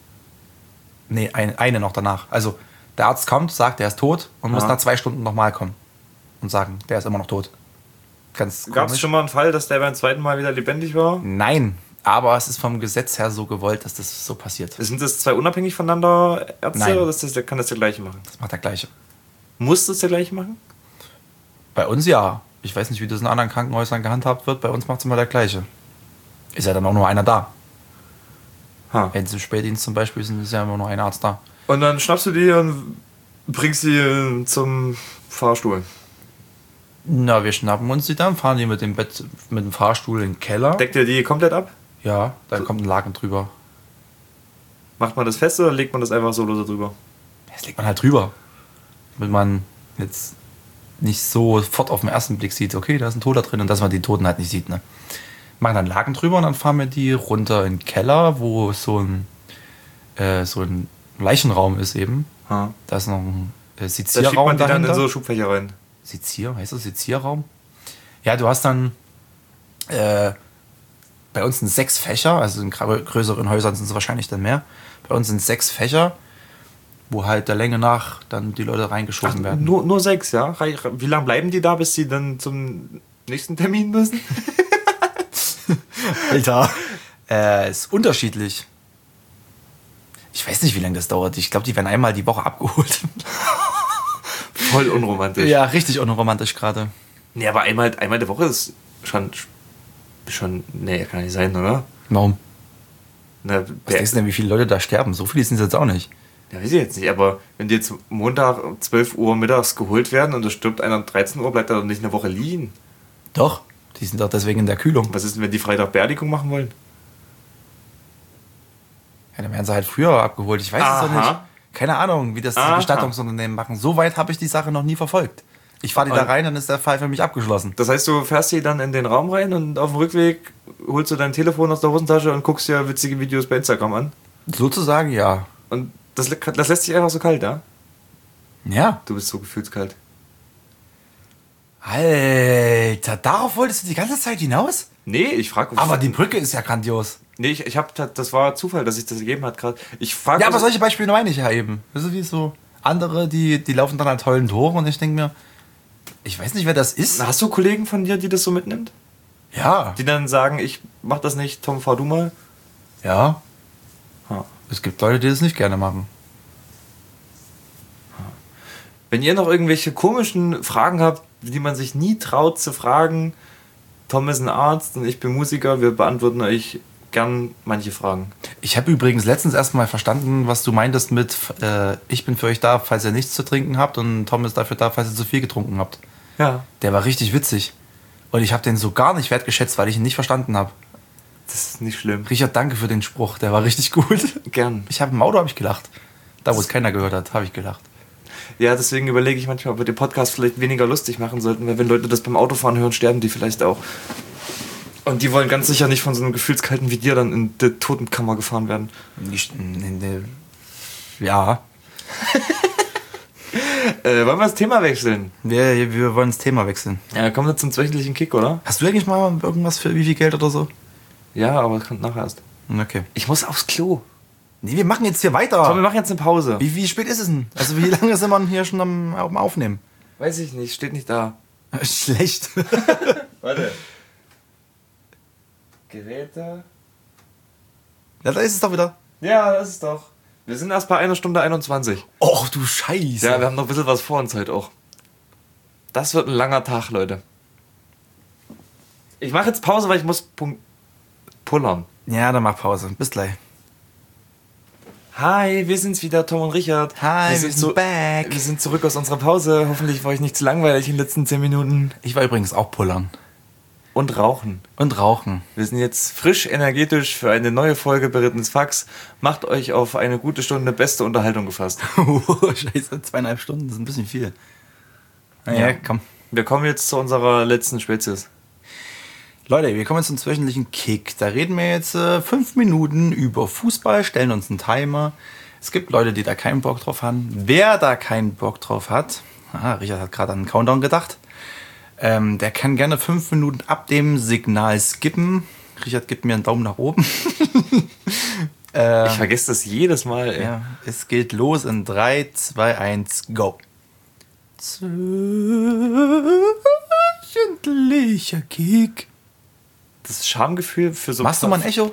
nee, ein, eine noch danach. Also der Arzt kommt, sagt, der ist tot und muss Ja. nach zwei Stunden nochmal kommen und sagen, der ist immer noch tot. Ganz Gab es komisch. schon mal einen Fall, dass der beim zweiten Mal wieder lebendig war? Nein, aber es ist vom Gesetz her so gewollt, dass das so passiert. Sind das zwei unabhängig voneinander Ärzte Nein. oder ist das, der, kann das der gleiche machen? Das macht der Gleiche. Muss das der gleiche machen? Bei uns ja. Ich weiß nicht, wie das in anderen Krankenhäusern gehandhabt wird. Bei uns macht es immer der Gleiche. Ist ja dann auch nur einer da. Ha. Wenn es im Spätdienst zum Beispiel ist, ist ja immer nur ein Arzt da. Und dann schnappst du die und bringst sie äh, zum Fahrstuhl. Na, wir schnappen uns die dann, fahren die mit dem Bett, mit dem Fahrstuhl in den Keller. Deckt ihr die komplett ab? Ja, dann kommt ein Laken drüber. Macht man das fest oder legt man das einfach so lose drüber? Das legt man halt drüber. Wenn man jetzt nicht sofort auf den ersten Blick sieht, okay, da ist ein Toter drin und dass man die Toten halt nicht sieht. Ne? Machen dann Laken drüber und dann fahren wir die runter in den Keller, wo so ein, äh, so ein Leichenraum ist eben. Ha. Da ist noch ein äh, Da schiebt Sezierraum man die dann dahinter. in so Schubfächer rein. Sezier, heißt das Sezierraum? Ja, du hast dann äh, bei uns sind sechs Fächer, also in grö- größeren Häusern sind es wahrscheinlich dann mehr. Bei uns sind sechs Fächer, wo halt der Länge nach dann die Leute reingeschoben Ach, werden. nur, nur sechs, ja? Rei- Wie lange bleiben die da, bis sie dann zum nächsten Termin müssen? Alter. Äh, ist unterschiedlich. Ich weiß nicht, wie lange das dauert. Ich glaube, die werden einmal die Woche abgeholt. Voll unromantisch. Ja, richtig unromantisch gerade. Nee, aber einmal, einmal die Woche ist schon, schon, nee, kann nicht sein, oder? Warum? Na, Was wer, denkst du denn, wie viele Leute da sterben? So viele sind es jetzt auch nicht. ja, weiß ich jetzt nicht, aber wenn die jetzt Montag um zwölf Uhr mittags geholt werden und da stirbt einer um dreizehn Uhr, bleibt er doch nicht eine Woche liegen. Doch, die sind doch deswegen in der Kühlung. Was ist denn, wenn die Freitag Beerdigung machen wollen? Ja, dann werden sie halt früher abgeholt. Ich weiß es doch Aha. nicht. Keine Ahnung, wie das die Aha. Bestattungsunternehmen machen. So weit habe ich die Sache noch nie verfolgt. Ich fahre die da Und- rein, dann ist der Fall für mich abgeschlossen. Das heißt, du fährst hier dann in den Raum rein und auf dem Rückweg holst du dein Telefon aus der Hosentasche und guckst dir witzige Videos bei Instagram an. Sozusagen, ja. Und das, das lässt sich einfach so kalt, ja? Ja. Du bist so gefühlskalt. Alter, darauf wolltest du die ganze Zeit hinaus? Nee, ich frage. Aber die Brücke ist ja grandios. Nee, ich, ich hab, das war Zufall, dass sich das gegeben hat gerade. Ich frage. Ja, aber solche Beispiele meine ich ja eben. Weißt du, wie so andere, die, die laufen dann an tollen Toren und ich denke mir, ich weiß nicht, wer das ist. Hast du Kollegen von dir, die das so mitnimmt? Ja. Die dann sagen, ich mach das nicht, Tom, fahr du mal. Ja. Ha. Es gibt Leute, die das nicht gerne machen. Wenn ihr noch irgendwelche komischen Fragen habt, die man sich nie traut zu fragen, Tom ist ein Arzt und ich bin Musiker, wir beantworten euch gern manche Fragen. Ich habe übrigens letztens erst mal verstanden, was du meintest mit äh, ich bin für euch da, falls ihr nichts zu trinken habt und Tom ist dafür da, falls ihr zu viel getrunken habt. Ja. Der war richtig witzig. Und ich habe den so gar nicht wertgeschätzt, weil ich ihn nicht verstanden habe. Das ist nicht schlimm. Richard, danke für den Spruch, der war richtig gut. Gern. Ich habe im Auto habe ich gelacht. Da, wo es keiner gehört hat, habe ich gelacht. Ja, deswegen überlege ich manchmal, ob wir den Podcast vielleicht weniger lustig machen sollten, weil wenn Leute das beim Autofahren hören, sterben die vielleicht auch. Und die wollen ganz sicher nicht von so einem Gefühlskalten wie dir dann in die Totenkammer gefahren werden. Nicht, in der, ja, Äh, wollen wir das Thema wechseln? wir, wir wollen das Thema wechseln. Ja, kommen wir zum wöchentlichen Kick, oder? Hast du eigentlich mal irgendwas für wie viel Geld oder so? Ja, aber das kommt nachher erst. Okay. Ich muss aufs Klo. Nee, wir machen jetzt hier weiter. Komm, wir machen jetzt eine Pause. Wie, wie spät ist es denn? Also wie lange sind wir denn hier schon am, am Aufnehmen? Weiß ich nicht, steht nicht da. Schlecht. Warte. Geräte. Ja, da ist es doch wieder. Ja, das ist doch. Wir sind erst bei einer Stunde einundzwanzig. Och, du Scheiße. Ja, wir haben noch ein bisschen was vor uns heute auch. Das wird ein langer Tag, Leute. Ich mache jetzt Pause, weil ich muss pun- pullern. Ja, dann mach Pause. Bis gleich. Hi, wir sind's wieder, Tom und Richard. Hi, wir sind, sind back. Wir sind zurück aus unserer Pause. Hoffentlich war ich nicht zu langweilig in den letzten zehn Minuten. Ich war übrigens auch pullern. Und rauchen. Und rauchen. Wir sind jetzt frisch, energetisch für eine neue Folge Berittenes Fax. Macht euch auf eine gute Stunde beste Unterhaltung gefasst. Oh, scheiße, zweieinhalb Stunden, das ist ein bisschen viel. Naja, Ja. komm. Wir kommen jetzt zu unserer letzten Spezies. Leute, wir kommen jetzt zum wöchentlichen Kick. Da reden wir jetzt äh, fünf Minuten über Fußball, stellen uns einen Timer. Es gibt Leute, die da keinen Bock drauf haben. Wer da keinen Bock drauf hat, ah, Richard hat gerade an einen Countdown gedacht, ähm, der kann gerne fünf Minuten ab dem Signal skippen. Richard gibt mir einen Daumen nach oben. äh, Ich vergesse das jedes Mal, ey. ja, es geht los in drei, zwei, eins, go. Wöchentlicher Kick. Das Schamgefühl für so... Machst du mal ein Echo?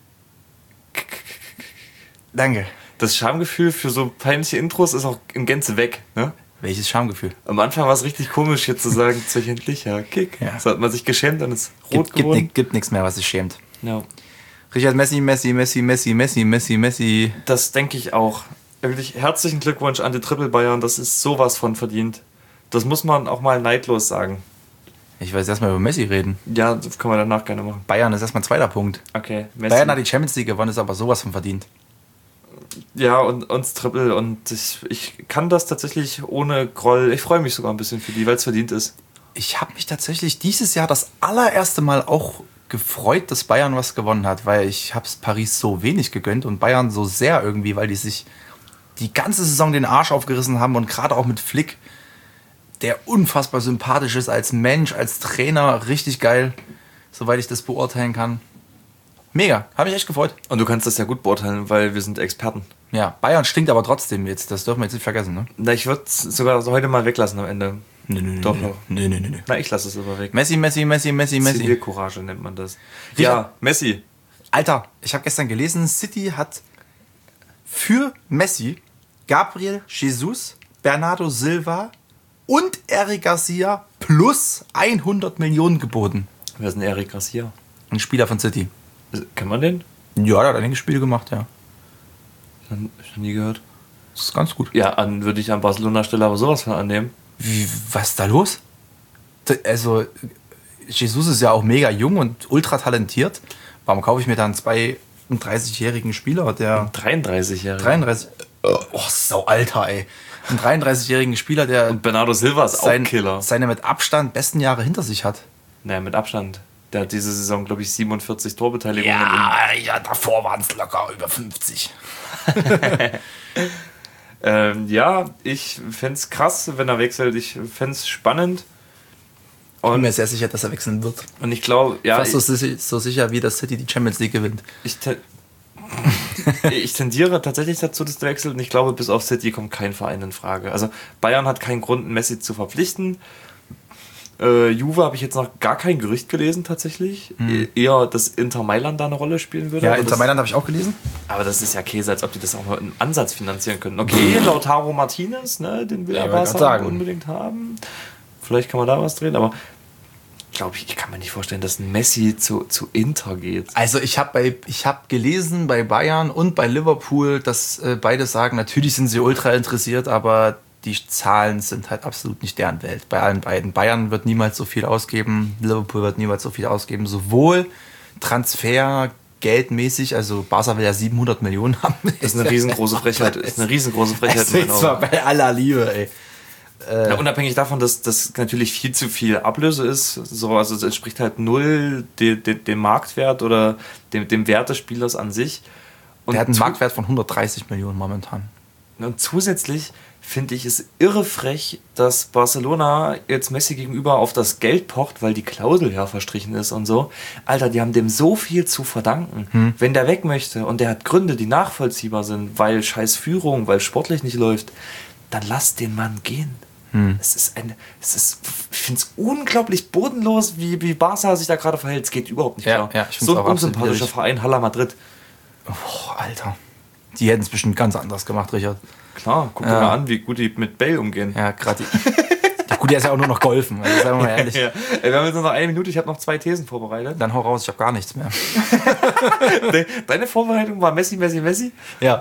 Danke. Das Schamgefühl für so peinliche Intros ist auch in Gänze weg, ne? Welches Schamgefühl? Am Anfang war es richtig komisch, hier zu sagen, wöchentlicher Kick. Ja. So hat man sich geschämt und ist rot Gibt, gibt, geworden. ni- gibt nichts mehr, was sich schämt. Ja. Richard Messi, Messi, Messi, Messi, Messi, Messi, Messi. Das denke ich auch. Wirklich herzlichen Glückwunsch an die Triple Bayern, das ist sowas von verdient. Das muss man auch mal neidlos sagen. Ich will jetzt erstmal über Messi reden. Ja, das können wir danach gerne machen. Bayern ist erstmal ein zweiter Punkt. Okay, Messi. Bayern hat die Champions League gewonnen, ist aber sowas von verdient. Ja, und uns Triple und ich, ich kann das tatsächlich ohne Groll. Ich freue mich sogar ein bisschen für die, weil es verdient ist. Ich habe mich tatsächlich dieses Jahr das allererste Mal auch gefreut, dass Bayern was gewonnen hat, weil ich habe es Paris so wenig gegönnt und Bayern so sehr irgendwie, weil die sich die ganze Saison den Arsch aufgerissen haben und gerade auch mit Flick, der unfassbar sympathisch ist als Mensch, als Trainer, richtig geil, soweit ich das beurteilen kann. Mega, habe mich echt gefreut. Und du kannst das ja gut beurteilen, weil wir sind Experten. Ja, Bayern stinkt aber trotzdem jetzt, das dürfen wir jetzt nicht vergessen, ne? Na, ich würde es sogar heute mal weglassen am Ende. Nö, nö, nö. Doch nö. noch. Nö, nö, nö, nö. Na, ich lasse es aber weg. Messi, Messi, Messi, Messi, Messi. Zivilcourage nennt man das. Ja. Ja, Messi. Alter, ich habe gestern gelesen, City hat für Messi Gabriel Jesus, Bernardo Silva und Eric Garcia plus hundert Millionen geboten. Wer ist denn Eric Garcia? Ein Spieler von City. Kennt man den? Ja, der hat einige Spiele gemacht, ja. Ich habe nie gehört. Das ist ganz gut. Ja, an, würde ich an Barcelona Stelle aber sowas von annehmen. Wie, was ist da los? Also, Jesus ist ja auch mega jung und ultra talentiert. Warum kaufe ich mir dann einen zweiunddreißigjährigen Spieler, der... dreiunddreißigjährigen. dreiunddreißig... Oh, so alter, ey. Einen dreiunddreißigjährigen Spieler, der... Und Bernardo Silva ist sein, auch Killer. Seine mit Abstand besten Jahre hinter sich hat. Naja, mit Abstand. Der hat diese Saison, glaube ich, siebenundvierzig Torbeteiligungen. Ja, ja, davor waren es locker über fünfzig. ähm, ja, ich fände es krass, wenn er wechselt. Ich fände es spannend. Und ich bin Und, mir sehr sicher, dass er wechseln wird. und ich glaube, ja... Fast so, ich, si- so sicher, wie das City die Champions League gewinnt. ich, te- ich tendiere tatsächlich dazu, dass der wechselt. Und ich glaube, bis auf City kommt kein Verein in Frage. Also Bayern hat keinen Grund, Messi zu verpflichten. Äh, Juve habe ich jetzt noch gar kein Gerücht gelesen tatsächlich. Mhm. Eher, dass Inter Mailand da eine Rolle spielen würde. Ja, aber Inter das, Mailand habe ich auch gelesen. aber das ist ja Käse, als ob die das auch nur im Ansatz finanzieren können. Okay, Lautaro Martinez, ne, den will Ja, ja, wollte Barca grad sagen. unbedingt haben. Vielleicht kann man da was drehen, aber glaube ich, ich kann mir nicht vorstellen, dass ein Messi zu, zu Inter geht. Also ich habe bei ich habe gelesen bei Bayern und bei Liverpool, dass äh, beide sagen, natürlich sind sie ultra interessiert, aber die Zahlen sind halt absolut nicht deren Welt. Bei allen beiden. Bayern wird niemals so viel ausgeben, Liverpool wird niemals so viel ausgeben, sowohl Transfer geldmäßig, also Barca will ja siebenhundert Millionen haben. Das ist eine riesengroße Frechheit. Das ist eine riesengroße Frechheit. Das ist zwar bei aller Liebe, ey. Ja, unabhängig davon, dass das natürlich viel zu viel Ablöse ist, so, also es entspricht halt null de, de, dem Marktwert oder dem, dem Wert des Spielers an sich. Und Der hat einen zu- Marktwert von hundertdreißig Millionen momentan. Und zusätzlich finde ich es irre frech, dass Barcelona jetzt Messi gegenüber auf das Geld pocht, weil die Klausel ja verstrichen ist und so. Alter, die haben dem so viel zu verdanken. Hm. Wenn der weg möchte und der hat Gründe, die nachvollziehbar sind, weil scheiß Führung, weil sportlich nicht läuft, dann lass den Mann gehen. Hm. Es ist eine, es ist, ich finde es unglaublich bodenlos, wie, wie Barca sich da gerade verhält. Es geht überhaupt nicht Ja, klar. ja, ich find's so ein auch absolut unsympathischer widerlich. Verein, Hala Madrid. Oh, Alter. Die hätten es bestimmt ganz anders gemacht, Richard. Klar, guck dir Ja. mal an, wie gut die mit Bale umgehen. Ja, gerade die. Gut, der ist ja auch nur noch golfen, also sagen wir mal ehrlich. Ja. Ey, wir haben jetzt nur noch eine Minute, ich habe noch zwei Thesen vorbereitet. Dann hau raus, ich habe gar nichts mehr. De- Deine Vorbereitung war Messi, Messi, Messi. Ja.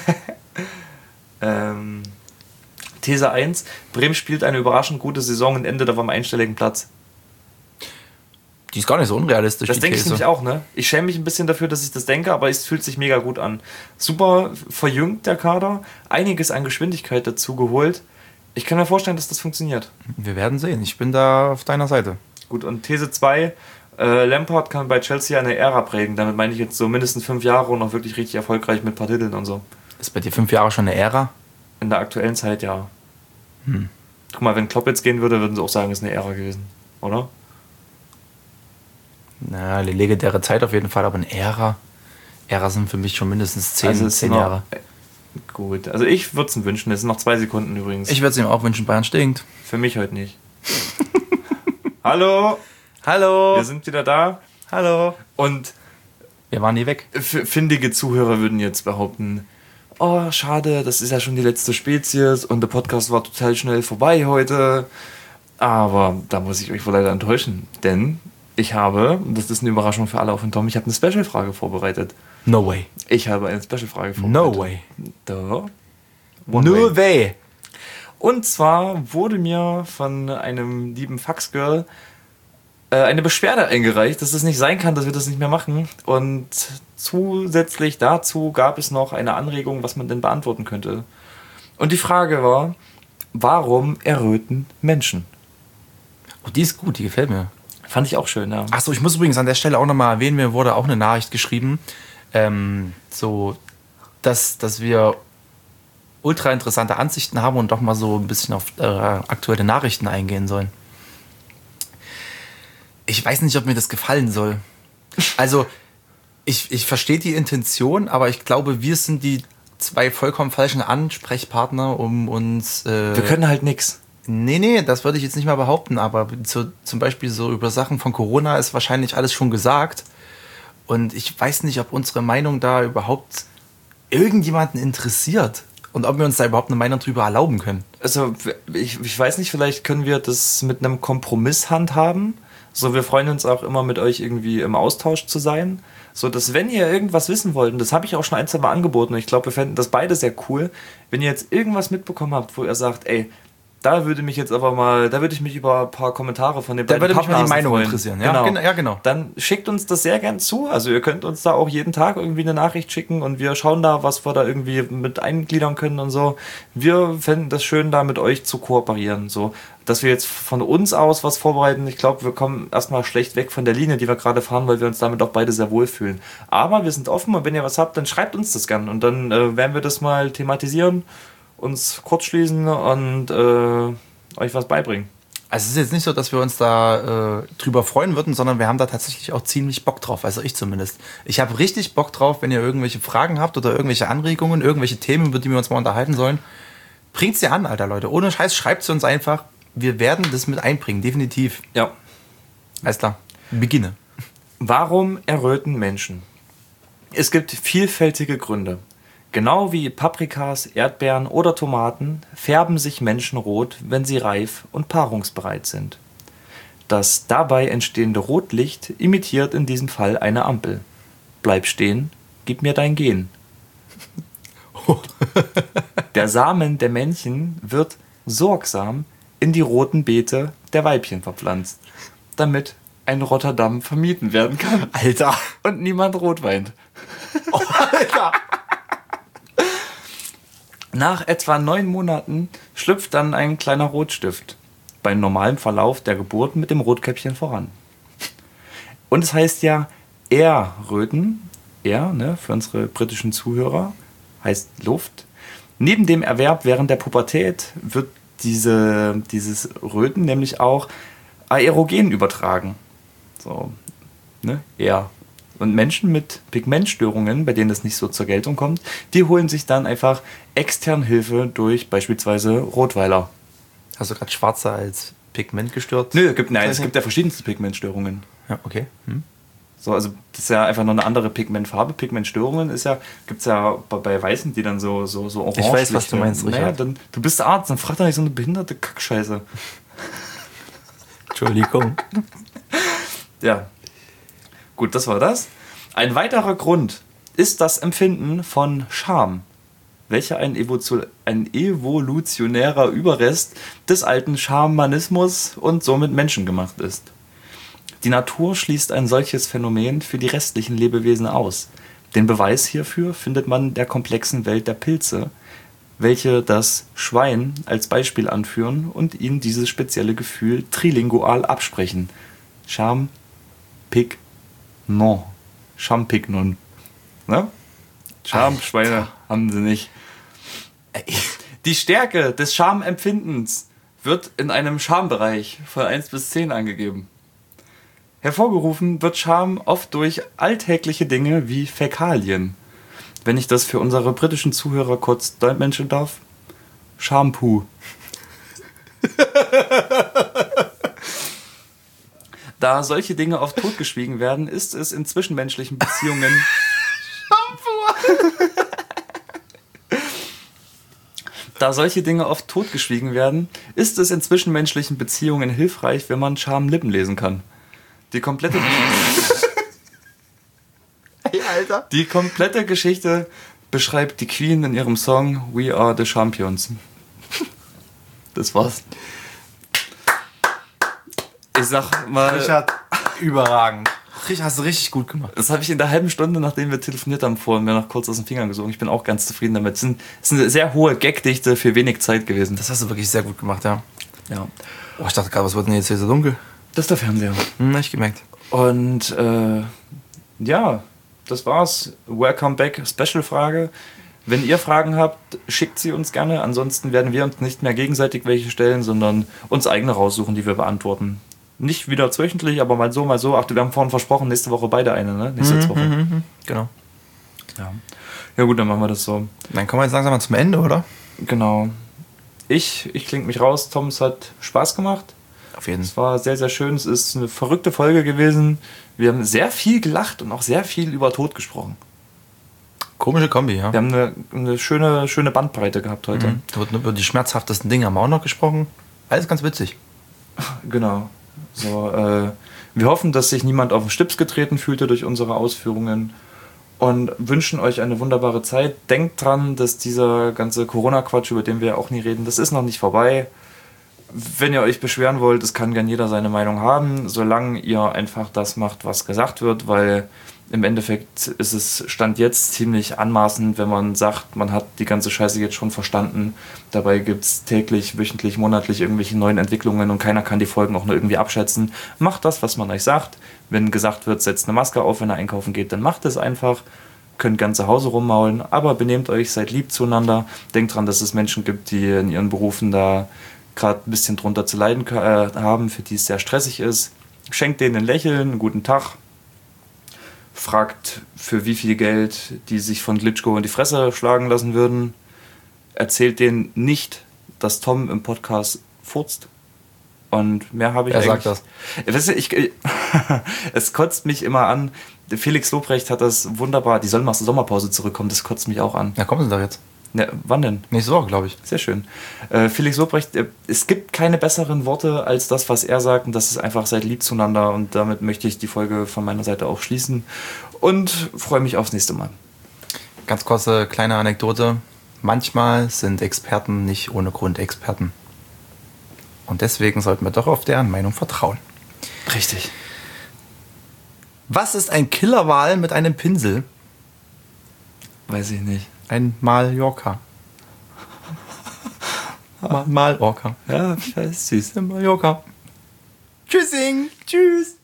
Ähm, These eins, Bremen spielt eine überraschend gute Saison und endet auf einem einstelligen Platz. Die ist gar nicht so unrealistisch. Das die denke ich These. nämlich auch, ne? Ich schäme mich ein bisschen dafür, dass ich das denke, aber es fühlt sich mega gut an. Super verjüngt der Kader, einiges an Geschwindigkeit dazu geholt. Ich kann mir vorstellen, dass das funktioniert. Wir werden sehen. Ich bin da auf deiner Seite. Gut, und These zwei, äh, Lampard kann bei Chelsea eine Ära prägen. Damit meine ich jetzt so mindestens fünf Jahre und auch wirklich richtig erfolgreich mit ein paar Titeln und so. Ist bei dir fünf Jahre schon eine Ära? In der aktuellen Zeit, ja. Hm. Guck mal, wenn Klopp jetzt gehen würde, würden sie auch sagen, es ist eine Ära gewesen, oder? Na, eine legendäre Zeit auf jeden Fall, aber eine Ära. Ära sind für mich schon mindestens zehn, Also es zehn sind noch- Jahre. Gut, also ich würde es ihm wünschen. Es sind noch zwei Sekunden übrigens. Ich würde es ihm auch wünschen, Bayern stinkt. Für mich heute nicht. Hallo, Hallo. wir sind wieder da. Hallo. Und Wir waren nie weg. f- findige Zuhörer würden jetzt behaupten, oh, schade, das ist ja schon die letzte Spezies und der Podcast war total schnell vorbei heute. Aber da muss ich euch wohl leider enttäuschen, denn ich habe, und das ist eine Überraschung für alle auf den Tom, ich habe eine Special-Frage vorbereitet. No way. Ich habe eine Special-Frage vorbereitet. No way. Da. No way. Und zwar wurde mir von einem lieben Faxgirl äh, eine Beschwerde eingereicht, dass es nicht sein kann, dass wir das nicht mehr machen. Und zusätzlich dazu gab es noch eine Anregung, was man denn beantworten könnte. Und die Frage war, warum erröten Menschen? Oh, die ist gut, die gefällt mir. Fand ich auch schön, ja. Achso, ich muss übrigens an der Stelle auch nochmal erwähnen, mir wurde auch eine Nachricht geschrieben, ähm, so, dass, dass wir ultra interessante Ansichten haben und doch mal so ein bisschen auf äh, aktuelle Nachrichten eingehen sollen. Ich weiß nicht, ob mir das gefallen soll. Also, ich, ich verstehe die Intention, aber ich glaube, wir sind die zwei vollkommen falschen Ansprechpartner, um uns... Äh, Wir können halt nix. Nee, nee, das würde ich jetzt nicht mal behaupten, aber so, zum Beispiel so über Sachen von Corona ist wahrscheinlich alles schon gesagt. Und ich weiß nicht, ob unsere Meinung da überhaupt irgendjemanden interessiert und ob wir uns da überhaupt eine Meinung drüber erlauben können. Also ich, ich weiß nicht, vielleicht können wir das mit einem Kompromiss handhaben. So, wir freuen uns auch immer, mit euch irgendwie im Austausch zu sein. So, dass wenn ihr irgendwas wissen wollt, und das habe ich auch schon ein, zwei Mal angeboten, und ich glaube, wir fänden das beide sehr cool, wenn ihr jetzt irgendwas mitbekommen habt, wo ihr sagt, ey, da würde mich jetzt aber mal, da würde ich mich über ein paar Kommentare von den Da würde mich mal die Meinung freuen. interessieren. Ja, genau. Gen- ja, genau. Dann schickt uns das sehr gern zu. Also ihr könnt uns da auch jeden Tag irgendwie eine Nachricht schicken und wir schauen da, was wir da irgendwie mit eingliedern können und so. Wir fänden das schön, da mit euch zu kooperieren. So, dass wir jetzt von uns aus was vorbereiten. Ich glaube, wir kommen erstmal schlecht weg von der Linie, die wir gerade fahren, weil wir uns damit auch beide sehr wohlfühlen. Aber wir sind offen und wenn ihr was habt, dann schreibt uns das gern. Und dann äh, werden wir das mal thematisieren, uns kurz schließen und äh, euch was beibringen. Also es ist jetzt nicht so, dass wir uns da äh, drüber freuen würden, sondern wir haben da tatsächlich auch ziemlich Bock drauf. Also ich zumindest. Ich habe richtig Bock drauf, wenn ihr irgendwelche Fragen habt oder irgendwelche Anregungen, irgendwelche Themen, über die wir uns mal unterhalten sollen. Bringt's sie an, Alter, Leute. Ohne Scheiß, schreibt sie uns einfach. Wir werden das mit einbringen, definitiv. Ja. Alles klar. Beginne. Warum erröten Menschen? Es gibt vielfältige Gründe. Genau wie Paprikas, Erdbeeren oder Tomaten färben sich Menschen rot, wenn sie reif und paarungsbereit sind. Das dabei entstehende Rotlicht imitiert in diesem Fall eine Ampel. Bleib stehen, gib mir dein Gen. Der Samen der Männchen wird sorgsam in die roten Beete der Weibchen verpflanzt, damit ein Rotterdam vermieden werden kann. Alter. Und niemand rot weint. Oh, Alter. Nach etwa neun Monaten schlüpft dann ein kleiner Rotstift beim normalen Verlauf der Geburt mit dem Rotkäppchen voran. Und es heißt ja Erröten, er, ne, für unsere britischen Zuhörer, heißt Luft. Neben dem Erwerb während der Pubertät wird diese, dieses Röten nämlich auch aerogen übertragen. So, ne, er. Und Menschen mit Pigmentstörungen, bei denen das nicht so zur Geltung kommt, die holen sich dann einfach extern Hilfe durch beispielsweise Rotweiler. Hast du gerade Schwarze als Pigment gestört? Nö, es gibt, nein, es gibt ja verschiedenste Pigmentstörungen. Ja, okay. Hm. So, also das ist ja einfach noch eine andere Pigmentfarbe. Pigmentstörungen ist ja, gibt es ja bei, bei Weißen, die dann so, so, so orange. Ich weiß, was du meinst, naja, Richard. dann, du bist Arzt, dann frag doch nicht so eine behinderte Kackscheiße. Entschuldigung. Ja. Gut, das war das. Ein weiterer Grund ist das Empfinden von Scham, welcher ein, Evo- ein evolutionärer Überrest des alten Schamanismus und somit menschengemacht ist. Die Natur schließt ein solches Phänomen für die restlichen Lebewesen aus. Den Beweis hierfür findet man in der komplexen Welt der Pilze, welche das Schwein als Beispiel anführen und ihnen dieses spezielle Gefühl trilingual absprechen. Scham, Pig, non. Champignon. Ne? Schamschweine haben sie nicht. Die Stärke des Schamempfindens wird in einem Schambereich von eins bis zehn angegeben. Hervorgerufen wird Scham oft durch alltägliche Dinge wie Fäkalien. Wenn ich das für unsere britischen Zuhörer kurz dolmetschen darf. Shampoo. Da solche Dinge oft totgeschwiegen werden, ist es in zwischenmenschlichen Beziehungen... Da solche Dinge oft totgeschwiegen werden, ist es in zwischenmenschlichen Beziehungen hilfreich, wenn man Schamlippen lesen kann. Die komplette... Hey, Alter. Die komplette Geschichte beschreibt die Queen in ihrem Song We Are the Champions. Das war's. Ich sag mal... Richard, überragend. Richard, hast du richtig gut gemacht. Das habe ich in der halben Stunde, nachdem wir telefoniert haben, vorhin mir noch kurz aus den Fingern gesogen. Ich bin auch ganz zufrieden damit. Es ist eine sehr hohe Gagdichte für wenig Zeit gewesen. Das hast du wirklich sehr gut gemacht, ja. Ja. Oh, ich dachte gerade, was wird denn jetzt hier so dunkel? Das ist der Fernseher. Hm, nicht gemerkt. Und äh, ja, das war's. Welcome back, Special-Frage. Wenn ihr Fragen habt, schickt sie uns gerne. Ansonsten werden wir uns nicht mehr gegenseitig welche stellen, sondern uns eigene raussuchen, die wir beantworten. Nicht wieder wöchentlich, aber mal so, mal so. Ach, wir haben vorhin versprochen, nächste Woche beide eine, ne? Nächste Mhm, Woche. mhm, mhm. Genau. Ja. Ja gut, dann machen wir das so. Dann kommen wir jetzt langsam mal zum Ende, oder? Genau. Ich, ich klinge mich raus. Tom, es hat Spaß gemacht. Auf jeden Es war sehr, sehr schön. Es ist eine verrückte Folge gewesen. Wir haben sehr viel gelacht und auch sehr viel über Tod gesprochen. Komische Kombi, ja. Wir haben eine, eine schöne, schöne Bandbreite gehabt heute. Mhm. Da wird über die schmerzhaftesten Dinge haben wir auch noch gesprochen. Alles ganz witzig. Genau. So, äh, wir hoffen, dass sich niemand auf den Stips getreten fühlte durch unsere Ausführungen und wünschen euch eine wunderbare Zeit. Denkt dran, dass dieser ganze Corona-Quatsch, über den wir ja auch nie reden, das ist noch nicht vorbei. Wenn ihr euch beschweren wollt, es kann gern jeder seine Meinung haben, solange ihr einfach das macht, was gesagt wird, weil im Endeffekt ist es Stand jetzt ziemlich anmaßend, wenn man sagt, man hat die ganze Scheiße jetzt schon verstanden. Dabei gibt es täglich, wöchentlich, monatlich irgendwelche neuen Entwicklungen und keiner kann die Folgen auch nur irgendwie abschätzen. Macht das, was man euch sagt. Wenn gesagt wird, setzt eine Maske auf, wenn ihr einkaufen geht, dann macht es einfach. Könnt gern zu Hause rummaulen, aber benehmt euch, seid lieb zueinander. Denkt dran, dass es Menschen gibt, die in ihren Berufen da gerade ein bisschen drunter zu leiden äh, haben, für die es sehr stressig ist. Schenkt denen ein Lächeln, einen guten Tag. Fragt, für wie viel Geld die sich von Glitschko in die Fresse schlagen lassen würden. Erzählt denen nicht, dass Tom im Podcast furzt. Und mehr habe ich Wer eigentlich... sagt das? Weißt du, ich, es kotzt mich immer an. Felix Lobrecht hat das wunderbar... Die sollen mal aus der Sommerpause zurückkommen, das kotzt mich auch an. Ja, kommen sie doch jetzt. Ja, wann denn? Nächste Woche, glaube ich. Sehr schön. Äh, Felix Lobrecht, äh, es gibt keine besseren Worte als das, was er sagt. Und das ist einfach, seid lieb zueinander. Und damit möchte ich die Folge von meiner Seite auch schließen. Und freue mich aufs nächste Mal. Ganz kurze kleine Anekdote. Manchmal sind Experten nicht ohne Grund Experten. Und deswegen sollten wir doch auf deren Meinung vertrauen. Richtig. Was ist ein Killerwal mit einem Pinsel? Weiß ich nicht. Ein Mallorca. Ma- Mallorca. Ja, das ist süß. Ein Mallorca. Tschüssing. Tschüss.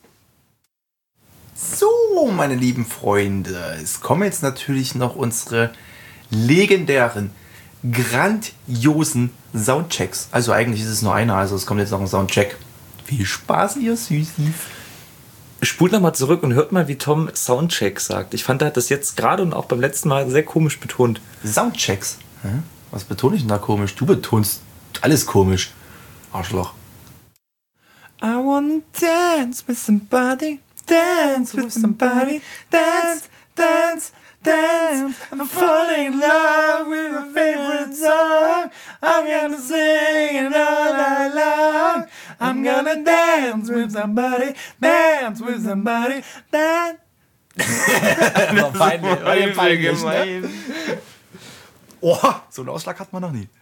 So, meine lieben Freunde. Es kommen jetzt natürlich noch unsere legendären, grandiosen Soundchecks. Also eigentlich ist es nur einer, also es kommt jetzt noch ein Soundcheck. Viel Spaß, ihr Süßis. Spult nochmal zurück und hört mal, wie Tom Soundcheck sagt. Ich fand, er hat das jetzt gerade und auch beim letzten Mal sehr komisch betont. Soundchecks? Hä? Was betone ich denn da komisch? Du betonst alles komisch. Arschloch. I wanna dance with somebody, dance with somebody, dance, dance, dance. I'm falling in love with my favorite song. I'm gonna sing it all night long. I'm gonna dance with somebody, dance with somebody, dance. War peinlich, war ja peinlich, ne? Oh, so einen Ausschlag hat man noch nie.